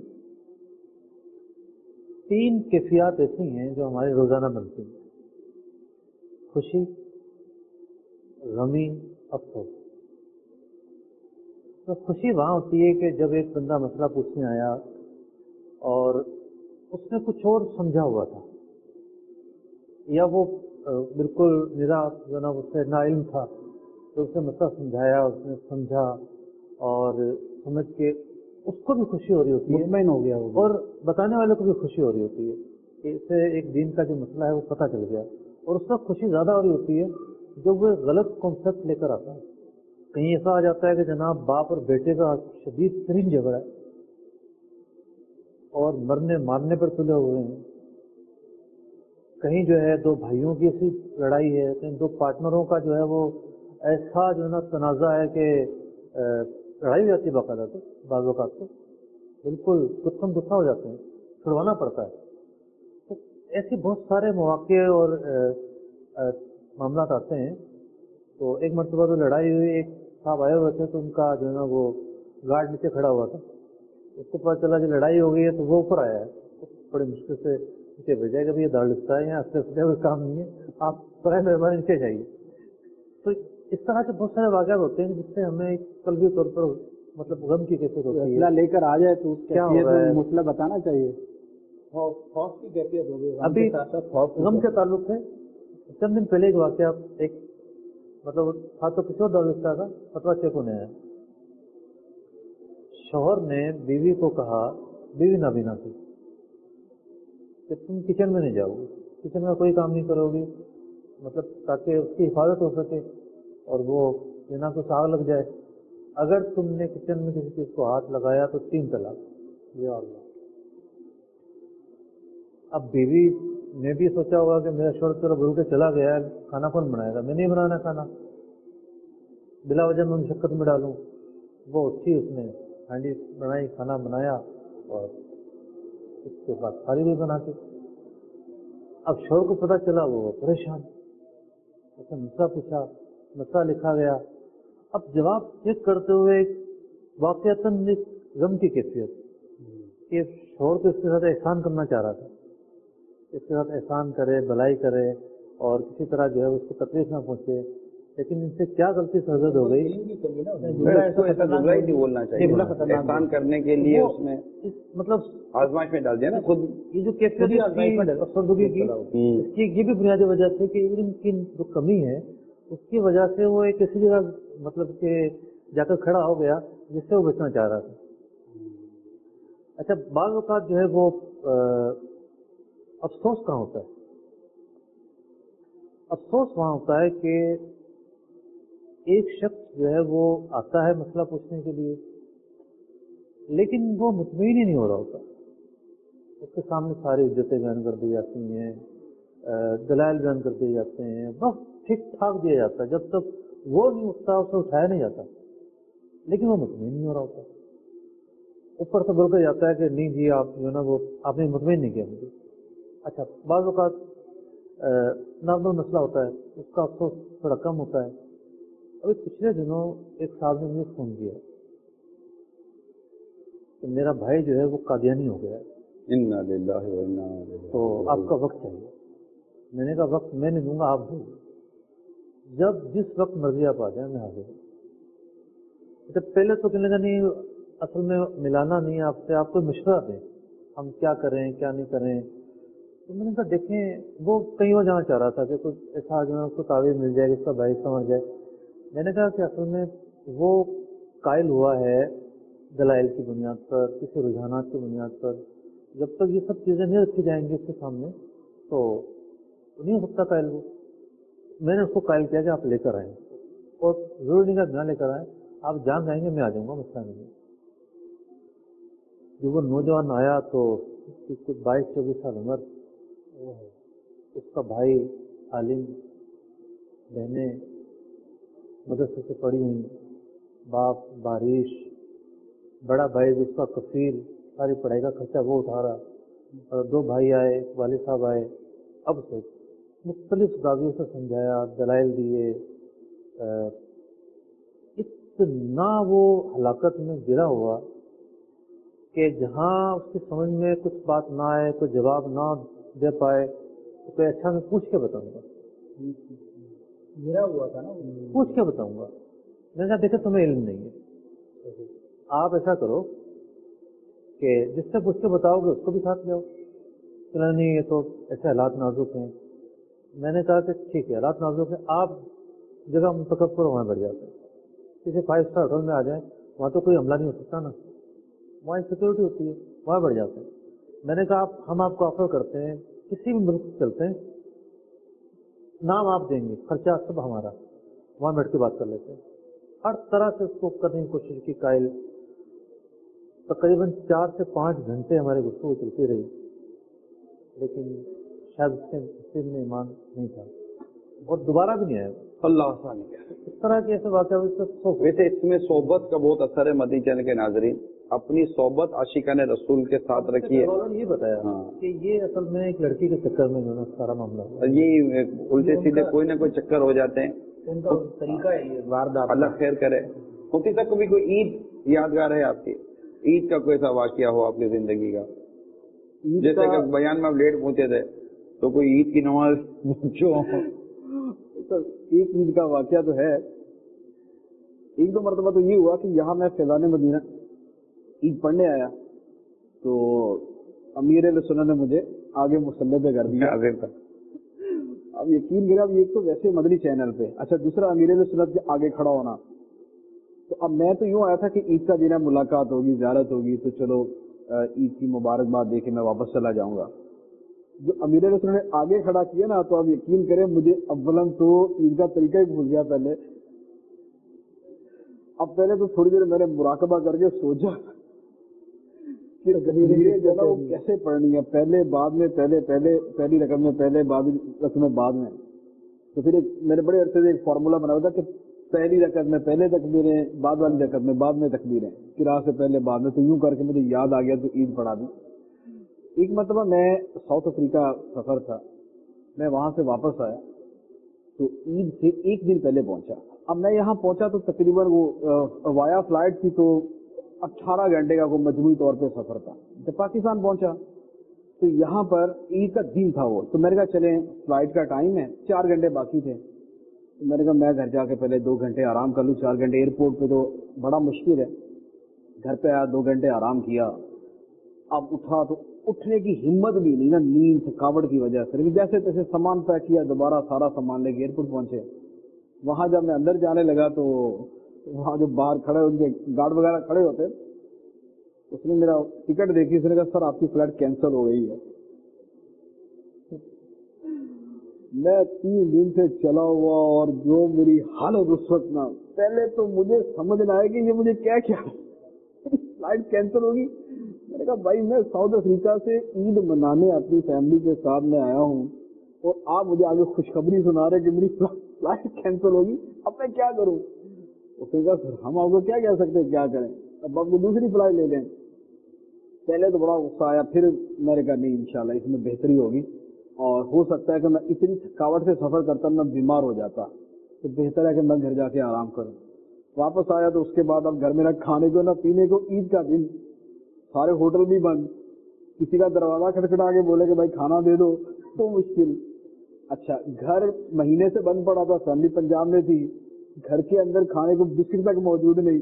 3 کیفیات ایسی ہیں جو ہمارے روزانہ بنتی ہیں: خوشی، غمی، افسوس. تو خوشی وہاں ہوتی ہے کہ جب ایک بندہ مسئلہ پوچھنے آیا اور اس نے کچھ اور سمجھا ہوا تھا، یا وہ بالکل جناب اس سے نا علم تھا، تو اس نے مسئلہ سمجھایا، اس نے سمجھا اور سمجھ کے اس کو بھی خوشی ہو رہی ہوتی ہے، مطمئن ہو گیا ہوگا، اور بتانے والے کو بھی خوشی ہو رہی ہوتی ہے کہ اسے ایک دین کا جو مسئلہ ہے وہ پتہ چل گیا. اور اس وقت خوشی زیادہ ہو رہی ہوتی ہے جب وہ غلط کانسیپٹ لے کر آتا ہے. کہیں ایسا آ جاتا ہے کہ جناب باپ اور بیٹے کا شدید ترین جھگڑا ہے اور مرنے مارنے پر تلے ہوئے ہیں، کہیں جو ہے 2 بھائیوں کی ایسی لڑائی ہے، کہیں 2 پارٹنروں کا جو ہے وہ ایسا جو ہے نا تنازع ہے کہ لڑائی ہو جاتی ہے باقاعدہ. تو بعض اوقات تو بالکل غصہ ہو جاتے ہیں، چھڑوانا پڑتا ہے. تو ایسے بہت سارے مواقع اور معاملات آتے ہیں. تو ایک مرتبہ تو لڑائی ہوئی، ایک صاحب آئے ہوئے تھے تو ان کا جو ہے نا وہ گارڈ نیچے کھڑا ہوا تھا. اس کو پتہ چلا کہ لڑائی ہو گئی ہے تو وہ اوپر آیا ہے، بڑی مشکل سے نیچے بھیجا کہ یہ دارالفتہ ہے، یہاں اصل کوئی کام نہیں ہے، آپ برائے مہربانی نیچے جائیے. تو اس طرح سے بہت سارے واقعات ہوتے ہیں جس سے ہمیں قلبی طور پر مطلب غم کی کیفیت ہوتی ہے. مسئلہ لے کر آ جائے تو کیا ہو رہا ہے، مسئلہ بتانا چاہیے. خوف کی کیفیت ہوگی. ابھی غم کے تعلق سے چند دن پہلے ایک واقعہ، ایک مطلب تھا تو کسی اور دارالفتہ کا فتویٰ چیک ہونے آیا. شوہر نے بیوی کو کہا، بیوی نابینا تھی، کہ تم کچن میں نہیں جاؤ گی، کچن میں کوئی کام نہیں کرو گی، مطلب تاکہ اس کی حفاظت ہو سکے اور وہ بنا کچھ آگ لگ جائے. اگر تم نے کچن میں کسی چیز کو ہاتھ لگایا تو 3 طلاق. یا اللہ. اب بیوی نے بھی سوچا ہوگا کہ میرا شوہر چلو بھول کے چلا گیا ہے، کھانا کون بنائے گا، میں نہیں بنانا کھانا، بلا وجہ میں مشقت میں ڈالوں. وہ اٹھی، اس نے ہانڈی بنائی، کھانا بنایا اور اس کے بعد ساری بھی بنا کے. اب شوہر کو پتہ چلا، وہ پریشان، ایسا مسئلہ پوچھا، مسئلہ لکھا گیا. اب جواب چیک کرتے ہوئے واقعتاً ایک غم کی کیفیت کہ شوہر تو اس کے ساتھ احسان کرنا چاہ رہا تھا، اس کے ساتھ احسان کرے، بھلائی کرے اور کسی طرح جو ہے اس کو تکلیف نہ پہنچے، لیکن ان سے کیا غلطی سرزد ہو گئی. ایسا جملہ ہی نہیں بولنا چاہیے احسان کرنے کے لیے، اس میں مطلب آزمائش میں ڈال دیا نا خود. یہ جو کیفیت افسردگی کی، اس کی یہ بھی بنیادی وجہ تھی کہ علم کی جو کمی ہے اس کی وجہ سے وہ ایک ایسی جگہ مطلب کہ جا کر کھڑا ہو گیا جس سے وہ بچنا چاہ رہا تھا. اچھا، بعض اوقات جو ہے وہ افسوس کہاں ہوتا ہے؟ افسوس وہاں ہوتا ہے کہ ایک شخص جو ہے وہ آتا ہے مسئلہ پوچھنے کے لیے، لیکن وہ مطمئن ہی نہیں ہو رہا ہوتا. اس کے سامنے ساری حجتیں بیان کر دی جاتی ہیں، دلائل بیان کر دیے جاتے ہیں، بس ٹھیک ٹھاک دیا جاتا ہے. جب تک وہ نہیں اٹھتا اسے اٹھایا نہیں جاتا، لیکن وہ مطمئن نہیں ہو رہا ہوتا. اوپر سے بول کر جاتا ہے کہ نہیں جی آپ جو ہے نا وہ آپ نے مطمئن نہیں کیا مجھے. اچھا، بعض اوقات نارمل مسئلہ ہوتا ہے، اس کا افسوس تھوڑا کم ہوتا ہے. ابھی پچھلے دنوں ایک صاحب نے مجھے فون کیا کہ میرا بھائی جو ہے وہ قادیانی ہو گیا ہے، انا للہ و انا الیہ راجعون، تو آپ کا وقت چاہیے. میں نے کہا وقت میں نہیں دوں گا، آپ دوں گے، جب جس وقت مرضی آپ آ جائیں میں حاضر ہوں. پہلے تو کہنے لگا نہیں اصل میں ملانا نہیں ہے آپ سے، آپ کو مشورہ دیں ہم کیا کریں کیا نہیں کریں. تو میں نے کہا دیکھیں وہ کہیں اور جانا چاہ رہا تھا کہ کچھ ایسا جو ہے اس کو تعویذ مل جائے، اس کا بھائی سمجھ جائے. میں نے کہا کہ اصل میں وہ قائل ہوا ہے دلائل کی بنیاد پر، کسی رجحانات کی بنیاد پر. جب تک یہ سب چیزیں نہیں رکھی جائیں گی اس کے سامنے تو نہیں ہو سکتا قائل. وہ میں نے اس کو قائل کیا کہ آپ لے کر آئیں، اور ضروری نہیں کہ نہ لے کر آئیں، آپ جان جائیں گے میں آ جاؤں گا، مسئلہ نہیں ہے. جب وہ نوجوان آیا تو اس کی 22-24 سال عمر، اس کا بھائی عالم، بہنیں مدرسے سے پڑھی ہوئی، باپ بارش، بڑا بھائی جس کا کفیل، ساری پڑھائی کا خرچہ وہ اٹھا رہا، اور 2 بھائی آئے، والد صاحب آئے. اب سے مختلف زاویوں سے سمجھایا، دلائل دیے، اتنا وہ ہلاکت میں گرا ہوا کہ جہاں اس کی سمجھ میں کچھ بات نہ آئے، کوئی جواب نہ دے پائے تو کہ اچھا میں پوچھ کے بتاؤں گا. گرا ہوا تھا نا، پوچھ کے بتاؤں گا. میں نے کہا دیکھیں تمہیں علم نہیں ہے، آپ ایسا کرو کہ جس سے پوچھ کے بتاؤ گے اس کو بھی ساتھ جاؤ. چلا نہیں یہ تو ایسے حالات نازک ہیں. میں نے کہا کہ ٹھیک ہے حالات نازک ہیں، آپ جگہ منتخب کرو، وہاں بیٹھ جاتے ہیں. کسی 5 اسٹار ہوٹل میں آ جائیں، وہاں تو کوئی حملہ نہیں ہو سکتا نا، وہاں سیکورٹی ہوتی ہے، وہاں بیٹھ جاتے ہیں. میں نے کہا ہم آپ کو آفر کرتے ہیں، کسی بھی ملک سے چلتے ہیں، نام آپ دیں گے، خرچہ سب ہمارا، وہاں بیٹھ کے بات کر لیتے ہیں. ہر طرح سے اس کو کرنے کی کوشش کی. قائل تقریباً 4 سے 5 گھنٹے ہماری گفتگو چلتی رہی، لیکن شاید اس کے نصیب میں ایمان نہیں تھا اور دوبارہ بھی نہیں آیا. اللہ آسان ہے. اس طرح کے ایسے واقعہ. ویسے اس میں صحبت کا بہت اثر ہے. مدنی چینل کے ناظرین اپنی صحبت عاشقان رسول کے ساتھ رکھیے. یہ بتایا کہ یہ اصل میں ایک لڑکی کے چکر میں جو نا سارا معاملہ ہوا. یہ الٹے سیدھے کوئی نہ کوئی چکر ہو جاتے ہیں. ان کا طریقہ ہے یہ واردات. اللہ خیر کرے. ہوتی تک کبھی کوئی عید یادگار ہے آپ کی؟ عید کا کوئی ایسا واقعہ ہو آپ کی زندگی کا؟ جیسے کہ بیان میں آپ لیٹ پہنچے تھے تو کوئی عید کی نماز جو ایک عید کا واقعہ تو ہے. 1-2 مرتبہ تو یہ ہوا کہ یہاں میں فیضان مدینہ عید پڑھنے آیا تو امیر علیہ سنت نے مجھے آگے مصلی پہ کر دیا. اب یقین کریں، اب ایک تو ویسے مدنی چینل پہ، اچھا دوسرا امیر علیہ سنت کے آگے کھڑا ہونا. تو اب میں تو یوں آیا تھا کہ عید کا دن ہے، ملاقات ہوگی، زیارت ہوگی، تو چلو عید کی مبارکباد دے کے میں واپس چلا جاؤں گا. جو امیر علیہ سنت نے آگے کھڑا کیا نا، تو اب یقین کریں مجھے اولاً تو عید کا طریقہ ہی بھول گیا پہلے. اب پہلے تو تھوڑی دیر میں نے مراقبہ کر کے سوچا کہ جو ہے نا وہ کیسے پڑھنی ہے، پہلے بعد میں، پہلی رقم میں پہلے، بعد رقم میں بعد میں. تو پھر میں نے بڑے عرصے سے ایک فارمولا بنا ہوا تھا کہ پہلی رکعت میں پہلے تکبیریں، بعد والی رکعت میں بعد میں تکبیریں، قراءت سے پہلے بعد میں. تو یوں کر کے مجھے یاد آ گیا تو عید پڑھا دی. ایک مرتبہ میں ساؤتھ افریقہ سفر تھا میں وہاں سے واپس آیا تو عید سے ایک دن پہلے پہنچا. اب میں یہاں پہنچا تو تقریباً وہ وایا فلائٹ تھی تو 18 گھنٹے کا کوئی مجموعی طور پہ سفر تھا. جب پاکستان پہنچا تو یہاں پر عید کا دن تھا وہ, تو میں نے کہا چلیں فلائٹ کا ٹائم ہے, 4 گھنٹے باقی تھے. تو میں نے کہا میں گھر جا کے پہلے 2 گھنٹے آرام کر لوں, 4 گھنٹے ایئرپورٹ پہ تو بڑا مشکل ہے. گھر پہ آیا 2 گھنٹے آرام کیا. اب اٹھا تو اٹھنے کی ہمت بھی نہیں نا, نیند تھکاوٹ کی وجہ سے. لیکن جیسے تیسے سامان پیک کیا, دوبارہ سارا سامان لے کے ایئرپورٹ پہنچے. وہاں جب میں اندر جانے لگا تو وہاں جو باہر کھڑے ان کے گارڈ وغیرہ کھڑے ہوتے, اس نے میرا ٹکٹ دیکھی, اس نے کہا سر آپ کی فلائٹ کینسل ہو گئی ہے. میں 3 دن سے چلا ہوا اور جو میری حالت اس وقت نا, پہلے تو مجھے سمجھ نہ آئے کہ یہ مجھے کیا فلائٹ کینسل ہوگی. میں نے کہا بھائی میں ساؤتھ افریقہ سے عید منانے اپنی فیملی کے ساتھ میں آیا ہوں اور آپ مجھے آگے خوشخبری سنا رہے کہ میری فلائٹ کینسل ہوگی, اب میں کیا کروں. اس نے کہا سر ہم آپ کو کیا کہہ سکتے ہیں, کیا کریں, اب آپ کو دوسری فلائٹ لے لیں. پہلے تو بڑا غصہ آیا, پھر میں نے کہا نہیں انشاءاللہ اس میں بہتری ہوگی, اور ہو سکتا ہے کہ میں اتنی تھکاوٹ سے سفر کرتا میں بیمار ہو جاتا, تو بہتر ہے کہ میں گھر جا کے آرام کروں. واپس آیا تو اس کے بعد اب گھر میں نہ کھانے کو نہ پینے کو, عید کا دن, سارے ہوٹل بھی بند, کسی کا دروازہ کھٹکھٹا کے بولے کہ بھائی کھانا دے دو تو مشکل. اچھا گھر مہینے سے بند پڑا تھا, فیملی پنجاب میں تھی, گھر کے اندر کھانے کو بسکٹ تک موجود نہیں.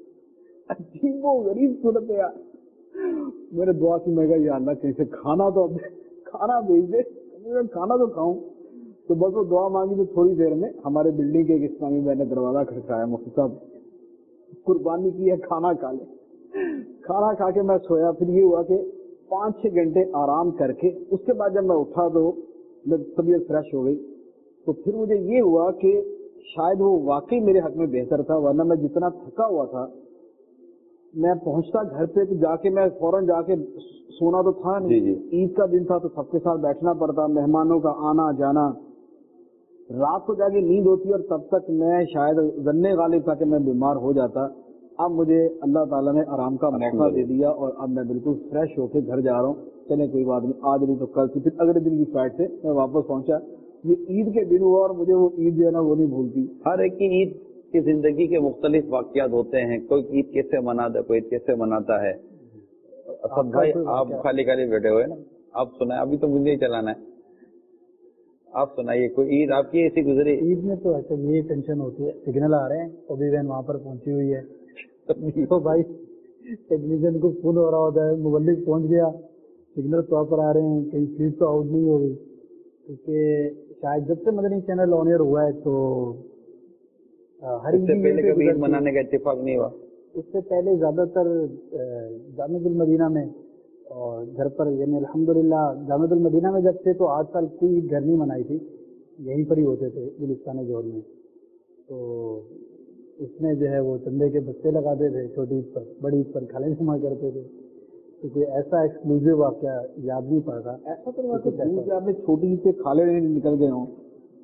عجیب و غریب صورت ہے یار. میں نے دعا کی, میں کہا یا اللہ کہیں سے کھانا تو کھانا بھیج دے, کھانا تو کھاؤں. تو بس وہ دعا مانگی تو تھوڑی دیر میں ہمارے بلڈنگ کے ایک اسلامی بھائی نے دروازہ کھٹکھٹایا, مفتی صاحب قربانی کی ہے کھانا کھا لے. کھانا کھا کے میں سویا. پھر یہ ہوا کہ 5-6 گھنٹے آرام کر کے اس کے بعد جب میں اٹھا تو طبیعت فریش ہو گئی. تو پھر مجھے یہ ہوا کہ شاید وہ واقعی میرے حق میں بہتر تھا, ورنہ میں جتنا تھکا ہوا تھا میں پہنچتا گھر پہ تو جا کے میں فوراً جا کے سونا تو تھا نہیں. عید کا دن تھا تو سب کے ساتھ بیٹھنا پڑتا, مہمانوں کا آنا جانا, رات کو جا کے نیند ہوتی اور تب تک میں شاید ظن غالب تھا کہ میں بیمار ہو جاتا. اب مجھے اللہ تعالیٰ نے آرام کا موقع دے دیا اور اب میں بالکل فریش ہو کے گھر جا رہا ہوں. چلیں کوئی بات نہیں, آج نہیں تو کل سے, پھر اگلے دن کی فلائٹ سے میں واپس پہنچا. یہ عید کے دن ہوا اور مجھے وہ عید جو ہے نا وہ نہیں بھولتی. ہر ایک کی عید کی زندگی کے مختلف واقعات ہوتے ہیں, کوئی عید کیسے مناتا ہے, کوئی عید کیسے مناتا ہے. اسد بھائی آپ خالی خالی بیٹھے ہوئے نا, آپ سنائیں, ابھی تو مجھے ہی چلانا ہے, آپ سنائیے کوئی عید آپ کی ایسی گزری. عید میں تو ایسے یہ ٹینشن ہوتی ہے, سگنل آ رہے ہیں, ابھی وین وہاں پر پہنچی ہوئی ہے تو بھائی ٹیکنیشین کو فون ہو رہا ہوتا ہے, مبلغ پہنچ گیا, سگنل پراپر آ رہے ہیں, کہیں فیس تو آؤٹ نہیں ہو گئی. کیونکہ شاید جب سے مدنی چینل آن ایئر ہوا ہے تو ہر اس سے پہلے کبھی عید منانے کا اتفاق نہیں ہوا. اس سے پہلے زیادہ تر جامع المدینہ میں اور گھر پر, یعنی الحمدللہ جامع المدینہ میں جب تھے تو آج سال کوئی عید گھر نہیں منائی تھی, یہیں پر ہی ہوتے تھے گلستان جوہر میں. تو اس میں جو ہے وہ چندے کے بچے لگاتے تھے, چھوٹی عید پر بڑی عید پر کھالے جمع کرتے تھے. تو کوئی ایسا ایکسکلوزیو واقعہ یاد نہیں پڑ رہا. ایسا تو آپ نے چھوٹی عید سے کھالے نکل گئے ہوں,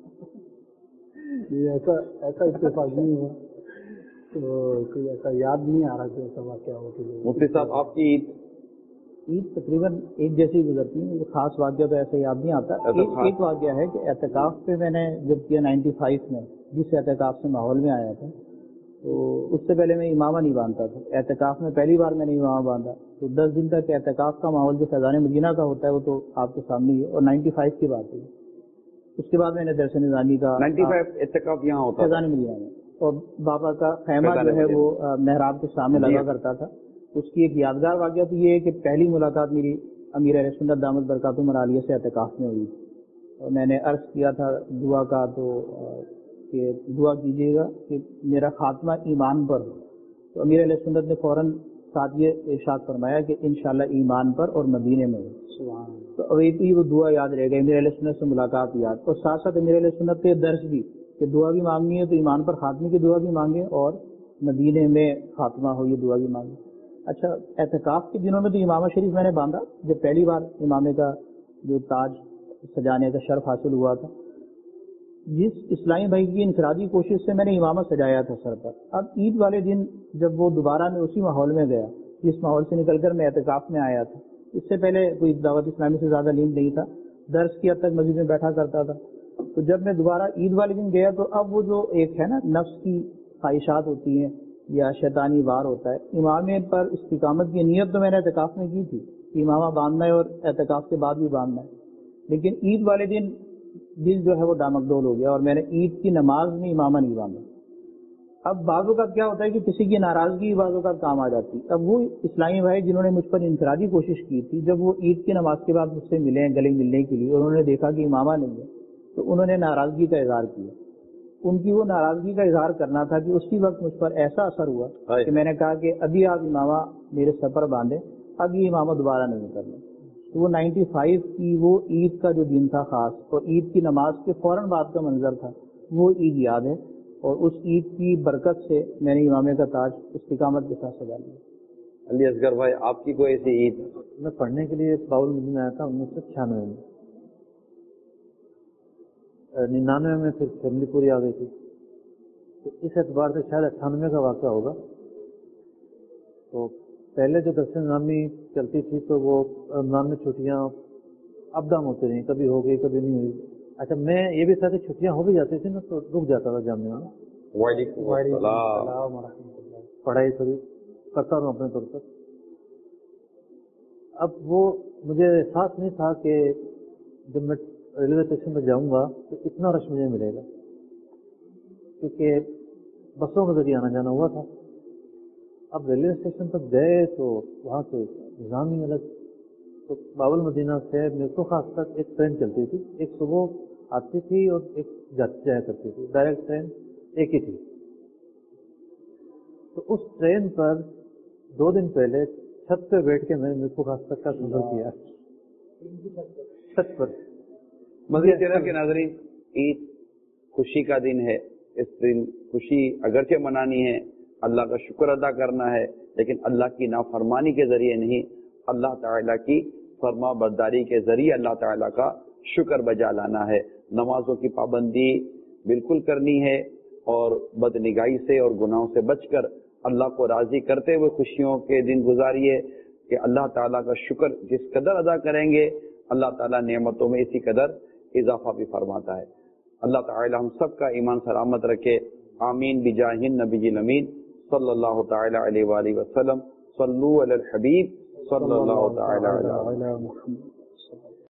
ایسا اتفاق نہیں ہوا, تو کوئی ایسا یاد نہیں آ رہا کہ ایسا واقعہ ہو. مفتی صاحب آپ کی عید تقریباً ایک جیسی گزرتی ہے, خاص واقعہ تو ایسا یاد نہیں آتا. ایک واقعہ ہے کہ اعتکاف پہ میں نے جب کیا 95 میں, جس اعتکاف سے ماحول میں آیا تھا, تو اس سے پہلے میں امامہ نہیں باندھتا تھا. اعتکاف میں پہلی بار میں نے امامہ باندھا, تو 10 دن تک اعتکاف کا ماحول جو فیضان مدینہ کا ہوتا ہے وہ تو آپ کے سامنے ہی ہے, اور 95 کی بات ہے. اس کے بعد میں نے درس نظامی کا 95 اعتکاف یہاں ہوتا فیضان مدینہ میں, اور بابا کا خیمہ جو ہے وہ محراب کے سامنے لگا کرتا تھا. اس کی ایک یادگار واقعہ تو یہ ہے کہ پہلی ملاقات میری امیر اہل سنت دامت برکاتہم العالیہ سے اعتکاف میں ہوئی, اور میں نے عرض کیا تھا دعا کا, تو کہ دعا کیجیے گا کہ میرا خاتمہ ایمان پر ہو. تو امیر اہل سنت نے فوراً ساتھ یہ ارشاد فرمایا کہ انشاءاللہ ایمان پر اور مدینے میں ہو. تو ابھی وہ دعا یاد رہے گا, امیر اہل سنت سے ملاقات یاد, اور ساتھ ساتھ امیر اہل سنت کے درس بھی کہ دعا بھی مانگنی ہے تو ایمان پر خاتمے کی دعا بھی مانگے, اور مدینے میں خاتمہ ہو یہ دعا بھی مانگے. اچھا اعتکاف کے دنوں میں تو امامہ شریف میں نے باندھا, جب پہلی بار امامے کا جو تاج سجانے کا شرف حاصل ہوا تھا. جس اسلامی بھائی کی انفرادی کوشش سے میں نے امامہ سجایا تھا سر پر. اب عید والے دن جب وہ دوبارہ میں اسی ماحول میں گیا جس ماحول سے نکل کر میں اعتکاف میں آیا تھا, اس سے پہلے کوئی دعوت اسلامی سے زیادہ لنک نہیں تھا, درس کی حد تک مسجد میں بیٹھا کرتا تھا. تو جب میں دوبارہ عید والے دن گیا تو اب وہ جو ایک ہے نا نفس کی خواہشات ہوتی ہیں یا شیطانی وار ہوتا ہے, امامے پر استقامت کی نیت تو میں نے اعتکاف میں کی تھی کہ امامہ باندھنا ہے اور اعتکاف کے بعد بھی باندھنا ہے, لیکن عید والے دن دل جو ہے وہ ڈامکڈول ہو گیا اور میں نے عید کی نماز میں امامہ نہیں باندھا. اب بعضوں کا کیا ہوتا ہے کہ کسی کی ناراضگی بعضوں کا کام آ جاتی. اب وہ اسلامی بھائی جنہوں نے مجھ پر انفرادی کوشش کی تھی, جب وہ عید کی نماز کے بعد مجھ سے ملے ہیں گلے ملنے کے لیے اور انہوں نے دیکھا کہ امامہ نہیں ہے تو انہوں نے ناراضگی کا اظہار کیا. ان کی وہ ناراضگی کا اظہار کرنا تھا کہ اسی وقت مجھ پر ایسا اثر ہوا کہ میں نے کہا کہ ابھی آپ امامہ میرے سر پر باندھیں, اب یہ امامہ دوبارہ نہیں کرنا. تو وہ 95 کی وہ عید کا جو دن تھا خاص, اور عید کی نماز کے فوراً بعد کا منظر تھا, وہ عید یاد ہے, اور اس عید کی برکت سے میں نے امامے کا تاج استقامت کے ساتھ سجا لیا. علی اصغر بھائی, آپ کی کوئی ایسی عید؟ میں پڑھنے کے لیے باول مدینہ آیا تھا 1996 میں. 99 میں پھر فیملی پوری آ گئی تھی, تو اس اعتبار سے شاید 98 کا واقعہ ہوگا. تو پہلے جو درس نظامی چلتی تھی تو وہ رمضان میں چھٹیاں اپ ڈاؤن ہوتے رہی, کبھی ہو گئی کبھی نہیں ہوئی. اچھا, میں یہ بھی تھا کہ چھٹیاں ہو بھی جاتی تھی نا تو رک جاتا تھا جامعہ میں. وعلیکم السلام. پڑھائی تھوڑی کرتا ہوں اپنے طور پر. اب وہ مجھے احساس نہیں تھا کہ جب میں ریلوے اسٹیشن پہ جاؤں گا تو اتنا رش مجھے ملے گا, کیونکہ بسوں کے ذریعے آنا جانا ہوا تھا. اب ریلوے اسٹیشن تک گئے تو وہاں سے نظام ہی الگ. تو باول مدینہ سے میرکو خاص تک ایک ٹرین چلتی تھی, ایک صبح آتی تھی اور ایک جایا کرتی تھی, ڈائریکٹ ٹرین ایک ہی تھی. تو اس ٹرین پر 2 دن پہلے چھت پہ بیٹھ کے میں نے میرکو خاص تک کا سفر کیا, چھت پر. مزید چینل کے ناظرین, عید خوشی کا دن ہے. اس دن خوشی اگرچہ منانی ہے, اللہ کا شکر ادا کرنا ہے, لیکن اللہ کی نافرمانی کے ذریعے نہیں, اللہ تعالیٰ کی فرما برداری کے ذریعے اللہ تعالیٰ کا شکر بجا لانا ہے. نمازوں کی پابندی بالکل کرنی ہے اور بدنگاہی سے اور گناہوں سے بچ کر اللہ کو راضی کرتے ہوئے خوشیوں کے دن گزاریے کہ اللہ تعالیٰ کا شکر جس قدر ادا کریں گے اللہ تعالیٰ نعمتوں میں اسی قدر اضافہ بھی فرماتا ہے. اللہ تعالیٰ ہم سب کا ایمان سلامت رکھے. آمین بجاہ النبی الامین صلی اللہ تعالی علیہ وآلہ وسلم. صلو علی الحبیب صلی اللہ تعالی علی محمد.